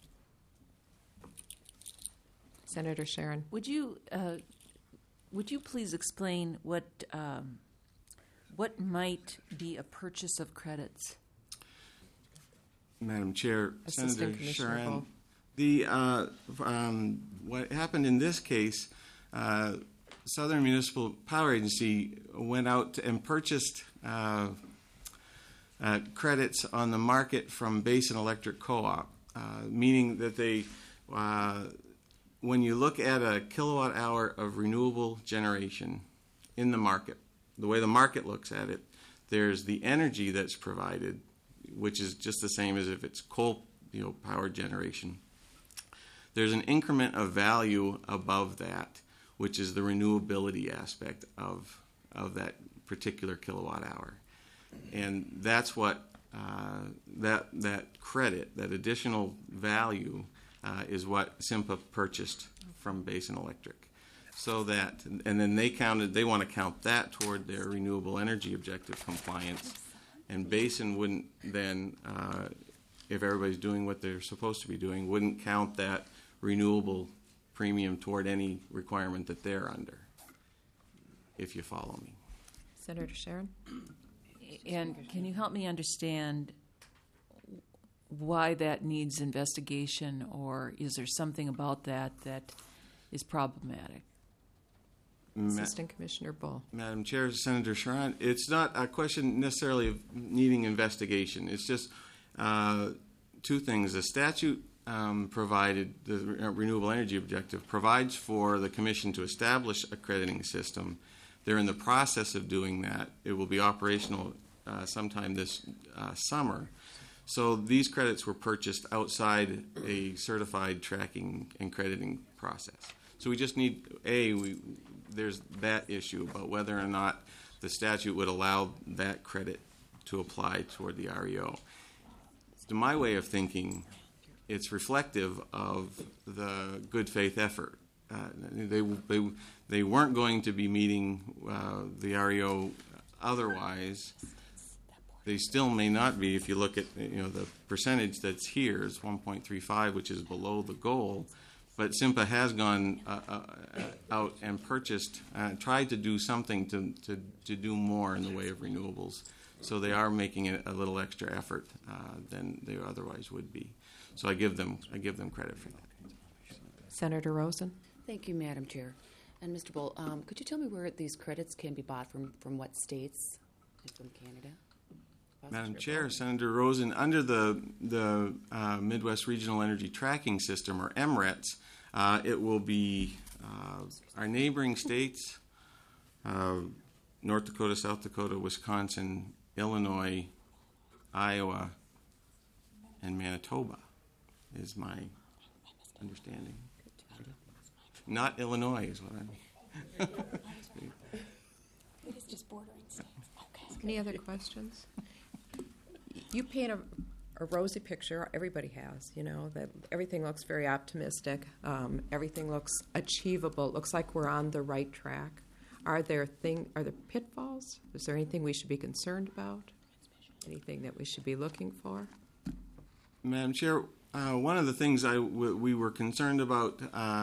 Senator Sharon. Would you please explain what might be a purchase of credits? Madam Chair, Assistant Senator Commissioner Sharon, Ball. what happened in this case, Southern Municipal Power Agency went out and purchased credits on the market from Basin Electric Co-op, meaning that they, when you look at a kilowatt hour of renewable generation in the market, the way the market looks at it, there's the energy that's provided, which is just the same as if it's coal, power generation. There's an increment of value above that, which is the renewability aspect of that particular kilowatt hour, and that's what that credit, that additional value, is what SIMPA purchased from Basin Electric. So that, and then they want to count that toward their renewable energy objective compliance, and Basin wouldn't then, if everybody's doing what they're supposed to be doing, wouldn't count that renewable premium toward any requirement that they're under, if you follow me. Senator Sharon. And can you help me understand why that needs investigation, or is there something about that is problematic? Assistant Commissioner Bull. Madam Chair, Senator Sharon, it's not a question necessarily of needing investigation. It's just two things. The statute provided, the renewable energy objective provides for the Commission to establish a crediting system. They're in the process of doing that. It will be operational sometime this summer. So these credits were purchased outside a certified tracking and crediting process. So we just need, there's that issue about whether or not the statute would allow that credit to apply toward the REO. To my way of thinking, it's reflective of the good faith effort. They weren't going to be meeting the REO otherwise. They still may not be. If you look at the percentage that's here is 1.35, which is below the goal. But SIMPA has gone out and purchased, tried to do something to do more in the way of renewables. So they are making a little extra effort than they otherwise would be. So I give them credit for that. Senator Rosen. Thank you, Madam Chair. And Mr. Bull, could you tell me where these credits can be bought from what states? From Canada? Madam Chair, Senator Rosen, under the Midwest Regional Energy Tracking System, or MRETS, it will be our neighboring states, North Dakota, South Dakota, Wisconsin, Illinois, Iowa, and Manitoba, is my understanding. Not Illinois is what I mean. It is just bordering states. Okay. Any other questions? You paint a rosy picture. Everybody has, that everything looks very optimistic. Everything looks achievable. It looks like we're on the right track. Are there pitfalls? Is there anything we should be concerned about? Anything that we should be looking for? Madam Chair, one of the things we were concerned about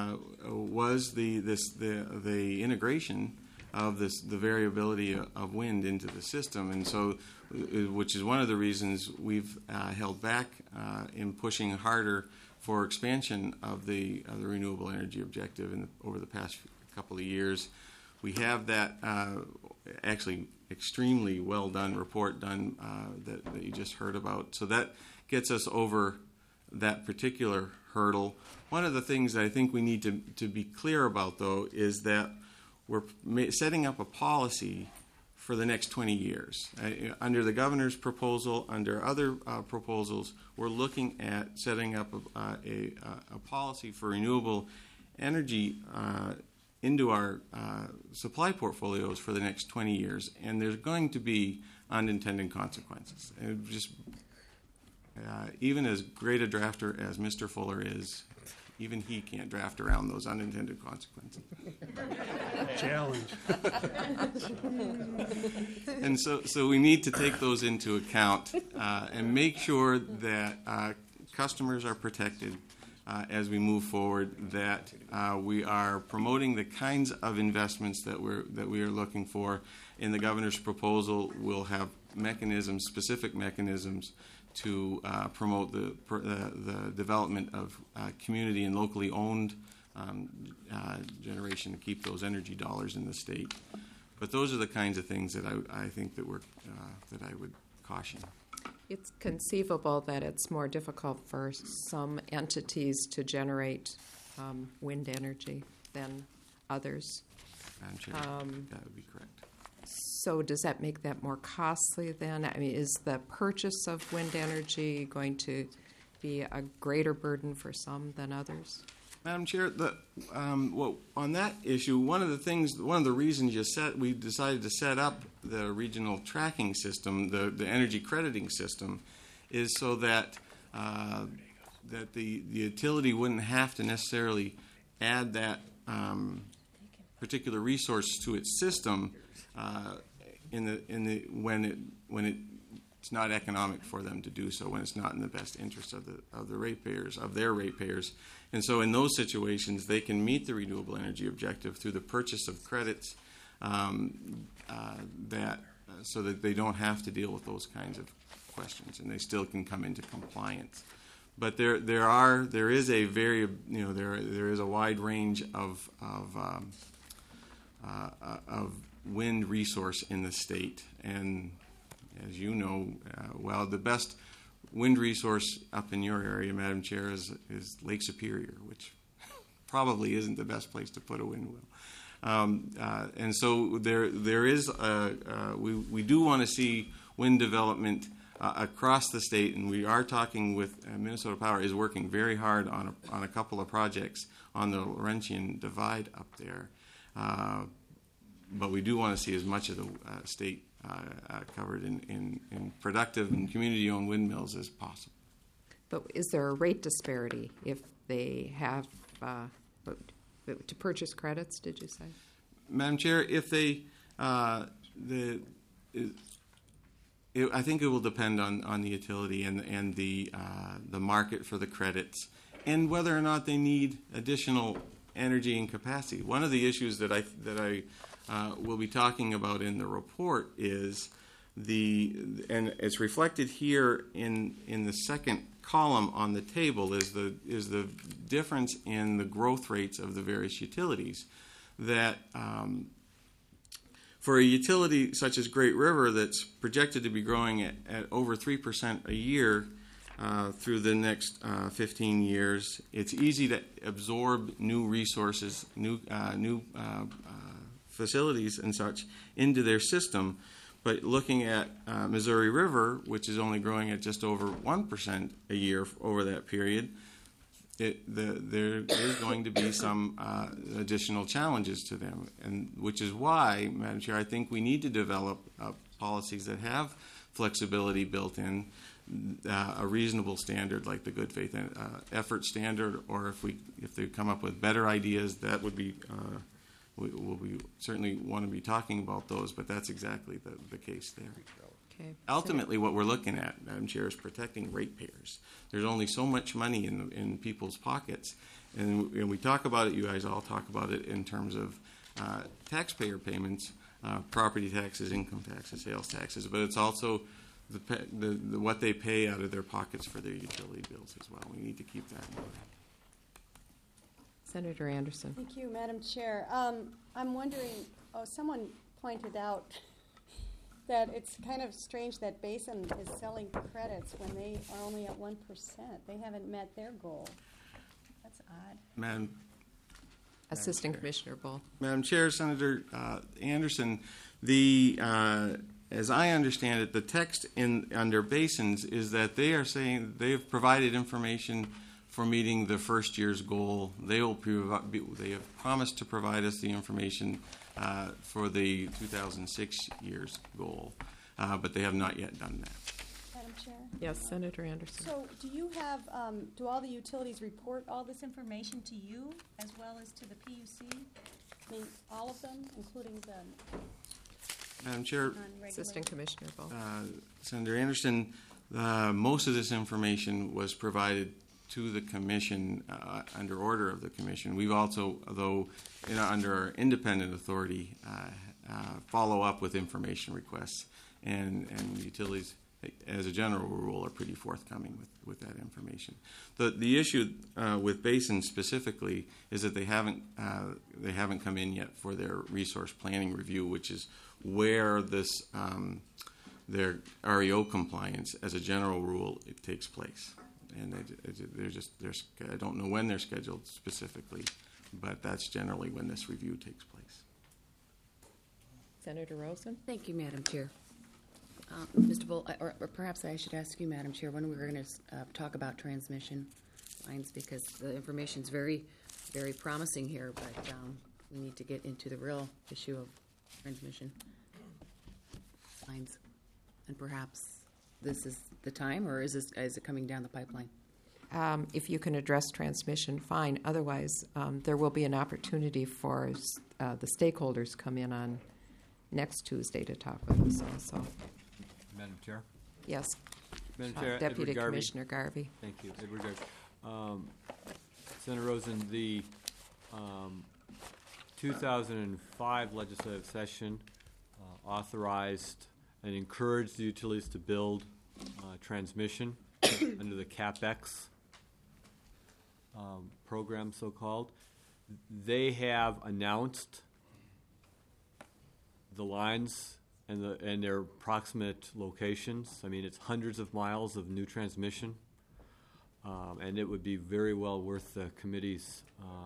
was the integration of the variability of wind into the system, and so, which is one of the reasons we've held back in pushing harder for expansion of the renewable energy objective over the past couple of years. We have that actually extremely well done report done that you just heard about. So that gets us over that particular hurdle. One of the things that I think we need to be clear about, though, is that we're setting up a policy for the next 20 years. Under the governor's proposal, under other proposals, we're looking at setting up a policy for renewable energy into our supply portfolios for the next 20 years, and there's going to be unintended consequences. And just even as great a drafter as Mr. Fuller is, even he can't draft around those unintended consequences. Challenge. And so we need to take those into account and make sure that customers are protected as we move forward, that we are promoting the kinds of investments that we are looking for. In the governor's proposal, we'll have mechanisms, specific mechanisms, to promote the development of community and locally owned generation to keep those energy dollars in the state. But those are the kinds of things that I think that that I would caution. It's conceivable that it's more difficult for some entities to generate wind energy than others. I'm sure that would be correct. So does that make that more costly then? I mean, is the purchase of wind energy going to be a greater burden for some than others? Madam Chair, on that issue, one of the reasons we decided to set up the regional tracking system, the energy crediting system, is so that the utility wouldn't have to necessarily add that particular resource to its system when it's not economic for them to do so, when it's not in the best interest of the ratepayers, of their ratepayers. And so in those situations, they can meet the renewable energy objective through the purchase of credits so that they don't have to deal with those kinds of questions, and they still can come into compliance. But there is a wide range of wind resource in the state, and as you know, the best wind resource up in your area, Madam Chair, is Lake Superior, which probably isn't the best place to put a windmill. And so there is we do want to see wind development across the state, and we are talking with Minnesota Power is working very hard on a couple of projects on the Laurentian Divide up there. But we do want to see as much of the state covered in productive and community-owned windmills as possible. But is there a rate disparity if they have to purchase credits, did you say? Madam Chair, if they, I think it will depend on the utility and the market for the credits, and whether or not they need additional energy and capacity. One of the issues that I will be talking about in the report is and it's reflected here in the second column on the table is the difference in the growth rates of the various utilities. That for a utility such as Great River that's projected to be growing at over 3% a year through the next 15 years, it's easy to absorb new resources, new facilities and such into their system. But looking at Missouri River, which is only growing at just over 1% a year over that period, there is going to be some additional challenges to them, and which is why, Madam Chair, I think we need to develop policies that have flexibility built in, a reasonable standard like the good faith effort standard, or if they come up with better ideas, that would be. We certainly want to be talking about those, but that's exactly the case there. Okay. Ultimately, what we're looking at, Madam Chair, is protecting ratepayers. There's only so much money in people's pockets, and we talk about it. You guys all talk about it in terms of taxpayer payments, property taxes, income taxes, sales taxes, but it's also what they pay out of their pockets for their utility bills as well. We need to keep that in mind. Senator Anderson. Thank you, Madam Chair. I'm wondering, someone pointed out that it's kind of strange that Basin is selling credits when they are only at 1%. They haven't met their goal. That's odd. Madam Assistant Commissioner Bull. Madam Chair, Senator Anderson, as I understand it, the text under basins is that they are saying they've provided information for meeting the first year's goal. They have promised to provide us the information for the 2006 year's goal, but they have not yet done that. Madam Chair? Yes, Senator Anderson. So do you have, do all the utilities report all this information to you as well as to the PUC? I mean, all of them, including the Madam Chair, non-regulated? Assistant Commissioner Bull. Senator Anderson, most of this information was provided to the Commission under order of the Commission. We've also, though under our independent authority, follow up with information requests, and utilities, as a general rule, are pretty forthcoming with that information. The issue with basins specifically is that they haven't come in yet for their resource planning review, which is where this their REO compliance, as a general rule, it takes place. And I don't know when they're scheduled specifically, but that's generally when this review takes place. Senator Rosen. Thank you, Madam Chair. Mr. Bull, or perhaps I should ask you, Madam Chair, when we're going to talk about transmission lines, because the information is very, very promising here, but we need to get into the real issue of transmission lines. And perhaps this is the time, or is it coming down the pipeline? If you can address transmission, fine. Otherwise, there will be an opportunity for the stakeholders come in on next Tuesday to talk with us also. Madam Chair? Yes. Madam Chair, Deputy Edward Garvey. Commissioner Garvey. Thank you. Edward Garvey. Senator Rosen, the 2005 legislative session authorized and encouraged the utilities to build transmission under the CapEx program, so-called. They have announced the lines and their approximate locations. I mean, it's hundreds of miles of new transmission, and it would be very well worth the committee's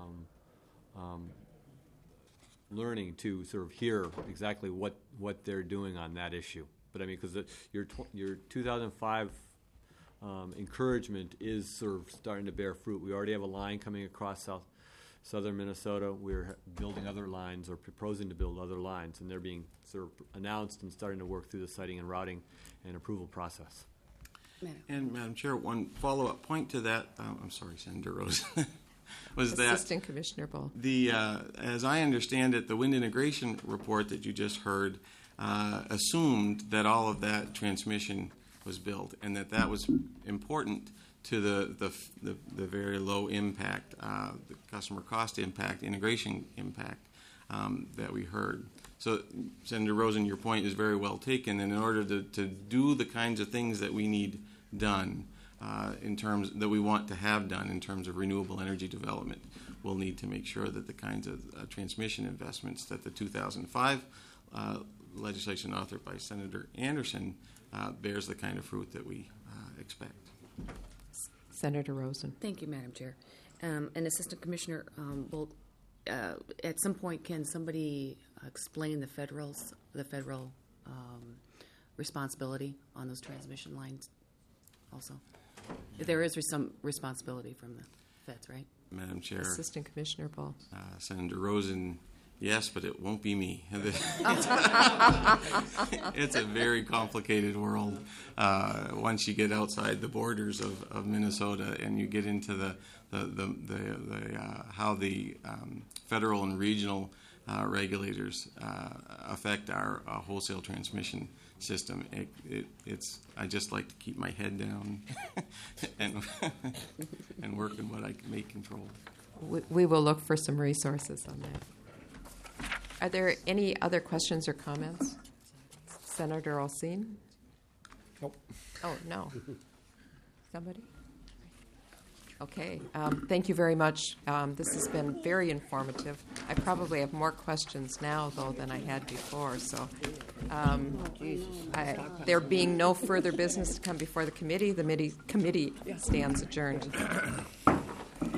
learning to sort of hear exactly what they're doing on that issue. But I mean, because your 2005 encouragement is sort of starting to bear fruit. We already have a line coming across southern Minnesota. We're building other lines or proposing to build other lines, and they're being sort of announced and starting to work through the siting and routing and approval process. And Madam Chair, one follow-up point to that. I'm sorry, Senator Rose. Was Assistant Commissioner Bull. As I understand it, the wind integration report that you just heard assumed that all of that transmission was built, and that was important to the very low impact, the customer cost impact, integration impact that we heard. So, Senator Rosen, your point is very well taken, and in order to do the kinds of things that we need done, in terms that we want to have done in terms of renewable energy development, we'll need to make sure that the kinds of transmission investments that the 2005 legislation authored by Senator Anderson bears the kind of fruit that we expect. Senator Rosen. Thank you, Madam Chair. And Assistant Commissioner Bull, at some point, can somebody explain the federal responsibility on those transmission lines also? There is some responsibility from the feds, right? Madam Chair. Assistant Commissioner Bull. Senator Rosen, yes, but it won't be me. It's a very complicated world once you get outside the borders of Minnesota and you get into how the federal and regional regulators affect our wholesale transmission system. I just like to keep my head down and work in what I may control. We will look for some resources on that. Are there any other questions or comments? Senator Olsine? Nope. Oh, no. Somebody? Okay, thank you very much. This has been very informative. I probably have more questions now, though, than I had before. So, there being no further business to come before the committee stands adjourned.